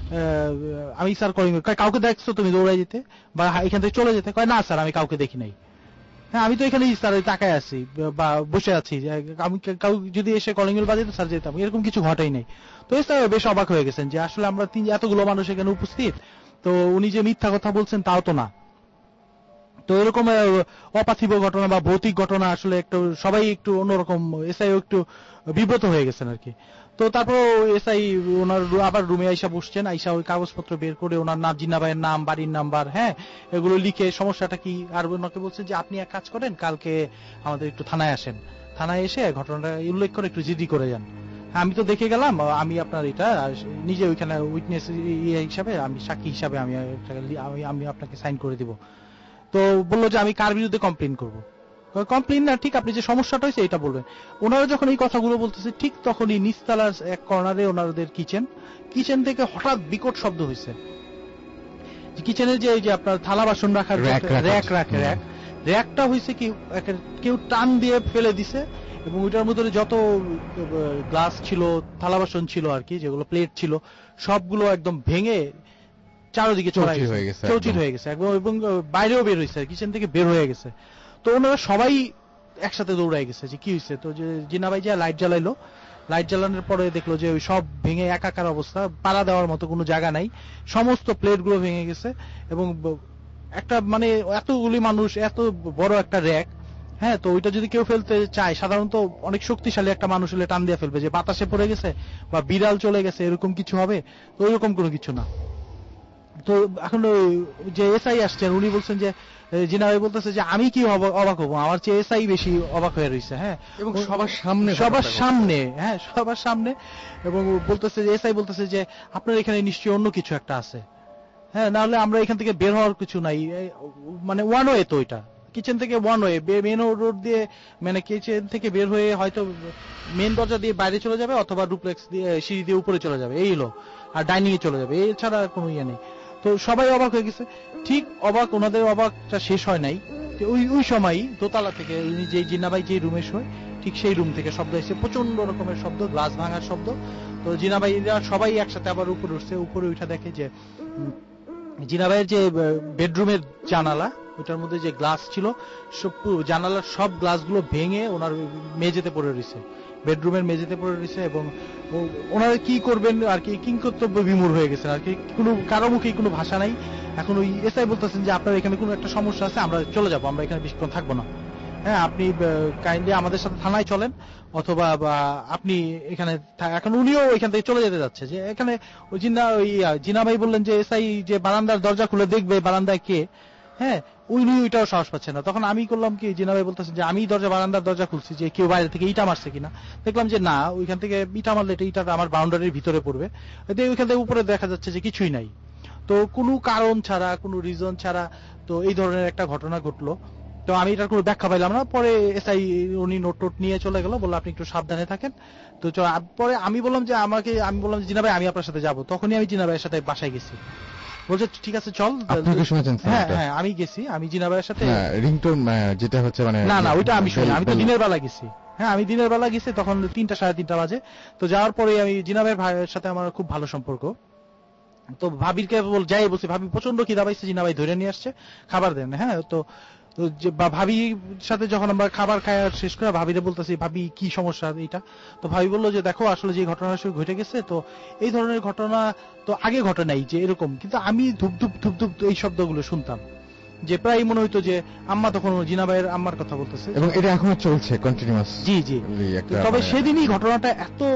আমি স্যার কলিং বেল। কাউকে দেখছো তুমি দৌড়াই যেতে বা এখান থেকে চলে যেতে? কয় না স্যার আমি কাউকে দেখি নাই। হ্যাঁ আমি তো এখানে স্যার তাকায় আছি বা বসে আছি, আমি কাউ যদি এসে কলিং বেল বাজিয়ে স্যার যেতাম, এরকম কিছু ঘটেই নাই। তো স্যার বেশ অবাক হয়ে গেছেন যে আসলে আমরা তিন এতগুলো মানুষ এখানে উপস্থিত, তো উনি যে মিথ্যা কথা বলছেন তাও তো না। তো এরকম অপার্থিব ঘটনা বা ভৌতিক ঘটনা আসলে একটু সবাই একটু অন্যরকম, এসআই একটু বিব্রত হয়ে গেছেন আর কি। তো তারপর এসআই ওনার আবার রুমে আইসা বসছেন, আইসা ওই কাগজপত্র বের করে ওনার নাম, জিন্নাবাইয়ের নাম, বাড়ির নাম্বার, হ্যাঁ এগুলো লিখে সমস্যাটা কি, আর ওনাকে বলছেন যে আপনি এক কাজ করেন কালকে আমাদের একটু থানায় আসেন, থানায় এসে ঘটনাটা উল্লেখ করে একটু জিডি করে যান। আমি তো দেখে গেলাম, আমি আপনার এটা নিজে ওইখানে উইটনেস হিসাবে আমি সাক্ষী হিসাবে আমি আমি আপনাকে সাইন করে দিব। তো বললো যে আমি কার বিরুদ্ধে কমপ্লেন করবো? কমপ্লেন না, ঠিক আপনি যে সমস্যাটা হয়েছে এটা বলবেন। ওনারা যখন এই কথাগুলো বলতেছে ঠিক তখনই নিচতলার এক কর্নারে ওনাদের কিচেন, কিচেন থেকে হঠাৎ বিকট শব্দ হয়েছে। কিচেনের যে যে আপনার থালা বাসন রাখার র্যাক রাখে র্যাক র্যাকটা হয়েছে কি কেউ টান দিয়ে ফেলে দিছে, এবং ওইটার মধ্যে যত গ্লাস ছিল, থালা বাসন ছিল আর কি, যেগুলো প্লেট ছিল সবগুলো একদম ভেঙে চারদিকে চৌচির হয়ে গেছে, চৌচির হয়ে গেছে একদম, এবং বাইরেও বের হয়েছে, কিচেন থেকে বের হয়ে গেছে। তো ওনারা সবাই একসাথে দৌড়াই গেছে যে কি হয়েছে। তো যে জিন্নাবাই যা লাইট জ্বালাইলো, লাইট জ্বালানোর পরে দেখলো যে ওই সব ভেঙে একাকার অবস্থা, পাড়া দেওয়ার মতো কোনো জায়গা নাই, সমস্ত প্লেট গুলো ভেঙে গেছে। এবং একটা মানে এতগুলি মানুষ, এত বড় একটা র্যাক, হ্যাঁ তো ওইটা যদি কেউ ফেলতে চায় সাধারণত অনেক শক্তিশালী একটা মানুষ হলে টান দিয়ে ফেলবে, যে বাতাসে পড়ে গেছে বা বিড়াল চলে গেছে এরকম কিছু হবে, তো ওইরকম কোনো কিছু না। তো এখন যে এসআই আসছেন উনি বলছেন যে জিন্নাবাই বলতেছে যে আমি কি অবাক হবো, আমার চেয়ে এসআই বেশি অবাক হয়ে রয়েছে। হ্যাঁ এবং সবার সামনে, সবার সামনে, হ্যাঁ সবার সামনে। এবং বলতেছে যে এসআই বলতেছে যে আপনার এখানে নিশ্চয়ই অন্য কিছু একটা আছে, হ্যাঁ না হলে আমরা এখান থেকে বের হওয়ার কিছু নাই, মানে ওয়ান ওয়ে তো ওইটা, কিচেন থেকে ওয়ান ওয়ে, মেন রোড দিয়ে মানে কিচেন থেকে বের হয়ে হয়তো মেন দরজা দিয়ে বাইরে চলে যাবে অথবা ডুপ্লেক্স দিয়ে সিঁড়ি দিয়ে উপরে চলে যাবে, এই হলো, আর ডাইনিং এ চলে যাবে, এছাড়া কোনো ইয়ে নেই। তো সবাই অবাক হয়ে গেছে। ঠিক অবাক, ওনাদের অবাকটা শেষ হয় নাই, ওই ওই সময়ই দোতলা থেকে যে জিন্নাবাই যে রুমে শোয় ঠিক সেই রুম থেকে শব্দ এসে, প্রচন্ড রকমের শব্দ, গ্লাস ভাঙার শব্দ। তো জিন্নাবাইরা সবাই একসাথে আবার উপরে উঠছে, উপরে উঠা দেখে যে জিন্নাবাইয়ের যে বেডরুমের জানালা, ওটার মধ্যে যে গ্লাস ছিল সব জানালার সব গ্লাসগুলো ভেঙে ওনার মেঝেতে পড়ে রয়েছে, বেডরুমের মেঝেতে পড়ে রয়েছে। এবং ওনারা কি করবেন আর কি, কিংকর্তব্য বিমূঢ় হয়ে গেছেন আর কি, কোনো কারো মুখে কোনো ভাষা নাই। এখন ওই এসআই বলতেছেন যে আপনার এখানে কোনো একটা সমস্যা আছে, আমরা চলে যাবো, আমরা এখানে বেশিক্ষণ থাকবো না, হ্যাঁ আপনি কাইন্ডলি আমাদের সাথে থানায় চলেন, অথবা আপনি এখানে। এখন উনিও এখান থেকে চলে যেতে যাচ্ছে, যে এখানে ওই জিন্না ওই জিন্নাবাই বললেন যে এসআই যে বারান্দার দরজা খুলে দেখবে বারান্দায় কে, হ্যাঁ উনি ওইটাও সাহস পাচ্ছে না। তখন আমি করলাম কি, জিন্নাবাই বলতেছেন যে আমি দরজা বারান্দার দরজা খুলছি যে কেউ বাইরে থেকে ইটা মারছে কিনা, দেখলাম যে না, ওইখান থেকে ইটা মারলে এটা আমার বাউন্ডারির ভিতরে পড়বে, ওইখান থেকে উপরে দেখা যাচ্ছে যে কিছুই নাই। তো কোনো কারণ ছাড়া, কোনো রিজন ছাড়া তো এই ধরনের একটা ঘটনা ঘটলো। তো আমি এটার কোনো ব্যাখ্যা পাইলাম না। পরে এসআই উনি নোট টোট নিয়ে চলে গেল, বললো আপনি একটু সাবধানে থাকেন। তো পরে আমি বললাম যে আমাকে, আমি বললাম যে জিন্নাবাই আমি আপনার সাথে যাবো। তখনই আমি জিন্নাবাইয়ের সাথে বাসায় গেছি, বলছে ঠিক আছে চল। হ্যাঁ হ্যাঁ আমি গেছি, আমি জিন্নাবাইয়ের সাথে রিংটোন যেটা হচ্ছে মানে না না ওইটা আমি শুনি, আমি তো দিনের বেলা গেছি। হ্যাঁ আমি দিনের বেলা গেছি, তখন তিনটা সাড়ে তিনটা বাজে। তো যাওয়ার পরে আমি জিন্নাবাইয়ের ভাইয়ের সাথে আমার খুব ভালো সম্পর্ক। তো ভাবিরকে যাই বলছি, ভাবি প্রচন্ড খিদা পাইছে, জিন্নাবাই ধরে নিয়ে আসছে খাবার দেন। হ্যাঁ তো ভাবির সাথে যখন আমরা খাবার খাওয়া শেষ করে ভাবিরে বলতেছি ভাবি কি সমস্যা এইটা, তো ভাবি বললো যে দেখো আসলে যে ঘটনা ঘটে গেছে, তো এই ধরনের ঘটনা তো আগে ঘটে নাই যে এরকম, কিন্তু আমি ধুপ ধুপ ধুপ ধুপ এই শব্দগুলো শুনতাম, যে প্রায় মনে হইতো যে আম্মা তখন জিন্নাবাইয়ের আম্মার কথা বলতেছে, এবং এটা এখনো চলছে কন্টিনিউয়াস। জি জি। তবে সেদিনই ঘটনাটা এত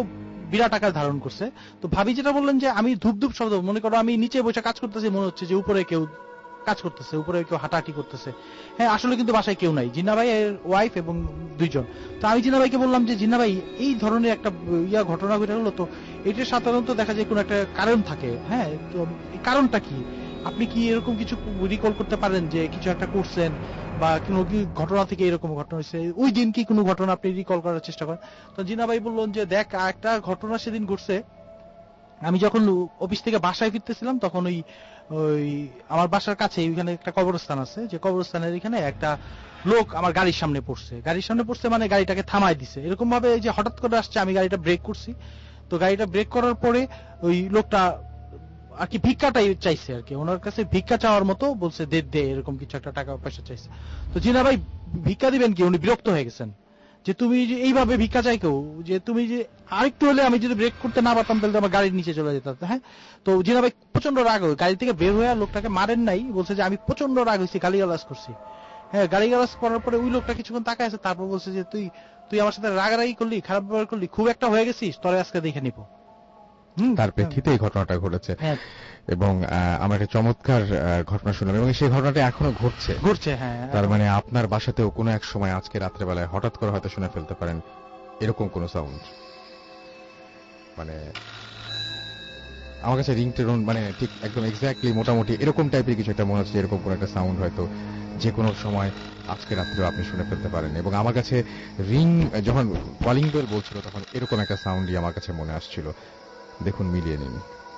বিরাট আকার ধারণ করছে। তো ভাবি যেটা বললেন যে আমি ধূপ ধূপ শব্দ, মনে করো আমি নিচে বসে কাজ করতেছি, মনে হচ্ছে যে উপরে কেউ কাজ করতেছে, উপরে কেউ হাঁটাহাঁটি করতেছে। হ্যাঁ, আসলে কিন্তু বাসায় কেউ নাই, জিন্না ভাই এর ওয়াইফ এবং দুইজন। তো আমি জিন্না ভাইকে বললাম যে জিন্না ভাই এই ধরনের একটা ইয়া ঘটনা ঘটে গেলো, তো এটা সাধারণত দেখা যায় কোনো একটা কারণ থাকে। হ্যাঁ, তো এই কারণটা কি, আপনি কি এরকম কিছু রিকল করতে পারেন যে কিছু একটা করছেন বা কোনো কি ঘটনা থেকে এরকম ঘটনা হয়েছে, ওই দিন কি কোনো ঘটনা আপনি রিকল করার চেষ্টা করেন? তো জিন্না ভাই বললেন যে দেখ, একটা ঘটনা সেদিন ঘটছে, আমি যখন অফিস থেকে বাসায় ফিরতেছিলাম তখন ওই ওই আমার বাসার কাছে ওইখানে একটা কবরস্থান আছে, যে কবরস্থানের এখানে একটা লোক আমার গাড়ির সামনে পড়ছে। গাড়ির সামনে পড়ছে মানে গাড়িটাকে থামায় দিছে, এরকম ভাবে যে হঠাৎ করে আসছে, আমি গাড়িটা ব্রেক করছি। তো গাড়িটা ব্রেক করার পরে ওই লোকটা আর কি ভিক্ষাটাই চাইছে আর কি, ওনার কাছে ভিক্ষা চাওয়ার মতো বলছে, দে দে এরকম কিছু একটা টাকা পয়সা চাইছে। তো জিনা ভাই ভিক্ষা দিবেন কি, উনি বিরক্ত হয়ে গেছেন যে তুমি যে এইভাবে ভিক্ষা চাই কেউ, যে তুমি যে আরেকটু হলে আমি যদি ব্রেক করতে না পারতাম তাহলে আমার গাড়ির নিচে চলে যেতাম। হ্যাঁ, তো জিনা ভাই প্রচন্ড রাগ হয়ে গাড়ি থেকে বের হয়ে লোকটাকে মারেন নাই, বলছে যে আমি প্রচন্ড রাগ হয়েছি, গালিগালাজ করছি। হ্যাঁ, গালিগালাজ করার পরে ওই লোকটা কিছুক্ষণ তাকায় আছে, তারপর বলছে যে তুই তুই আমার সাথে রাগারাগি করলি, খারাপ ব্যবহার করলি, খুব একটা হয়ে গেছিস, তোরে আজকে দেখে নিবো। তার প্রেক্ষিতে এই ঘটনাটা ঘটেছে এবং আমরা একটা চমৎকার ঘটনা শুনলাম এবং সেই ঘটনাটা এখনো ঘটছে ঘটছে হ্যাঁ, তার মানে আপনার বাসাতেও কোনো এক সময় আজকে রাত্রেবেলায় হঠাৎ করে হয়তো শুনে ফেলতে পারেন এরকম কোন সাউন্ড। মানে আমার কাছে রিংটোন মানে ঠিক একদম এক্স্যাক্টলি মোটামুটি এরকম টাইপের কিছু একটা মনে হচ্ছে, এরকম কোন একটা সাউন্ড হয়তো যে কোনো সময় আজকে রাত্রেও আপনি শুনে ফেলতে পারেন। এবং আমার কাছে রিং যখন কলিং বেল বলছিল তখন এরকম একটা সাউন্ডই আমার কাছে মনে আসছিল। দেখুন, মিলিয়ে নিন।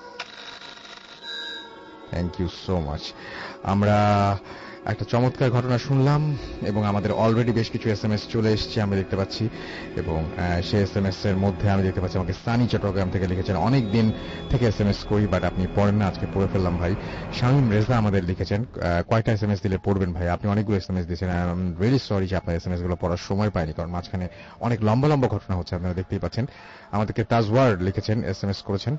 Thank you so much. আমরা একটা চমৎকার ঘটনা শুনলাম এবং আমাদের অলরেডি বেশ কিছু এস এম এস চলে এসছে আমরা দেখতে পাচ্ছি, এবং সেই এস এম এস এর মধ্যে আমি দেখতে পাচ্ছি আমাকে সানি চট্টগ্রাম থেকে লিখেছেন, অনেক দিন থেকে এস এম এস করি বাট আপনি পড়েন না, আজকে পড়ে ফেললাম ভাই। শামীম রেজা আমাদের লিখেছেন, কয়টা এস এম এস দিলে পড়বেন ভাই, আপনি অনেকগুলো এস এম এস দিয়েছেন, আই এম রিয়েলি সরি যে আপনার এস এম এস গুলো পড়ার সময় পাইনি, কারণ মাঝখানে অনেক লম্বা লম্বা ঘটনা হচ্ছে, আপনারা দেখতেই পাচ্ছেন। আমাদেরকে তাজওয়ার লিখেছেন, এস এম এস করেছেন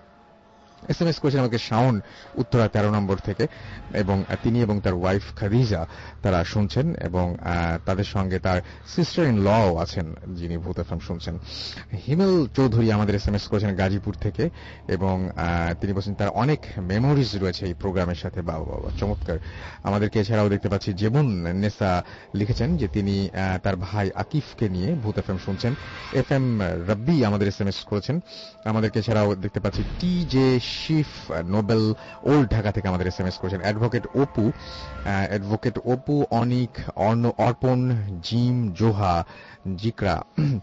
এস এম এস করেছেন আমাকে শাওন উত্তরা তেরো নম্বর থেকে, এবং তিনি এবং তার ওয়াইফ খাদিজা তারা শুনছেন এবং তাদের সঙ্গে তার সিস্টার ইন লও আছেন যিনি ভূত এফএম শুনছেন। হিমেল চৌধুরী আমাদের এস এম এস করেছেন গাজীপুর থেকে এবং তিনি বলছেন তার অনেক মেমোরিজ রয়েছে এই প্রোগ্রামের সাথে। বাবা বাবা চমৎকার। আমাদেরকে এছাড়াও দেখতে পাচ্ছি যেমন নেসা লিখেছেন যে তিনি তার ভাই আকিফকে নিয়ে ভূত এফএম শুনছেন। এফ এম রব্বি আমাদের এস এম এস করেছেন। আমাদেরকে এছাড়াও দেখতে পাচ্ছি T J Shif Nobel old Dhaka থেকে আমাদের এস এম এস করেছেন। Advocate Apu advocate Apu Anik Arpan Jim Zoha জিকরা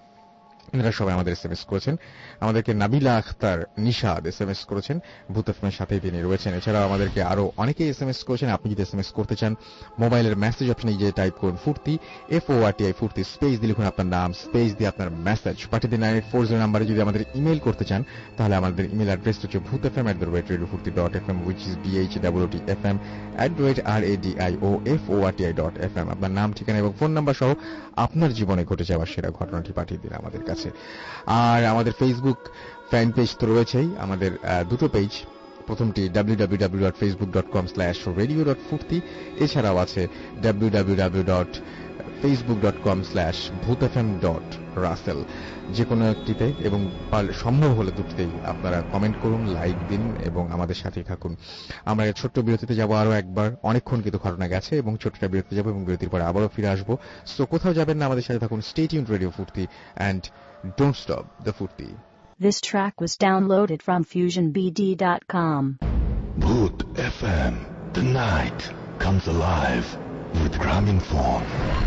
এনারা সবাই আমাদের এস এম এস করেছেন। আমাদেরকে Nabila Akhtar Nishad S M S করেছেন, ভূত এফএমের সাথেই তিনি রয়েছেন। এছাড়াও আমাদেরকে আরো অনেকেই এস এম এস করেছেন। আপনি যদি এস এম এস করতে চান মোবাইলের মেসেজ অপশনে গিয়ে টাইপ করুন ফুর্তি, F O R T I ফুর্তি, স্পেস দিয়ে লিখুন আপনার নাম, স্পেস দিয়ে আপনার মেসেজ পাঠিয়ে দিন নাইন এইট ফোর জিরো নাম্বারে। যদি আমাদের ইমেল করতে চান তাহলে আমাদের ইমেল অ্যাড্রেস হচ্ছে Bhoot F M at the rate radio Foorti dot F M, which is B H W T F M at the rate R A D I O F O R T I dot F M. আপনার নাম, ঠিকানা এবং phone number সহ আপনার জীবনে ঘটে যাওয়া সেরা ঘটনাটি পাঠিয়ে দিন আমাদের কাছে। আর আমাদের ফেসবুক ফ্যান পেজ তো রয়েছেই, আমাদের দুটো পেজ, প্রথমটি W W W dot Facebook dot com slash radio dot Foorti, এছাড়াও আছে W W W dot Facebook dot com slash Bhoot F M dot Russell. যে কোনো একটিতে এবং সম্ভব হলে দুটিতেই আপনারা কমেন্ট করুন, লাইক দিন এবং আমাদের সাথেই থাকুন। আমরা ছোট্ট বিরতিতে যাব আরো একবার, অনেকক্ষণ কিন্তু ঘটনা গেছে এবং ছোট্ট বিরতিতে যাবো এবং বিরতির পরে আবারও ফিরে আসবো। সো কোথাও যাবেন না, আমাদের সাথে থাকুন। Stay tuned radio Foorti and don't stop the Furti. This track was downloaded from fusion b d dot com. Bhoot F M. The night comes alive with Graminphone.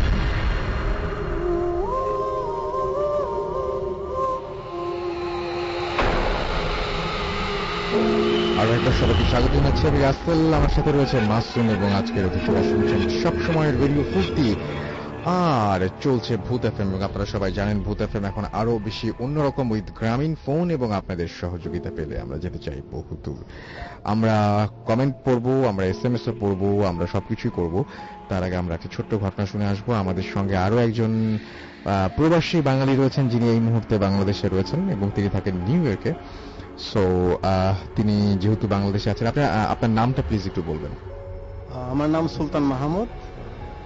আর একবার সবাইকে স্বাগত জানাচ্ছি, আমি রাসেল, আমার সাথে রয়েছে মাসুম এবং আজকের অতিথিরা শুনছেন সবসময়ের রেডিও ফুর্তি আর চলছে ভূত এফএম। এবং আপনারা সবাই জানেন ভূত এফএম এখন আরো বেশি অন্যরকম উইথ গ্রামীণ ফোন এবং আপনাদের সহযোগিতা পেলে আমরা যেতে চাই বহু দূর। আমরা কমেন্ট পড়বো, আমরা এস এম এস ও পড়বো, আমরা সবকিছুই করবো। তার আগে আমরা একটা ছোট্ট ঘটনা শুনে আসবো। আমাদের সঙ্গে আরো একজন প্রবাসী বাঙালি রয়েছেন যিনি এই মুহূর্তে বাংলাদেশে রয়েছেন এবং তিনি থাকেন নিউ ইয়র্কে। সো তিনি যেহেতু বাংলাদেশে আছেন, আপনার আপনার নামটা প্লিজ একটু বলবেন। আমার নাম সুলতান মাহমুদ,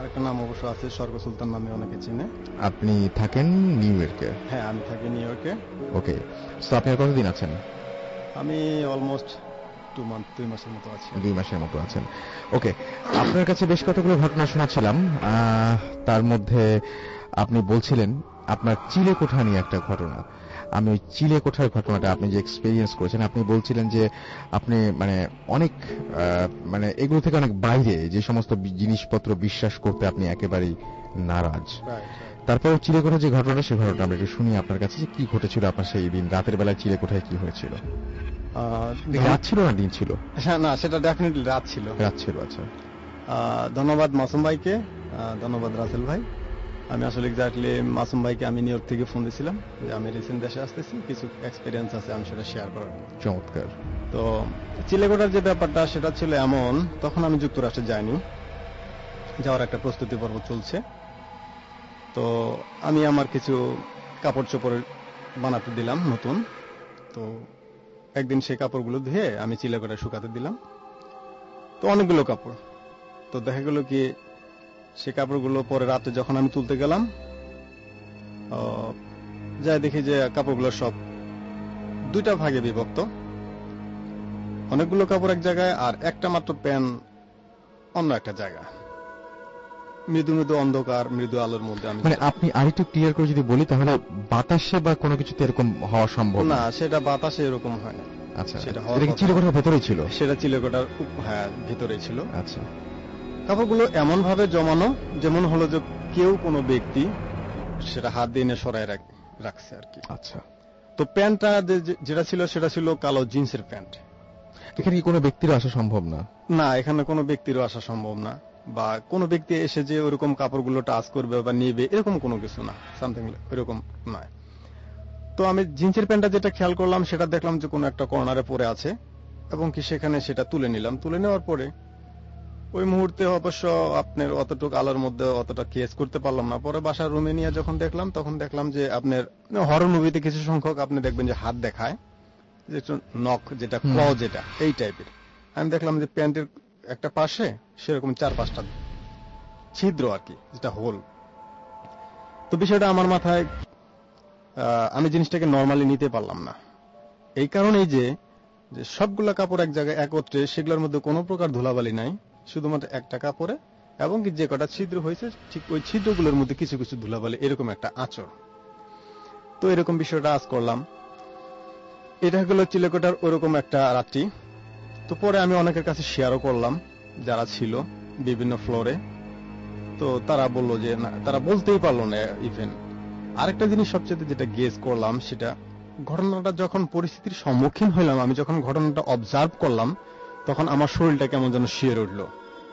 আরেকটা নাম অবশ্য আছে, স্বর্গ সুলতান নামে অনেকে চিনে। আপনি থাকেন নিউ ইয়র্কে? হ্যাঁ, আমি থাকি নিউ ইয়র্কে। ওকে, তো আপনি আর কতদিন আছেন? আমি অলমোস্ট টু মান্থ দুই মাসের মতো আছি। দুই মাসের মতো আছেন। ওকে, আপনার কাছে বেশ কতগুলো ঘটনা শোনাচ্ছিলাম, আহ, তার মধ্যে আপনি বলছিলেন আপনার চিলে কোঠা নিয়ে একটা ঘটনা। আমি ওই চিলে কোঠার ঘটনাটা আপনি যে এক্সপেরিয়েন্স করেছেন, আপনি বলছিলেন যে আপনি মানে অনেক আহ, মানে এগুলো থেকে অনেক বাইরে যে সমস্ত বি- জিনিসপত্র বিশ্বাস করতে আপনি একেবারেই নারাজ। তারপর চিলে কোঠা যে ঘটনাটা, সেই ঘটনাটা আমরা একটু শুনি আপনার কাছে, যে কি ঘটেছিল আপনার সেই দিন রাতের বেলায় চিলে কোঠায় কি হয়েছিল। রাত ছিল না দিন ছিল? হ্যাঁ, না, সেটা ডেফিনেটলি রাত ছিল। রাত ছিল, আচ্ছা। আহ, ধন্যবাদ মাসুম ভাইকে, আহ, ধন্যবাদ রাসেল ভাই। আমি আসলে এক্স্যাক্টলি মাসুম ভাইকে আমি নিউ ইয়র্ক থেকে ফোন দিয়েছিলাম যে আমি রিসেন্ট দেশে আসতেছি, কিছু এক্সপিরিয়েন্স আছে, আমি সেটা শেয়ার করার। চমৎকার। তো চিলেকোঠার যে ব্যাপারটা সেটা ছিল এমন, তখন আমি যুক্তরাষ্ট্রে যাইনি, যাওয়ার একটা প্রস্তুতি পর্ব চলছে। তো আমি আমার কিছু কাপড় চোপড় বানাতে দিলাম নতুন। তো একদিন সেই কাপড়গুলো ধুয়ে আমি চিলেকোঠায় শুকাতে দিলাম। তো অনেকগুলো কাপড়। তো দেখা গেল কি, সে কাপড়গুলো পরে রাতে যখন আমি তুলতে গেলাম, যাই দেখি যে কাপড়গুলো সব দুইটা ভাগে বিভক্ত। অনেকগুলো কাপড় এক জায়গায়, আর একটা মাত্র প্যান অন্য একটা জায়গা, মৃদু মৃদু অন্ধকার, মৃদু আলোর মধ্যে। আমি মানে আপনি আরেকটু ক্লিয়ার করে যদি বলি, তাহলে বাতাসে বা কোনো কিছুতে এরকম হওয়া সম্ভব না? সেটা বাতাসে এরকম হয় না। আচ্ছা, সেটা চিলেকোঠার ভেতরেই ছিল? সেটা চিলেকোঠার, হ্যাঁ, ভিতরেই ছিল। আচ্ছা। কাপড়গুলো এমন ভাবে জমানো যেমন হলো যে কেউ কোনো ব্যক্তি সেটা হাত দিয়ে এনে সরাই রাখছে আর কি। আচ্ছা। তো প্যান্টটা যেটা ছিল সেটা ছিল কালো জিন্সের প্যান্ট। এখানে কি কোনো ব্যক্তিরও আসা সম্ভব না? না, এখানে কোনো ব্যক্তিরও আসা সম্ভব না, বা কোনো ব্যক্তি এসে যে ওরকম কাপড়গুলো টাচ করবে বা নেবে এরকম কোনো কিছু না, সামথিং এরকম নয়। তো আমি জিন্সের প্যান্টটা যেটা খেয়াল করলাম, সেটা দেখলাম যে কোনো একটা কর্নারে পড়ে আছে, এবং কি সেখানে সেটা তুলে নিলাম। তুলে নেওয়ার পরে ওই মুহূর্তে অবশ্য আপনার অতটুকু আলোর মধ্যে অতটা কেস করতে পারলাম না। পরে বাসার রুমে নিয়ে যখন দেখলাম, তখন দেখলাম যে আপনার হরর মুভিতে কিছু সংখ্যক আপনি দেখবেন যে হাত দেখায়, যে নখ, যেটা ক্ল, যেটা এই টাইপের। আমি দেখলাম যে প্যান্টের একটা পাশে সেরকম চার পাঁচটা ছিদ্র আর কি, যেটা হোল। তো বিষয়টা আমার মাথায়, আমি জিনিসটাকে নর্মালি নিতে পারলাম না। এই কারণেই যে সবগুলা কাপড় এক জায়গায় একত্রে, সেগুলোর মধ্যে কোনো প্রকার ধুলাবালি নাই, শুধুমাত্র একটা কাপড়ে, এবং কি যে কটা ছিদ্র হয়েছে ঠিক ওই ছিদ্রগুলোর মধ্যে কিছু কিছু ধুলাবালি, এরকম একটা আঁচড়। তো এরকম বিষয়টা আজ করলাম। এটা হলো চিলেকোঠার ওরকম একটা রাত্রি। তো পরে আমি অনেকের কাছে শেয়ারও করলাম যারা ছিল বিভিন্ন ফ্লোরে। তো তারা বললো যে না, তারা বলতেই পারলো না ইভেন। আরেকটা জিনিস সবচেয়ে যেটা গেস করলাম, সেটা ঘটনাটা যখন পরিস্থিতির সম্মুখীন হইলাম, আমি যখন ঘটনাটা অবজার্ভ করলাম, তখন আমার শরীরটা কেমন যেন শিওর উঠলো।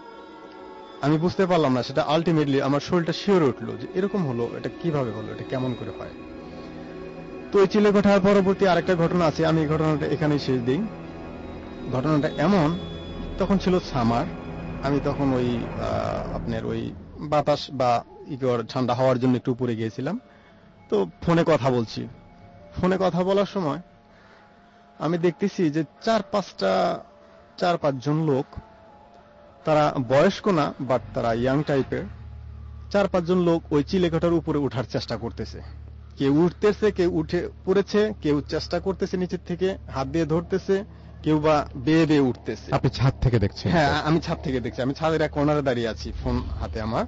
আমি বুঝতে পারলাম না, সেটা আলটিমেটলি আমার শরীরটা শিওর উঠলো যে এরকম হলো, এটা কিভাবে হলো, এটা কেমন করে হয়। তো এই চিলেকোঠার পরবর্তী আরেকটা ঘটনা আছে, আমি ঘটনাটা এখানেই শেষ দিই। ঘটনাটা এমন, তখন ছিল সামার, আমি তখন ওই আপনার ওই বাতাস বা ইগর ঠান্ডা হওয়ার জন্য একটু উপরে গিয়েছিলাম। তো ফোনে কথা বলছি, ফোনে কথা বলার সময় আমি দেখতেছি যে চার পাঁচটা চার পাঁচজন লোক, তারা বয়স্ক না, বাট তারা ইয়াং টাইপের, চার পাঁচজন লোক ওই চিলেকোঠার উপরে উঠার চেষ্টা করতেছে। কেউ উঠতেছে, কেউ উঠে পড়েছে, কেউ চেষ্টা করতেছে নিচের থেকে হাত দিয়ে ধরতেছে, কেউ বা বেয়ে বেয়ে উঠতেছে। আপনি ছাদ থেকে দেখছেন? হ্যাঁ, আমি ছাদ থেকে দেখছি। আমি ছাদের এক কর্নারে দাঁড়িয়ে আছি, ফোন হাতে আমার।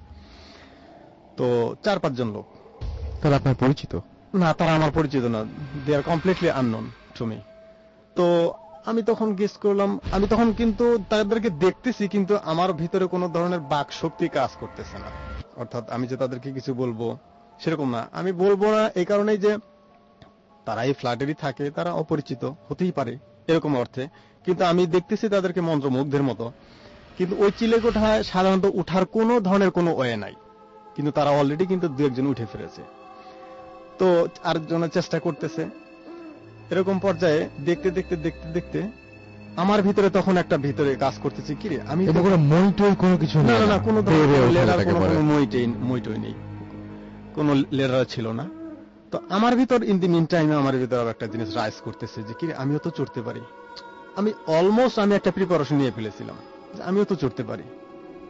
তো চার পাঁচজন লোক। তারা আপনার পরিচিত? না, তারা আমার পরিচিত না, they are completely unknown to me. তো আমি তখন গেস করলাম, আমি তখন কিন্তু তাদেরকে দেখতেছি, কিন্তু আমার ভিতরে কোনো ধরনের বাক শক্তি কাজ করতেছে না। অর্থাৎ আমি যে তাদেরকে কিছু বলবো সেরকম না। আমি বলবো না এই কারণেই যে তারা এই ফ্ল্যাটেরই থাকে, তারা অপরিচিত হতেই পারে এরকম অর্থে, কিন্তু আমি দেখতেছি তাদেরকে মন্ত্রমুগ্ধের মতো। কিন্তু ওই চিলেকোঠায় সাধারণত উঠার কোনো ধরনের কোনো ওয়ে নাই, কিন্তু তারা অলরেডি কিন্তু দু একজন উঠে ফিরেছে। তো আরেকজনের চেষ্টা করতেছে। এরকম পর্যায়ে দেখতে দেখতে দেখতে দেখতে আমার ভিতরে তখন একটা ভিতরে কাজ করতেছে, কি রে আমি কোনো কিছু না না কোনো লেডার, কোনো মইটই মইটই নেই, কোনো লেডার ছিল না। তো আমার ভিতর ইন দি মিন টাইমে আমার ভিতর একটা জিনিস রাইজ করতেছে যে কি রে, আমিও তো চড়তে পারি। আমি অলমোস্ট আমি একটা প্রিপারেশন নিয়ে ফেলেছিলাম যে আমিও তো চড়তে পারি,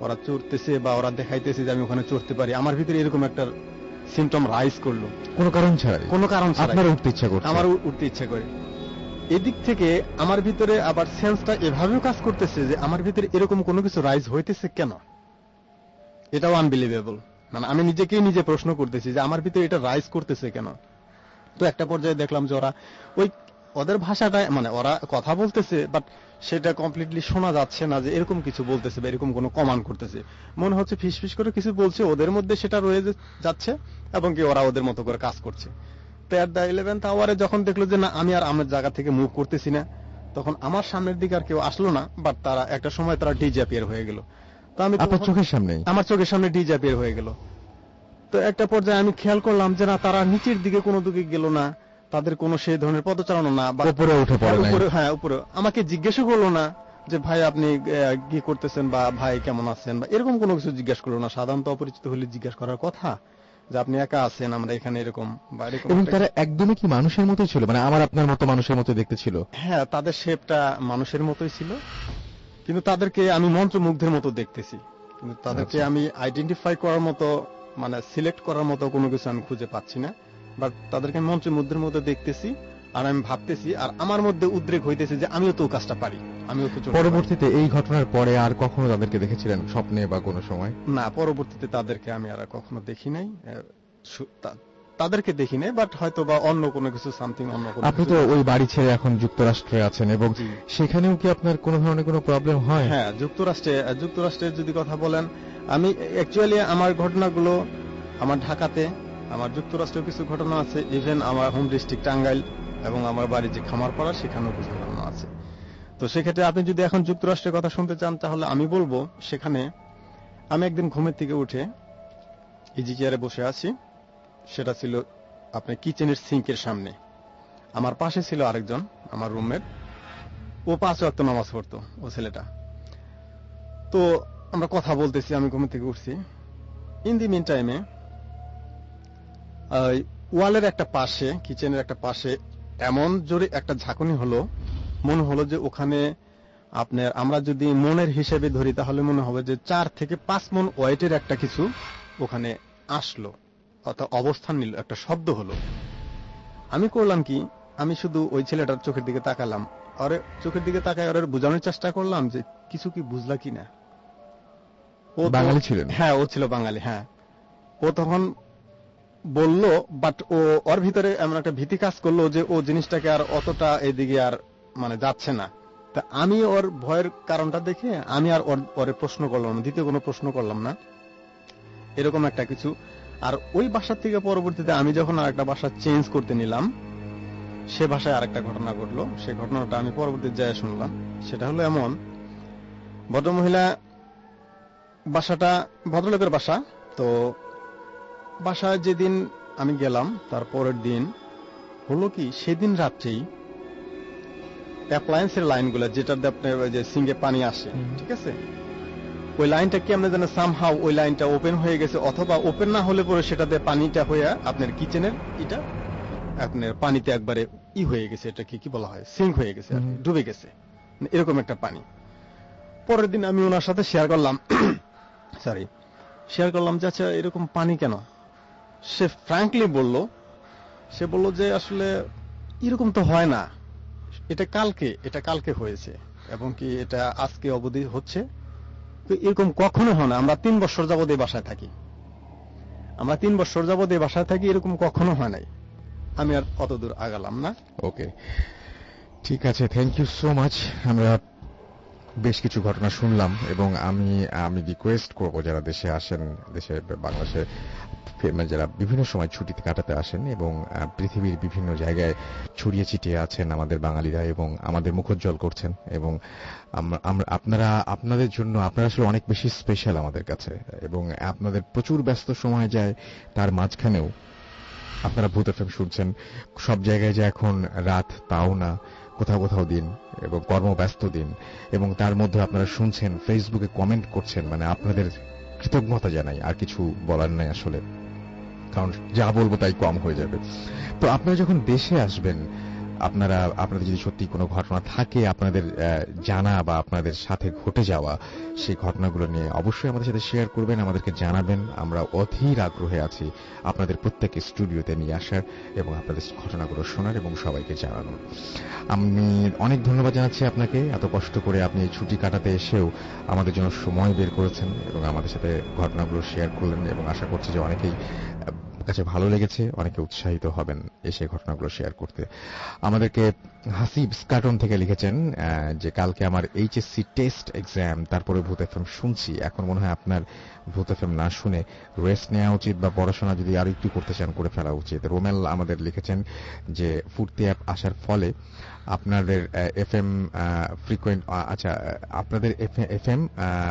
ওরা চড়তেছে বা ওরা দেখাইতেছে যে আমি ওখানে চড়তে পারি, আমার ভিতরে এরকম একটা সিমটম রাইজ করলো কোনো কারণ ছাড়াই, কোনো কারণ ছাড়াই আপনার উঠতে ইচ্ছা করছে, আমার উঠতে ইচ্ছা করে। এদিক থেকে আমার ভিতরে আবার সেন্সটা এভাবেও কাজ করতেছে যে আমার ভিতরে এরকম কোনো কিছু রাইজ হইতেছে কেন, এটাও আনবিলিভেবল। মানে আমি নিজেকেই নিজে প্রশ্ন করতেছি যে আমার ভিতরে এটা রাইজ করতেছে কেন। তো একটা পর্যায়ে দেখলাম যে ওরা ওই ওদের ভাষাটা, মানে ওরা কথা বলতেছে বাট সেটা কমপ্লিটলি শোনা যাচ্ছে না যে এরকম কিছু বলতেছে বা এরকম কোনো কমান্ড করতেছে, মনে হচ্ছে ফিসফিস করে কিছু বলছে, ওদের মধ্যে সেটা রয়ে যাচ্ছে এবং কি ওরা ওদের মতো করে কাজ করছে। তো এট দ্য ইলেভেন্থ আওয়ারে যখন দেখলো যে না আমি আর আমার জায়গা থেকে মুভ করতেছি না, তখন আমার সামনের দিকে আর কেউ আসলো না, বাট তারা একটা সময় তারা ডিজ্যাপিয়ার হয়ে গেল। তো আমি আপনার চোখের সামনে আমার চোখের সামনে ডিজ্যাপিয়ার হয়ে গেল। তো একটা পর্যায়ে আমি খেয়াল করলাম যে না তারা নিচের দিকে কোনো দিকে গেল না, তাদের কোনো সেই ধরনের পদচারণা না, বা উপরে উঠে পড়ে নাই। উপরে, হ্যাঁ উপরে আমাকে জিজ্ঞাসা করলো না যে ভাই আপনি কি করতেছেন বা ভাই কেমন আছেন বা এরকম কোনো কিছু জিজ্ঞাসা করলো না। সাধারণত অপরিচিত হলে জিজ্ঞাসা করার কথা যে আপনি একা আছেন, আমরা এখানে এরকম বা এরকম। এবং তারা একদমই কি মানুষের মতোই ছিল, মানে আমার আপনার মতো মানুষের মতো দেখতে ছিল? হ্যাঁ, তাদের শেপটা মানুষের মতোই ছিল, কিন্তু তাদেরকে আমি মন্ত্রমুগ্ধের মতো দেখতেছি, কিন্তু তাদেরকে আমি আইডেন্টিফাই করার মতো, মানে সিলেক্ট করার মতো কোনো কিছু আমি খুঁজে পাচ্ছি না। বাট তাদেরকে মন্ত্রমুগ্ধের মতো দেখতেছি আর আমি ভাবতেছি, আর আমার মধ্যে উদ্রেক হইতেছে যে আমিও তো কাজটা পারি, আমিও তো। পরবর্তীতে এই ঘটনার পরে আর কখনো তাদেরকে দেখেছিলেন স্বপ্নে বা কোনো সময়? না, পরবর্তীতে তাদেরকে আমি আর কখনো দেখি নাই, তাদেরকে দেখি নাই, বাট হয়তো বা অন্য কোনো কিছু সামথিং অন্য কোনো। আপনি তো ওই বাড়ি ছেড়ে এখন যুক্তরাষ্ট্রে আছেন, এবং সেখানেও কি আপনার কোনো ধরনের কোনো প্রবলেম হয়? হ্যাঁ, যুক্তরাষ্ট্রে যুক্তরাষ্ট্রের যদি কথা বলেন, আমি অ্যাকচুয়ালি আমার ঘটনাগুলো আমার ঢাকাতে, আমার যুক্তরাষ্ট্রেও কিছু ঘটনা আছে, ইভেন আমার হোম ডিস্ট্রিক্ট টাঙ্গাইল এবং আমার বাড়ি যে খামারপাড়া সেখানেও কিছু ঘটনা আছে। তো সেক্ষেত্রে আপনি যদি এখন যুক্তরাষ্ট্রের কথা শুনতে চান তাহলে আমি বলবো, সেখানে আমি একদিন ঘুমের থেকে উঠে ইজি চেয়ারে বসে আছি, সেটা ছিল আপনার কিচেনের সিঙ্কের সামনে। আমার পাশে ছিল আরেকজন আমার রুমমেট, ও পাঁচ ওয়াক্ত নামাজ পড়তো, ও ছেলেটা। তো আমরা কথা বলতেছি, আমি ঘুম থেকে উঠছি। ইন দি মিন টাইমে ওয়ালের একটা পাশে, কিচেনের একটা পাশে এমন জোরে একটা ঝাঁকুনি হলো, মনে হলো যে ওখানে আপনার, আমরা যদি মনের হিসেবে ধরি তাহলে মনে হবে যে চার থেকে পাঁচ মন ওয়েটের একটা কিছু ওখানে আসলো, অর্থাৎ অবস্থান নিল, একটা শব্দ হলো। আমি করলাম কি, আমি শুধু ওই ছেলেটার চোখের দিকে তাকালাম, আর চোখের দিকে তাকায় ওর বোঝানোর চেষ্টা করলাম যে কিছু কি বুঝলা কিনা। ও বাঙালি ছিলেন? হ্যাঁ, ও ছিল বাঙালি। হ্যাঁ, ও তখন বলল, বাট ও ওর ভিতরে এমন একটা ভীতি কাজ করলো যে ও জিনিসটাকে আর অতটা এদিকে আর মানে যাচ্ছে না। তা আমি ওর ভয়ের কারণটা দেখে আমি আর ওরে প্রশ্ন করলাম না, দ্বিতীয় কোনো প্রশ্ন করলাম না, এরকম একটা কিছু। আর ওই বাসার থেকে পরবর্তীতে আমি যখন আর একটা বাসা চেঞ্জ করতে নিলাম, সে ভাষায় আরেকটা ঘটনা ঘটলো। সেই ঘটনাটা আমি পরবর্তীতে যায় শুনলাম। সেটা হলো এমন, ভদ্রমহিলা, বাসাটা ভদ্রলোকের বাসা। তো বাসায় যেদিন আমি গেলাম তার পরের দিন হলো কি, সেদিন রাত্রেই অ্যাপ্লায়েন্সের লাইনগুলো, যেটাতে আপনার যে সিঙ্গে পানি আসে, ঠিক আছে, ওই লাইনটা কি আমরা জানি সামহাউ ওই লাইনটা ওপেন হয়ে গেছে, অথবা ওপেন না হলে পরে সেটাতে পানিটা হয়ে আপনার কিচেনের এটা আপনার পানিতে একবারে ই হয়ে গেছে, এটা কি কি বলা হয়, সিঙ্ক হয়ে গেছে, ডুবে গেছে, এরকম একটা পানি। পরের দিন আমি ওনার সাথে শেয়ার করলাম, সরি শেয়ার করলাম যে আচ্ছা এরকম পানি কেন। সে ফ্র্যাঙ্কলি বলল, সে বলল যে আসলে এরকম তো হয় না, এটা কালকে এটা কালকে হয়েছে এবং কি এটা আজকে অবধি হচ্ছে, তো এরকম কখনো হয় না। আমরা তিন বছর যাবত এই বাসায় থাকি, আমরা তিন বছর যাবত এই বাসায় থাকি, এরকম কখনো হয় নাই। আমি আর অত দূর আগালাম না। ওকে, ঠিক আছে, থ্যাংক ইউ সো মাচ। আমরা বেশ কিছু ঘটনা শুনলাম এবং আমি আমি রিকোয়েস্ট করবো যারা দেশে আসেন, দেশে বাংলাদেশে যারা বিভিন্ন সময় ছুটিতে কাটাতে আসেন এবং পৃথিবীর বিভিন্ন জায়গায় ছড়িয়ে ছিটিয়ে আছেন আমাদের বাঙালিরা এবং আমাদের মুখোজ্জ্বল করছেন, এবং আপনারা আপনাদের জন্য আপনারা আসলে অনেক বেশি স্পেশাল আমাদের কাছে, এবং আপনাদের প্রচুর ব্যস্ত সময় যায়, তার মাঝখানেও আপনারা ভূত এফএম শুনছেন। সব জায়গায় যে এখন রাত তাও না, কোথাও কোথাও দিন এবং কর্মব্যস্ত দিন, এবং তার মধ্যে আপনারা শুনছেন, ফেসবুকে কমেন্ট করছেন, মানে আপনাদের কৃতজ্ঞতা জানাই, আর কিছু বলার নাই আসলে, কারণ যা বলবো তাই কম হয়ে যাবে। তো আপনারা যখন দেশে আসবেন আপনারা আপনাদের যদি সত্যি কোনো ঘটনা থাকে আপনাদের জানা বা আপনাদের সাথে ঘটে যাওয়া সেই ঘটনাগুলো নিয়ে অবশ্যই আমাদের সাথে শেয়ার করবেন, আমাদেরকে জানাবেন। আমরা অধীর আগ্রহে আছি আপনাদের প্রত্যেককে স্টুডিওতে নিয়ে আসার এবং আপনাদের ঘটনাগুলো শোনার এবং সবাইকে জানানোর। আমি অনেক ধন্যবাদ জানাচ্ছি আপনাকে, এত কষ্ট করে আপনি এই ছুটি কাটাতে এসেও আমাদের জন্য সময় বের করেছেন এবং আমাদের সাথে ঘটনাগুলো শেয়ার করলেন এবং আশা করছি যে অনেকেই কাছে ভালো লেগেছে, অনেকে উৎসাহিত হবেন এসে ঘটনাগুলো শেয়ার করতে। আমাদেরকে হাসিব স্কাটন থেকে লিখেছেন যে কালকে আমার এইচএসসি টেস্ট এক্সাম, তারপরে ভূত এফএম শুনছি। এখন মনে হয় আপনার ভূত এফএম না শুনে রেস্ট নেওয়া উচিত বা পড়াশোনা যদি আরো একটু করতে চান করে ফেলা উচিত। রোমেল আমাদের লিখেছেন যে ফুর্তি অ্যাপ আসার ফলে আপনাদের এফএম ফ্রিকোয়েন্ট, আচ্ছা আপনাদের এফএম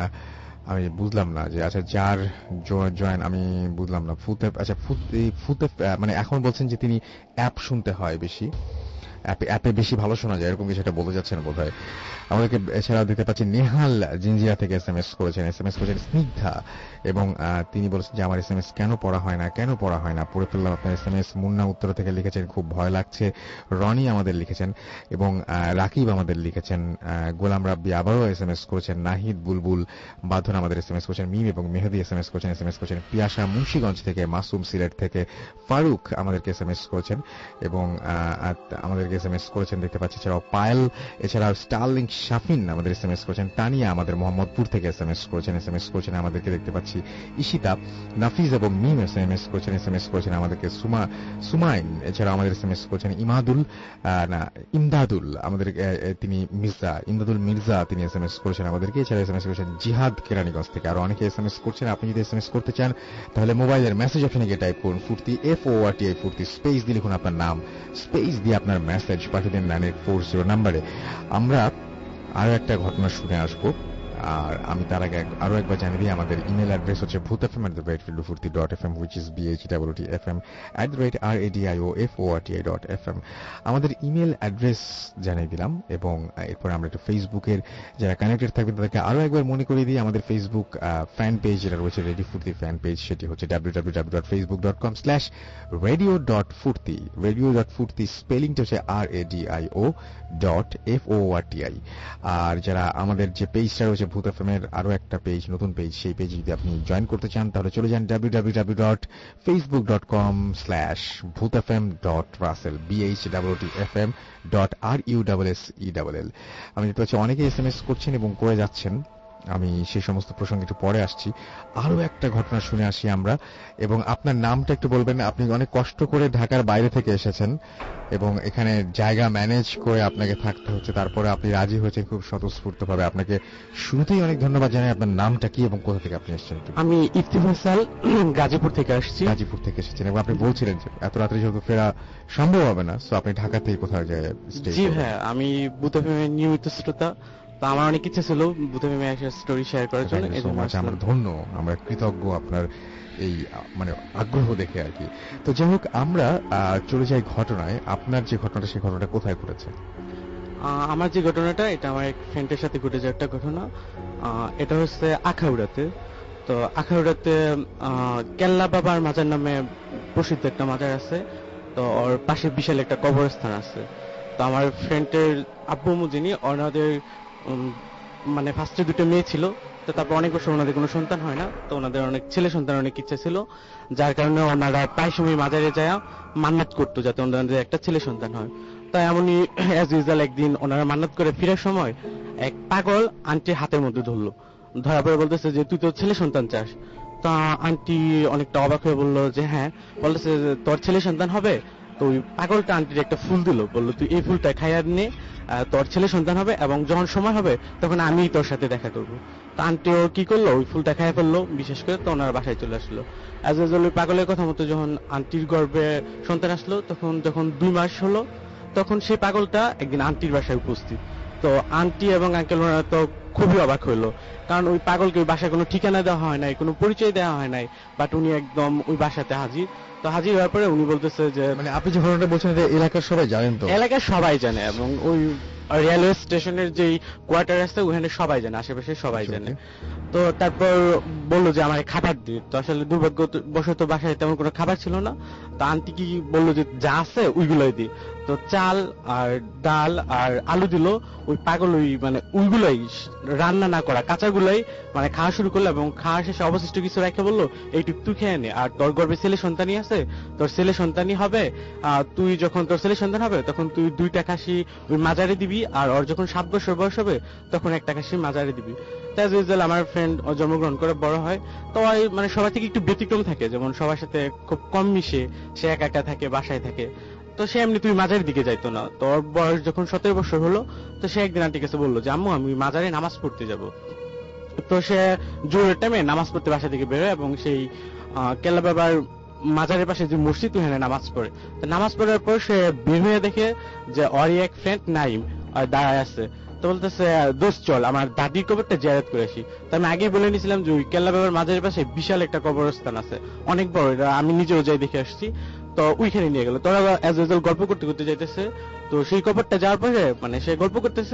আমি বুঝলাম না যে আচ্ছা যার জয়েন আমি বুঝলাম না ফুত আচ্ছা ফুত ফুত মানে এখন বলছেন যে তিনি অ্যাপ শুনতে হয় বেশি, অ্যাপে বেশি ভালো শোনা যায় এরকম কিছু একটা বলতে যাচ্ছেন বোধ হয়। আমাদেরকে এছাড়াও দিতে পাচ্ছি নেহাল জিঞ্জিরা থেকে এস এম এস করেছেন, এস এম এস করেছেন স্নিগ্ধা এবং তিনি বলেছেন যে আমার এস এম এস কেন পড়া হয় না কেন পড়া হয় না পড়ে ফেললাম আপনার এস এম এস। মুন্না উত্তর থেকে লিখেছেন খুব ভয় লাগছে। রনি আমাদের লিখেছেন এবং রাকিব আমাদের লিখেছেন। গোলাম রাব্বি আবারও এস এম এস করেছেন। নাহিদ বুলবুল বাঁধন আমাদের এস এম এস করেছেন। মিম এবং মেহেদি এস এম এস করেছেন এস এম এস করেছেন পিয়াসা মুন্সিগঞ্জ থেকে, মাসুম সিলেট থেকে, ফারুক আমাদেরকে এস এম এস করেছেন এবং আমাদের এস এম এস করেছেন দেখতে পাচ্ছি। এছাড়াও পায়েল, এছাড়াও স্টারলিং শাফিন আমাদের এস এম এস করেছেন। তানিয়া আমাদের মোহাম্মদপুর থেকে এস এম এস করেছেন এস এম এস করেছেন আমাদেরকে দেখতে পাচ্ছি। ইশিতা, নাফিজ এবং মিম এস এম এস করেছেন এস এম এস করেছেন আমাদেরকে। সুমা সুমাইন এছাড়াও আমাদের এস এম এস করেছেন। ইমাদুল না ইমদাদুল আমাদের তিনি মির্জা ইমদাদুল মির্জা তিনি এস এম এস করেছেন আমাদেরকে। এছাড়া এস এম এস করেছেন জিহাদ কেরানীগঞ্জ থেকে। আরো অনেকে এস এম এস করছেন। আপনি যদি এস এম এস করতে চান তাহলে মোবাইলের মেসেজ অপশনে গিয়ে টাইপ করুন ফুর্তি F O R T I ফুর্তি, স্পেস দিয়ে লিখুন আপনার নাম, স্পেস দিয়ে আপনার মেসেজ পাঠিয়ে দিন নাইন এইট ফোর জিরো নাম্বারে। আমরা আরো একটা ঘটনা শুনে আসবো, আর আমি তার আগে আরো একবার জানিয়ে দিই আমাদের ইমেল অ্যাড্রেস হচ্ছে Bhoot FM at the rate Foorti dot F M which is B H W T F M at the rate R A D I O F O R T I dot F M. আমাদের email address জানিয়ে দিলাম এবং এরপর আমরা একটু ফেসবুকের যারা connected থাকবেন তাদেরকে আরো একবার মনে করিয়ে দিই আমাদের ফেসবুক ফ্যান পেজ যেটা রয়েছে রেডিও ফুর্তি ফ্যান পেজ, সেটি হচ্ছে W W W dot Facebook dot com slash radio dot Foorti. Radio dot Foorti স্পেলিংটা হচ্ছে R A D I O dot F O R T I. আর যারা আমাদের যে পেজটা রয়েছে ভূত এফএম এর আরো একটা পেজ, নতুন পেজ, সেই পেজ যদি আপনি জয়েন করতে চান তাহলে চলে যান W W W dot Facebook dot com slash Bhoot F M dot Russell B H W T F M dot R U double S E double L. আমি দেখতে পাচ্ছি অনেকে এস এম এস করছেন এবং করে যাচ্ছেন, আমি সেই সমস্ত প্রসঙ্গে একটু পরে আসছি। আরো একটা ঘটনা শুনে আসি আমরা এবং আপনার নামটা একটু বলবেন। আপনি অনেক কষ্ট করে ঢাকার বাইরে থেকে এসেছেন এবং এখানে জায়গা ম্যানেজ করে আপনাকে থাকতে হচ্ছে, তারপরে আপনি রাজি হয়েছেন খুব স্বতঃস্ফূর্ত ভাবে। আপনাকে শুরুতেই অনেক ধন্যবাদ জানাই। আপনার নামটা কি এবং কোথা থেকে আপনি এসেছেন? আমি ইফতি ফয়সাল, গাজীপুর থেকে আসছি। গাজীপুর থেকে এসেছেন এবং আপনি বলছিলেন যে এত রাত্রে যেহেতু ফেরা সম্ভব হবে না, সো আপনি ঢাকা থেকে কোথাও যায় স্টে? জি হ্যাঁ, আমি ভূত এফএমের নিয়মিত শ্রোতা, তো আমার অনেক ইচ্ছা ছিল ভূত এফএমে এসে স্টোরি শেয়ার করার জন্য। আমরা ধন্য, আমরা কৃতজ্ঞ আপনার এই মানে আগ্রহ দেখে আর কি। তো যাই হোক, আমরা চলে যাই ঘটনায়। আপনার যে ঘটনাটা সেই ঘটনাটা কোথায় ঘটেছে? আমার যে ঘটনাটা এটা আমার এক ফ্রেন্ডের সাথে ঘটেছে একটা ঘটনা। এটা হচ্ছে আখাউড়াতে। তো আখাউড়াতে কেল্লা বাবার মাজার নামে প্রসিদ্ধ একটা মাজার আছে, তো ওর পাশে বিশাল একটা কবরস্থান আছে। তো আমার ফ্রেন্ডের আব্বু যিনি, ওনাদের মানে ফার্স্টে দুটো মেয়ে ছিল, তো তারপর অনেক বছর ওনাদের কোনো সন্তান হয় না, তো ওনাদের অনেক ছেলে সন্তান অনেক ইচ্ছা ছিল, যার কারণে ওনারা প্রায় সময় মাজারে যায় মান্নাত করতো যাতে ওনাদের একটা ছেলে সন্তান হয়। তাই এমনই অ্যাজ ইউজুয়াল একদিন ওনারা মান্নাত করে ফেরার সময় এক পাগল আন্টির হাতের মধ্যে ধরলো, ধরা পড়ে বলতেছে যে তুই তো ছেলে সন্তান চাস। তা আন্টি অনেকটা অবাক হয়ে বললো যে হ্যাঁ, বলতেছে তোর ছেলে সন্তান হবে। তো ওই পাগলটা আন্টির একটা ফুল দিল, বললো তুই এই ফুলটা খাইয়া নে, তোর ছেলে সন্তান হবে এবং যখন সময় হবে তখন আমি তোর সাথে দেখা করবো। তো আন্টিও কি করলো, ওই ফুলটা খাইয়া ফেললো, বিশেষ করে তো ওনার বাসায় চলে আসলো। অ্যাজ ইউজুয়াল ওই পাগলের কথা মতো যখন আন্টির গর্ভে সন্তান আসলো, তখন যখন দুই মাস হলো তখন সেই পাগলটা একদিন আন্টির বাসায় উপস্থিত। তো আন্টি এবং আঙ্কেল ওনারা তো খুবই অবাক হইলো, কারণ ওই পাগলকে ওই বাসায় কোনো ঠিকানা দেওয়া হয় নাই, কোনো পরিচয় দেওয়া হয় নাই, বাট উনি একদম ওই বাসাতে হাজির। তো হাজির হওয়ার পরে উনি বলতেছে যে মানে আপনি যে ঘটনাটা বলছেন এলাকার সবাই জানেন? তো এলাকার সবাই জানে এবং ওই রেলওয়ে স্টেশনের যে কোয়ার্টার আছে ওখানে সবাই জানে, আশেপাশে সবাই জানে। তো তারপর বললো যে আমার খাবার দিই। তো আসলে দুর্ভাগ্যবশত বাসায় তেমন কোনো খাবার ছিল না, তো আন্টি কি বললো যে যা আছে ওইগুলোই দিই। তো চাল আর ডাল আর আলু দিল, ওই পাগল ওই মানে ওইগুলোই রান্না না করা কাঁচাগুলোই মানে খাওয়া শুরু করলো, এবং খাওয়া শেষে অবশিষ্ট কিছু রেখে বললো এইটুক তুই খেয়ে নে, আর তোর গর্ভে ছেলে সন্তানই আছে, তোর ছেলে সন্তানই হবে, আর তুই যখন তোর ছেলে সন্তান হবে তখন তুই দুইটা খাসি ওই মাজারে দিবি, আর ওর যখন সাত বছর বয়স হবে তখন একটা খাসি মাজারে দিবি। তাই আমার ফ্রেন্ড জন্মগ্রহণ করে বড় হয়, তো মানে সবার থেকে একটু ব্যতিক্রম থাকে, যেমন সবার সাথে খুব কম মিশে, সে একা একা থাকে, বাসায় থাকে। তো সে এমনি তুই মাজারের দিকে যাইতো না। তোর বয়স যখন সতেরো বছর হলো, তো সে একদিন আন্টির কাছে বললো যে আম্মু আমি মাজারে নামাজ পড়তে যাব। তো সে জোরের টাইমে নামাজ পড়তে বাসা থেকে বেরোয়, এবং সেই কেল্লা বাবার মাজারের পাশে যে মসজিদ ওখানে নামাজ পড়ে। তো নামাজ পড়ার পর সে বের হয়ে দেখে যে ওরই এক ফ্রেন্ড নাইম দাঁড়ায় আছে। তো বলতেছে দোস্ত চল আমার দাদির কবরটা জিয়ারত করে আসি। তো আমি আগে বলে নিয়েছিলাম যে ওই কেল্লা বাবার মাজারের পাশে বিশাল একটা কবরস্থান আছে, অনেক বড়, এটা আমি নিজেও যাই দেখে আসছি। তো ওইখানে নিয়ে গেল, তোরা এজ ইউজুয়াল গল্প করতে করতে যাইতেছে। তো সেই কবরটা যাওয়ার পরে মানে সে গল্প করতেছে,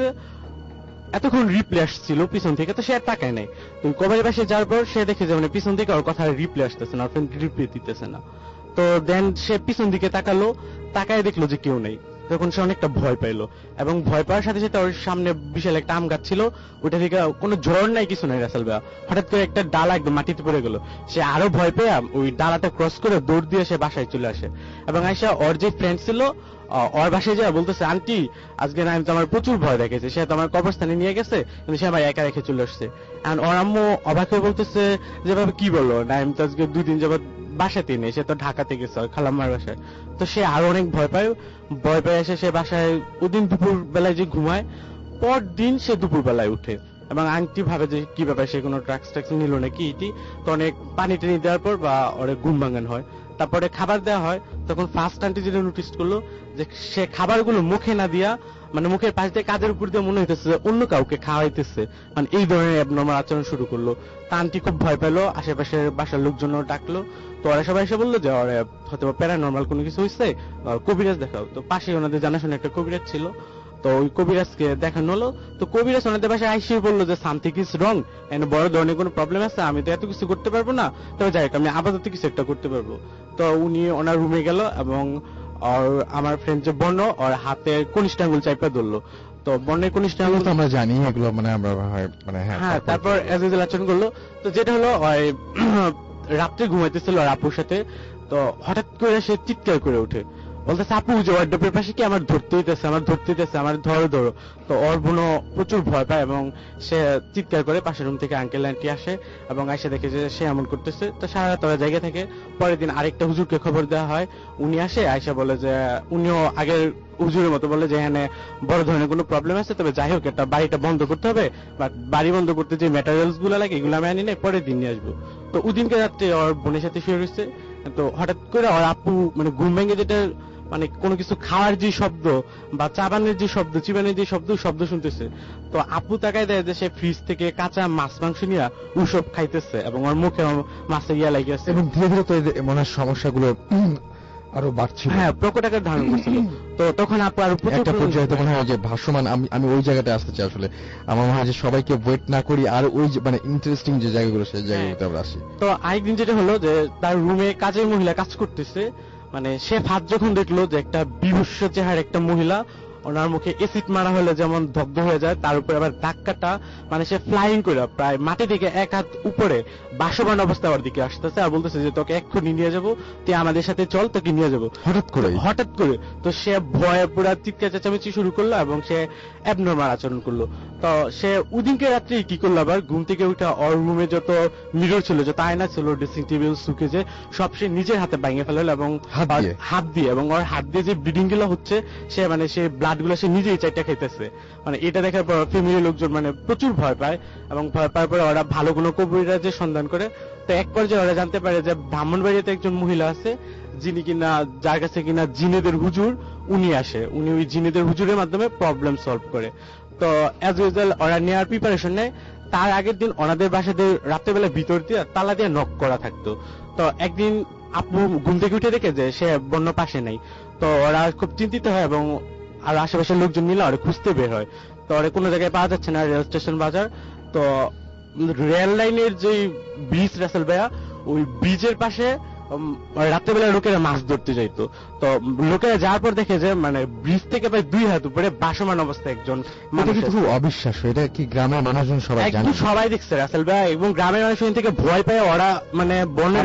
এতক্ষণ রিপ্লে আসছিল পিছন থেকে, তো সে আর তাকায় নাই। তো কবরের পাশে যাওয়ার পর সে দেখে যে মানে পিছন থেকে ওর কথা রিপ্লে আসতেছে না, ওর ফ্রেন্ড রিপ্লে দিতেছে না। তো দেন সে পিছন দিকে তাকালো, তাকায় দেখলো যে কেউ নেই। তখন সে অনেকটা ভয় পাইলো, এবং ভয় পাওয়ার সাথে সাথে ওর সামনে বিশাল একটা আম গাছ ছিল, ওটা থেকে কোনো ঝড় নাই কিছু নাই রাসেল ভাইয়া, হঠাৎ করে একটা ডালা একদম মাটিতে পড়ে গেল। সে আরো ভয় পেয়ে ওই ডালাটা ক্রস করে দৌড় দিয়ে সে বাসায় চলে আসে, এবং আইসা ওর যে ফ্রেন্ড ছিল ওর বাসায় যায় বলতেছে আন্টি আজকে না তো আমার প্রচুর ভয় দেখেছে, সে তো আমার কবরস্থানে নিয়ে গেছে, কিন্তু সে আমার একা রেখে চলে আসছে। এন্ড ওর আম্মু অবাক হয়ে বলতেছে যে ভাবে কি বললো, নাইম তো আজকে দুই দিন যাবত বাসাতে নেই, সে তো ঢাকাতে গেছে খালাম্মার বাসায়। তো সে আরো অনেক ভয় পায়, ভয় পেয়ে এসে সে বাসায় ওদিন দুপুর বেলায় যে ঘুমায়, পর দিন সে দুপুর বেলায় উঠে, এবং আন্টি ভাবে যে কি ব্যাপার, সে কোনো ড্রাগস ট্রাগস নিল নাকি ইটি। তো অনেক পানি টানি দেওয়ার পর বা অনেক ঘুম ভাঙান হয়, তারপরে খাবার দেওয়া হয়। তখন ফার্স্ট আন্টি যেটা নোটিস করলো যে সে খাবারগুলো মুখে না দিয়া মানে মুখের পাশ দিয়ে কাজের উপর দিয়ে মনে হইতেছে অন্য কাউকে খাওয়াইতেছে, মানে এই ধরনের অ্যাবনর্মাল আচরণ শুরু করলো। তা আন্টি খুব ভয় পেলো, আশেপাশের বাসার লোকজন ডাকলো। তো ওরা সবাই এসে বললো যে ওরা হয়তো প্যারানর্মাল কোনো কিছু হয়েছে, কবিরাজ দেখাও। তো পাশে ওনাদের জানাশোনা একটা কবিরাজ ছিল, তো ওই কবিরাজকে দেখানো হলো। তো কবিরাজ ওনাদের বাসায় আইসে বললো যে সামথিং ইজ রং, এন্ড বড় ধরনের কোনো প্রবলেম আছে, আমি তো এত কিছু করতে পারবো না, তবে যাই হোক আমি আপাতত কিছু একটা করতে পারবো। তো উনি ওনার রুমে গেল, এবং আমার ফ্রেন্ড যে বর্ণ ওর হাতে কনিষ্ঠ আঙ্গুল চাইপা ধরলো। তো বর্ণের কনিষ্ঠ আঙ্গুল তো আমরা জানি এগুলো, মানে আমরা মানে হ্যাঁ। তারপর এজ ইউজুয়াল আচরণ করলো। তো যেটা হলো রাত্রে ঘুমাইতেছিল আর আপুর সাথে, তো হঠাৎ করে সে চিৎকার করে উঠে, বলতেছে আপু যে ওয়ার্ডরোবের পাশে কি আমার ধরতে হইতেছে, আমার ধরতে হইতেছে, আমার ধরো ধরো। তো ওর বোনও প্রচুর ভয় পায়, এবং সে চিৎকার করে পাশের রুম থেকে আঙ্কেল আন্টি আসে, এবং এসে দেখে যে সে এমন করতেছে। তো সারা রাত ওরা জায়গা থেকে পরের দিন আরেকটা হুজুরকে খবর দেওয়া হয়, উনি আসে, আয়সা বলে যে উনিও আগের হুজুরের মতো বলে যে এখানে বড় ধরনের কোনো প্রবলেম আছে, তবে যাই হোক একটা বাড়িটা বন্ধ করতে হবে, বাট বাড়ি বন্ধ করতে যে ম্যাটেরিয়ালস গুলো লাগে এগুলো আমি আনি নাই, পরের দিন নিয়ে আসবো। তো ওদিনকে রাত্রে ওর বোনের সাথে শুয়ে রয়েছে। তো হঠাৎ করে ওর আপু মানে ঘুম ভেঙে যেটা মানে কোনো কিছু খাওয়ার যে শব্দ বা চাবানের যে শব্দ, চিবানের যে শব্দ শব্দ শুনতেছে। তো আপু তাকায় দেয় যে সে ফ্রিজ থেকে কাঁচা মাছ মাংস নিয়ে ওসব খাইতেছে, এবং ওর মুখে মাছের ইয়া লাগে আছে, এবং ধীরে ধীরে তো মনে হয় সমস্যাগুলো আরো বাড়ছিল, হ্যাঁ প্রকট আকার ধারণ করছিল। তো তখন আপু আরো একটা পর্যায়ে তো মনে হয় যে ভাসমান, আমি আমি ওই জায়গাটা আসতে চাই আসলে, আমার মনে হয় যে সবাইকে ওয়েট না করি আর ওই মানে ইন্টারেস্টিং যে জায়গাগুলো সেই জায়গাগুলোতে আমরা আসি। তো আরেকদিন যেটা হলো যে তার রুমে কাজের মহিলা কাজ করতেছে, মানে সে ফাঁদ যখন দেখলো যে একটা বিভৎস চেহারা একটা মহিলা, ওনার মুখে এসিড মারা হলে যেমন দগ্ধ হয়ে যায়, তার উপরে আবার ধাক্কাটা মানে সে ফ্লাইং করে প্রায় মাটি থেকে এক হাত উপরে বাসমান অবস্থা ওর দিকে আসতেছে, আর বলতেছে যে তোকে এক্ষুনি নিয়ে যাবো, তুই আমাদের সাথে চল, তোকে নিয়ে যাবো। হঠাৎ করে হঠাৎ করে তো সে ভয়ে পুরা চিৎকার চেঁচামেচি শুরু করলো, এবং সে অ্যাবনর্মাল আচরণ করলো। তো সে ওদিনকে রাত্রে কি করলো, আবার ঘুম থেকে উঠে ওর রুমে যত মিরর ছিল, যত আয়না ছিল, ড্রেসিং টেবিল সুকেজে সব সে নিজের হাতে ভেঙে ফেললো, এবং হাত দিয়ে এবং ওর হাত দিয়ে যে ব্লিডিং গুলো হচ্ছে, সে মানে সে ব্লাড গুলো সে নিজেই চাইটা খাইতেছে। মানে এটা দেখার পর ফ্যামিলির লোকজন মানে প্রচুর ভয় পায়, এবং ভয় পাওয়ার পরে ওরা ভালো কোনো কবিরাজের সন্ধান করে। তো এক পর্যায়ে ওরা জানতে পারে যে ব্রাহ্মণবাড়িতে একজন মহিলা আছে, যিনি কিনা যার কাছে কিনা জিনেদের হুজুর উনি আসে, উনি ওই জিনেদের হুজুরের মাধ্যমে প্রবলেম সলভ করে। তো অ্যাজ ইউজুয়াল ওরা নেওয়ার প্রিপারেশন নেয়। তার আগের দিন ওনাদের বাসাতে রাত্রেবেলা ভিতর দিয়ে তালা দিয়ে নক করা থাকতো। তো একদিন আপু ঘুম থেকে উঠে দেখে যে সে বন্য পাশে নেই। তো ওরা খুব চিন্তিত হয়, এবং আর আশেপাশের লোকজন মিলে ওরা খুঁজতে বের হয়। তো ওরা কোনো জায়গায় পাওয়া যাচ্ছে না, রেল স্টেশন বাজার। তো রেল লাইনের যে ব্রিজ রাসেল ভাইয়া, ওই ব্রিজের পাশে রাত্রেবেলা লোকেরা মাছ ধরতে যাইতো। তো লোকেরা যাওয়ার পর দেখে যে মানে ব্রিজ থেকে প্রায় দুই হাত উপরে ভাসমান অবস্থায় একজন মানুষ। খুব অবিশ্বাস্য, এটা কি গ্রামের মানুষজন সবাই জানে? সবাই দেখছে রাসেল ভাই, এবং গ্রামের মানুষ থেকে ভয় পায় ওরা মানে বনের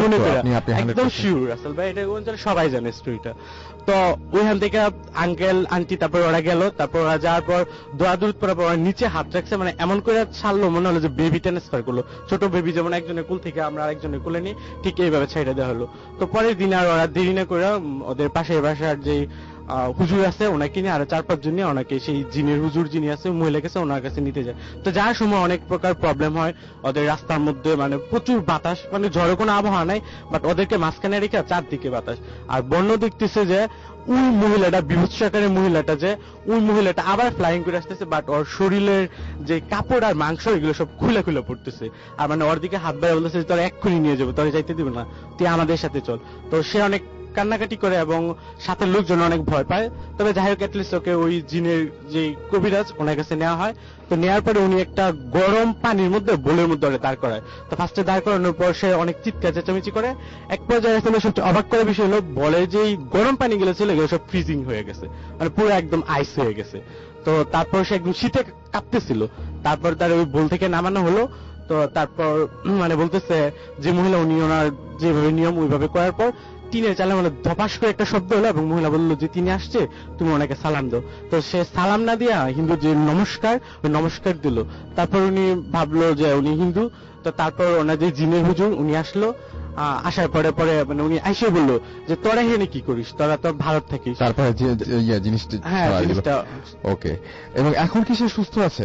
একদম শিওর রাসেল ভাই, এটা অঞ্চলে সবাই জানে স্টোরিটা। তো ওইখান থেকে আঙ্কেল আন্টি তারপর ওরা গেল, তারপর ওরা যাওয়ার পর দোয়া দূর করার পর নিচে হাত রাখছে, মানে এমন করে ছাড়লো মনে হলো যে বেবি ট্রান্সফার করলো, ছোট বেবি যেমন একজনের কুল থেকে আমরা আরেকজনের কুলে নিই ঠিক এইভাবে ছেড়ে দেওয়া হলো। তো পরের দিন আর ওরা দেরি না করে ওদের পাশের বাসার যে হুজুর আছে ওনাকে নিয়ে আরো চার পাঁচ জন নিয়ে ওনাকে সেই জিনের হুজুর যিনি আছে মহিলা কাছে ওনার কাছে নিতে যায়। তো যার সময় অনেক প্রকার প্রবলেম হয়, ওদের রাস্তার মধ্যে মানে প্রচুর বাতাস, মানে ঝড়ে কোনো আবহাওয়া নাই, বাট ওদেরকে মাঝখানে রেখে চারদিকে বাতাস। আর বন্য দেখতেছে যে ওই মহিলাটা বিভৎস আকারের মহিলাটা যে ওই মহিলাটা আবার ফ্লাইং করে আসতেছে, বাট ওর শরীরের যে কাপড় আর মাংস এগুলো সব খুলে খুলে পড়তেছে, আর মানে ওর দিকে হাত বাড়িয়ে বলতেছে তোরা এক্ষুনি নিয়ে যাবো, তোরা যাইতে দিবে না, তুই আমাদের সাথে চল। তো সে অনেক কান্নাকাটি করে এবং সাথে লোকজন অনেক ভয় পায়। তবে যাই হোক অ্যাটলিস্ট ওকে ওই জিনের যে কবিরাজ ওনার কাছে নেওয়া হয়। তো নেওয়ার পরে উনি একটা গরম পানির মধ্যে বোলের মধ্যে দাঁড় করায়। তো ফার্স্টে দাঁড় করানোর পর সে অনেক চিৎকার চেঁচামেচি করে। এক পর্যায়ে সবচেয়ে অবাক করার বিষয় হলো বলে যে গরম পানি গুলো ছিল এগুলো সব ফ্রিজিং হয়ে গেছে, মানে পুরো একদম আইস হয়ে গেছে। তো তারপর সে একদম শীতে কাঁপতেছিল। তারপর তার ওই বোল থেকে নামানো হলো। তো তারপর মানে বলতেছে যে মহিলা উনি ওনার যেভাবে নিয়ম ওইভাবে করার পর টিনের চালে মানে ধপাস করে একটা শব্দ হলো এবং মহিলা বললো যে তিনি আসছে, তুমি ওনাকে সালাম দাও। তো সে সালাম না দিয়া হিন্দু যে নমস্কার ওই নমস্কার দিল। তারপর উনি ভাবলো যে উনি হিন্দু। তো তারপর ওনার যে জিনের হুজুর উনি আসলো, আসার পরে পরে মানে উনি আইসে বললো যে তোরা এখানে কি করিস, তোরা তো ভারত থাকিস। তারপরে জিনিসটা হ্যাঁ জিনিসটা ওকে। এবং এখন কি সে সুস্থ আছে?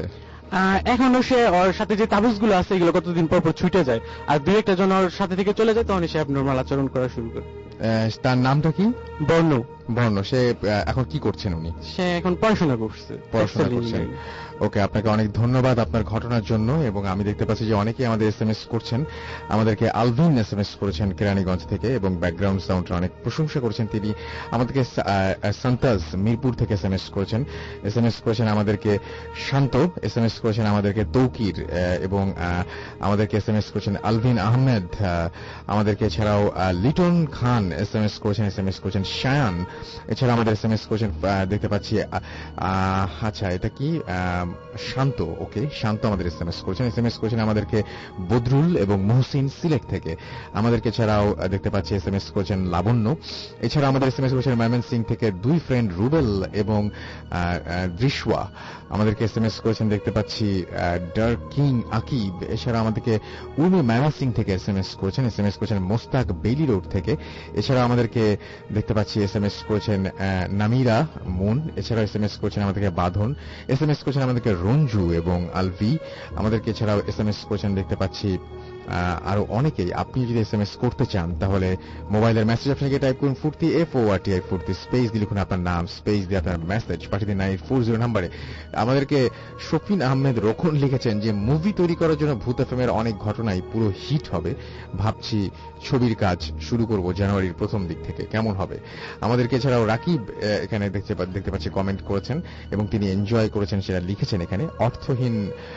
এখনো সে ওর সাথে যে তাবিজ গুলো আছে এগুলো কতদিন পর পর ছুটে যায়, আর দুই একটা জন ওর সাথে থেকে চলে যায়, তখন সে নর্মাল আচরণ করা শুরু করে। তার নামটা কি? বর্ণ। বর্ণ। সে এখন কি করছেন উনি? সে এখন পড়াশোনা করছে। পড়াশোনা করছেন। ওকে, আপনাকে অনেক ধন্যবাদ আপনার ঘটনার জন্য। এবং আমি দেখতে পাচ্ছি যে অনেকেই আমাদের এসএমএস করছেন। আমাদেরকে আলভিন এসএমএস করেছেন কেরানীগঞ্জ থেকে এবং ব্যাকগ্রাউন্ড সাউন্ডের অনেক প্রশংসা করেছেন তিনি। আমাদেরকে সান্তাজ মিরপুর থেকে এসএমএস করেছেন এসএমএস করেছেন আমাদেরকে শান্ত এসএমএস করেছেন আমাদেরকে তৌকির, এবং আমাদেরকে এসএমএস করেছেন আলভিন আহমেদ, আমাদেরকে এছাড়াও লিটন খান এসএমএস করেছেন এসএমএস করেছেন শায়ান, এছাড়া আমাদের এসএমএস করেছেন দেখতে পাচ্ছি আচ্ছা এটা কি শান্ত। ওকে, শান্ত আমাদের এসএমএস করেছেন এসএমএস করেছেন আমাদেরকে বদরুল এবং মহসিন সিলেট থেকে। আমাদেরকে এছাড়াও দেখতে পাচ্ছি এসএমএস করেছেন লাবণ্য। এছাড়া আমাদের এসএমএস করেছেন ময়মনসিং থেকে দুই ফ্রেন্ড রুবেল এবং দৃশওয়া। আমাদেরকে এসএমএস করেছেন দেখতে পাচ্ছি ডার্ক কিং আকিব। এছাড়া আমাদেরকে উর্মি ময়মনসিং থেকে এসএমএস করেছেন এসএমএস করেছেন মোস্তাক বেইলি রোড থেকে। এছাড়া আমাদেরকে দেখতে পাচ্ছি এসএমএস করেছেন নামিরা মুন। এছাড়াও এসএমএস করেছেন আমাদেরকে বাঁধন, এসএমএস করেছেন আমাদেরকে রঞ্জু এবং আলভি। আমাদেরকে এছাড়াও এসএমএস করেছেন দেখতে পাচ্ছি আরো অনেকেই। আপনি যদি এসএমএস করতে চান তাহলে মোবাইলের মেসেজ অপশনে টাইপ করুন ফুর্তি F O R T I ফুর্তি, স্পেস দিয়ে লিখুন আপনার নাম, স্পেস দিয়ে আপনার মেসেজ পাঠিয়ে দিন নাইন ফোর জিরো নাম্বারে। আমাদেরকে শফিন আহমেদ রোকন লিখেছেন যে মুভি তৈরি করার জন্য ভূত এফএম এর অনেক ঘটনাই পুরো হিট হবে, ভাবছি ছবির কাজ শুরু করব জানুয়ারির প্রথম দিক থেকে, কেমন হবে। আমাদেরকে এছাড়াও রাকিব এখানে দেখতে দেখতে পাচ্ছি কমেন্ট করেছেন এবং তিনি এনজয় করেছেন সেটা লিখেছেন এখানে। অর্থহীন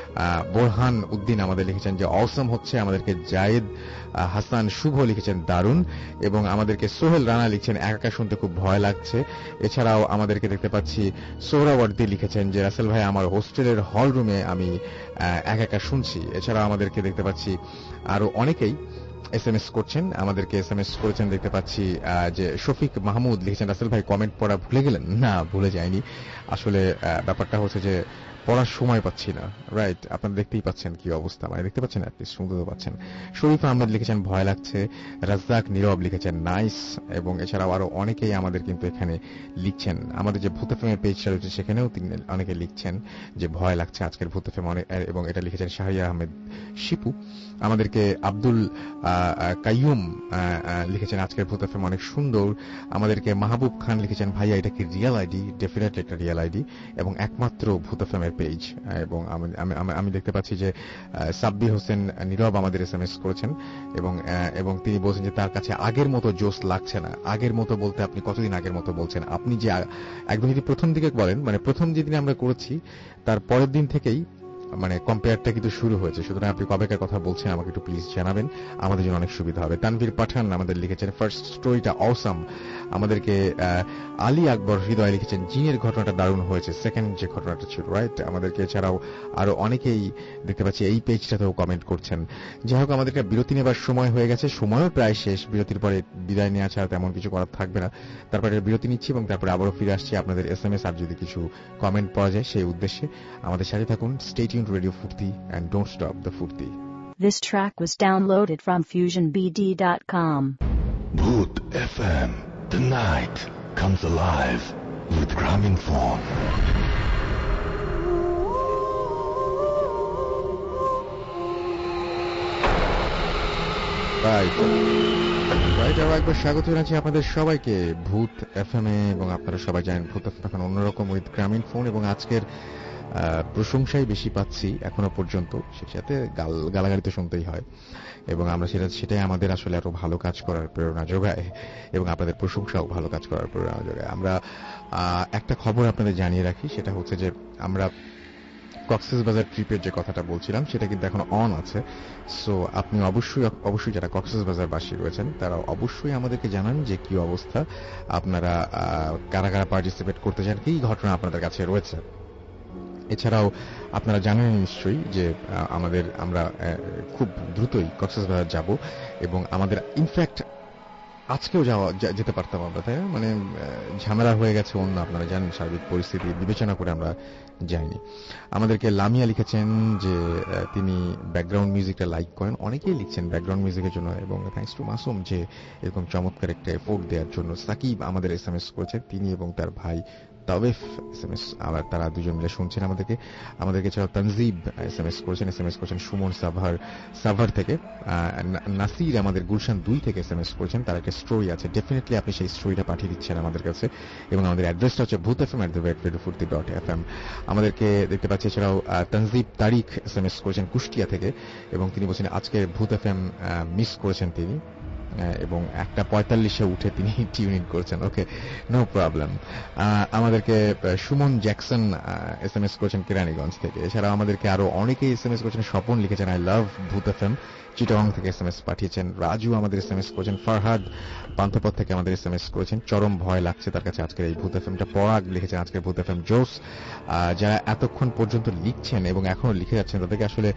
বোরহান উদ্দিন আমাদের লিখেছেন যে অসম হচ্ছে। আমাদেরকে জায়েদ হাসান শুভ লিখেছেন দারুণ, এবং আমাদেরকে সোহেল রানা লিখছেন একা শুনতে খুব ভয় লাগছে। এছাড়াও আমাদেরকে দেখতে পাচ্ছি সোহরাওয়ার্দী লিখেছেন যে রাসেল ভাই আমার হোস্টেলের হল রুমে আমি একা একা শুনছি। এছাড়াও আমাদেরকে দেখতে পাচ্ছি আরো অনেকেই এসএমএস করছেন। আমাদেরকে এসএমএস করেছেন দেখতে পাচ্ছি যে শফিক মাহমুদ লিখেছেন রাসেল ভাই কমেন্ট পড়া ভুলে গেলেন। না, ভুলে যায়নি, আসলে ব্যাপারটা হচ্ছে যে পড়ার সময় পাচ্ছি না। রাইট, আপনারা দেখতেই পাচ্ছেন কি অবস্থা, মানে দেখতে পাচ্ছেন অ্যাটলিস্ট শুনতে তো পাচ্ছেন। শরীফ আহমেদ লিখেছেন ভয় লাগছে, রাজ্জাক নীরব লিখেছেন নাইস, এবং এছাড়াও আরো অনেকেই আমাদের কিন্তু এখানে লিখছেন। আমাদের যে ভূত এফএম এর পেজটা রয়েছে সেখানেও তিনি অনেকে লিখছেন যে ভয় লাগছে আজকের ভূত এফএম, এবং এটা লিখেছেন শাহরিয়া আহমেদ শিপু। আমাদেরকে আব্দুল কাইয়ুম লিখেছেন আজকের ভূত এফএম অনেক সুন্দর। আমাদেরকে মাহবুব খান লিখেছেন ভাইয়া এটা কি রিয়েল আইডি? ডেফিনেটলি একটা রিয়েল আইডি এবং একমাত্র ভূত এফএম এর পেজ। এবং আমি দেখতে পাচ্ছি যে সাব্বির হোসেন নীরব আমাদের এসএমএস করেছেন এবং এবং তিনি বলছেন যে তার কাছে আগের মতো জোশ লাগছে না। আগের মতো বলতে আপনি কতদিন আগের মতো বলছেন? আপনি যে একদম যদি প্রথম দিকে বলেন, মানে প্রথম যেদিন আমরা করেছি তার পরের দিন থেকেই মানে কম্পেয়ারটা কিন্তু শুরু হয়েছে। সুতরাং আপনি কবেকার কথা বলছেন আমাকে একটু প্লিজ জানাবেন, আমাদের জন্য অনেক সুবিধা হবে। তানভীর পাঠান আমাদের লিখেছেন ফার্স্ট স্টোরিটা অসাম। আমাদেরকে আলী আকবর হৃদয় লিখেছেন জিনের ঘটনাটা দারুণ হয়েছে, সেকেন্ড যে ঘটনাটা ছিল, রাইট। আমাদেরকে এছাড়াও আরো অনেকেই দেখতে পাচ্ছি এই পেজটাতেও কমেন্ট করছেন। যাই হোক, আমাদেরকে বিরতি নেবার সময় হয়ে গেছে, সময়ও প্রায় শেষ। বিরতির পরে বিদায় নেওয়া ছাড়া তেমন কিছু করার থাকবে না। তারপরে বিরতি নিচ্ছি এবং তারপরে আবারও ফিরে আসছি আপনাদের এস এম এস আর যদি কিছু কমেন্ট পাওয়া যায় সেই উদ্দেশ্যে। আমাদের সাথে থাকুন, stay tuned radio Foorti and don't stop the ফুর্তি। This track was downloaded from fusion b d dot com. Bhoot F M. The night comes alive with Graminphone. Right right আরো একবার স্বাগত জানাচ্ছি আপনাদের সবাইকে ভূত এফ এম এ। এবং আপনারা সবাই জানেন ভূত এফ এম এখন অন্যরকম উইথ গ্রামীণ ফোন। এবং আজকের প্রশংসাই বেশি পাচ্ছি এখনো পর্যন্ত, সেই সাথে গাল গালাগালি তো শুনতেই হয়। এবং আমরা সেটা সেটাই আমাদের আসলে আরো ভালো কাজ করার প্রেরণা যোগায় এবং আপনাদের প্রশংসাও ভালো কাজ করার প্রেরণা যোগায়। আমরা একটা খবর আপনাদের জানিয়ে রাখি, সেটা হচ্ছে যে আমরা কক্সবাজার ট্রিপের যে কথাটা বলছিলাম সেটা কিন্তু এখন অন আছে। সো আপনি অবশ্যই অবশ্যই যারা কক্সবাজার বাসী রয়েছেন তারা অবশ্যই আমাদেরকে জানান যে কি অবস্থা, আপনারা কারা কারা পার্টিসিপেট করতে চান, কি ঘটনা আপনাদের কাছে রয়েছে। এছাড়াও আপনারা জানেন নিশ্চয়ই যে আমাদের আমরা খুব দ্রুতই কক্সবাজার যাব এবং আমাদের ইনফ্যাক্ট আজকেও যাওয়া যেতে পারতাম আমরা, তাই মানে ঝামেলা হয়ে গেছে অন্য, আপনারা জানেন সার্বিক পরিস্থিতি বিবেচনা করে আমরা যাইনি। আমাদেরকে লামিয়া লিখেছেন যে তিনি ব্যাকগ্রাউন্ড মিউজিকটা লাইক করেন, অনেকেই লিখছেন ব্যাকগ্রাউন্ড মিউজিকের জন্য এবং থ্যাঙ্কস টু মাসুম যে এরকম চমৎকার একটা এফোর্ট দেওয়ার জন্য। সাকিব আমাদের এস এম এস করেছেন, তিনি এবং তার ভাই তাওয়েফ এস এম এস, আবার তারা দুজন মিলে শুনছেন আমাদেরকে। আমাদেরকে ছাড়াও তানজিব এস এম এস করেছেন, এস এম এস করেছেন সুমন সাভার সাভার থেকে। নাসির আমাদের গুলশান দুই থেকে এস এম এস করেছেন, তার একটা স্টোরি আছে, ডেফিনেটলি আপনি সেই স্টোরিটা পাঠিয়ে দিচ্ছেন আমাদের কাছে। এবং আমাদের অ্যাড্রেসটা হচ্ছে Bhoot F M at the rate radio Foorti dot F M. আমাদেরকে দেখতে পাচ্ছি এছাড়াও Tanzib Tariq S M S করেছেন কুষ্টিয়া থেকে এবং তিনি বলছেন আজকে ভূত এফ এম মিস করেছেন তিনি এবং একটা পঁয়তাল্লিশে উঠে তিনি টিউন ইন করছেন। Okay, no problem. আমাদেরকে Sumon Jackson S M S করেছেন কেরানীগঞ্জ থেকে। এছাড়াও আমাদেরকে আরো অনেকেই এস এম এস করেছেন। স্বপন লিখেছেন আই লাভ ভূত এফ এম, চিটাগং থেকে এস এম এস পাঠিয়েছেন। রাজু আমাদের এস এম এস করেছেন। ফারহাদ পান্থপথ থেকে আমাদের এস এম এস করেছেন, চরম ভয় লাগছে তার কাছে আজকের এই ভূত এফ এমটা। পরাগ লিখেছেন আজকের ভূত এফ এম জোস। যারা এতক্ষণ পর্যন্ত লিখছেন এবং এখনো লিখে যাচ্ছেন তাদেরকে আসলে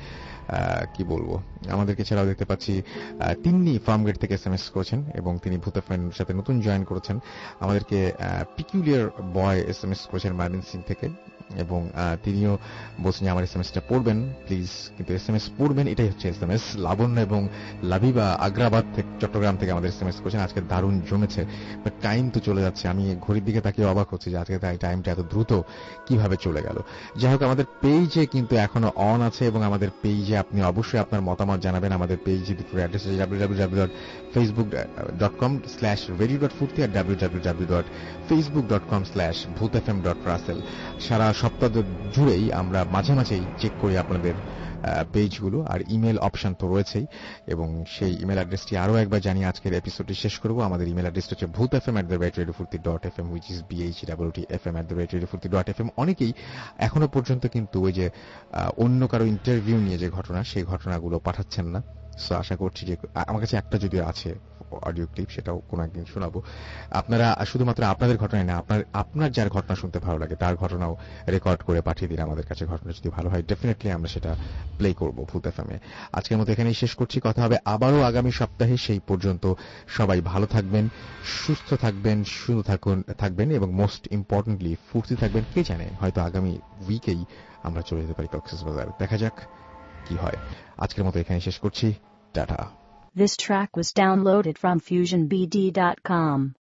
কি বলবো। আমাদেরকে ছাড়াও দেখতে পাচ্ছি তিন্নি ফার্মগেট থেকে এস এম এস করেছেন এবং তিনি ভূত এফ এম সাথে নতুন জয়েন করেছেন। আমাদেরকে peculiar boy S M S করেছেন মার্লিন সিং থেকে এবং তিনিও বলছেন আমার এস এম এসটা পড়বেন প্লিজ, কিন্তু এস এম এস পড়বেন এটাই হচ্ছে এস এম এস। লাবণ্য এবং লাবিবা আগ্রাবাদ থেকে চট্টগ্রাম থেকে আমাদের এস এম এস করেছেন আজকে দারুণ জমেছে, বাট টাইম তো চলে যাচ্ছে। আমি ঘড়ির দিকে তাকিয়ে অবাক হচ্ছি যে আজকে তাই টাইমটা এত দ্রুত কিভাবে চলে গেল। যাই হোক, আমাদের পেজে কিন্তু এখনো অন আছে এবং আমাদের পেজে আপনি অবশ্যই আপনার মতামত জানাবেন। আমাদের পেজে দুটো অ্যাড্রেস আছে W W W dot Facebook dot com slash radio dot Foorti আর W W W dot Facebook dot com slash Bhoot F M dot Russell. সারা সপ্তাহ জুড়েই আমরা মাঝে মাঝেই চেক করি আপনাদের পেজগুলো, আর ইমেল অপশন তো রয়েছেই এবং সেই ইমেল অ্যাড্রেসটি আরো একবার জানিয়ে আজকের এপিসোডটি শেষ করবো। আমাদের ইমেল অ্যাড্রেসটা হচ্ছে Bhoot F M at the rate radio Foorti dot F M which is B H W T F M at the rate radio Foorti dot F M. অনেকেই এখনো পর্যন্ত কিন্তু ওই যে অন্য কারো ইন্টারভিউ নিয়ে যে ঘটনা সেই ঘটনাগুলো পাঠাচ্ছেন না। সো আশা করছি যে আমার কাছে একটা যদি আছে অডিও ক্লিপ সেটাও কোনো একদিন শোনাবো। আপনারা শুধুমাত্র আপনাদের ঘটনায় না, আপনার আপনার যার ঘটনা শুনতে ভালো লাগে তার ঘটনাও রেকর্ড করে পাঠিয়ে দিন আমাদের কাছে। ঘটনা যদি ভালো হয় ডেফিনেটলি আমরা সেটা প্লে করব ভূত এফ এম এ। আজকের মতো এখানেই শেষ করছি, কথা হবে আবারও আগামী সপ্তাহে। সেই পর্যন্ত সবাই ভালো থাকবেন, সুস্থ থাকবেন, সুন্দর থাকুন থাকবেন এবং মোস্ট ইম্পর্টেন্টলি ফুর্তি থাকবেন। কে জানে হয়তো আগামী উইকেই আমরা চলে যেতে পারি কক্সবাজার, দেখা যাক কি হয়। আজকের মতো এখানে শেষ করছি, ta ta. This track was downloaded from fusion b d dot com.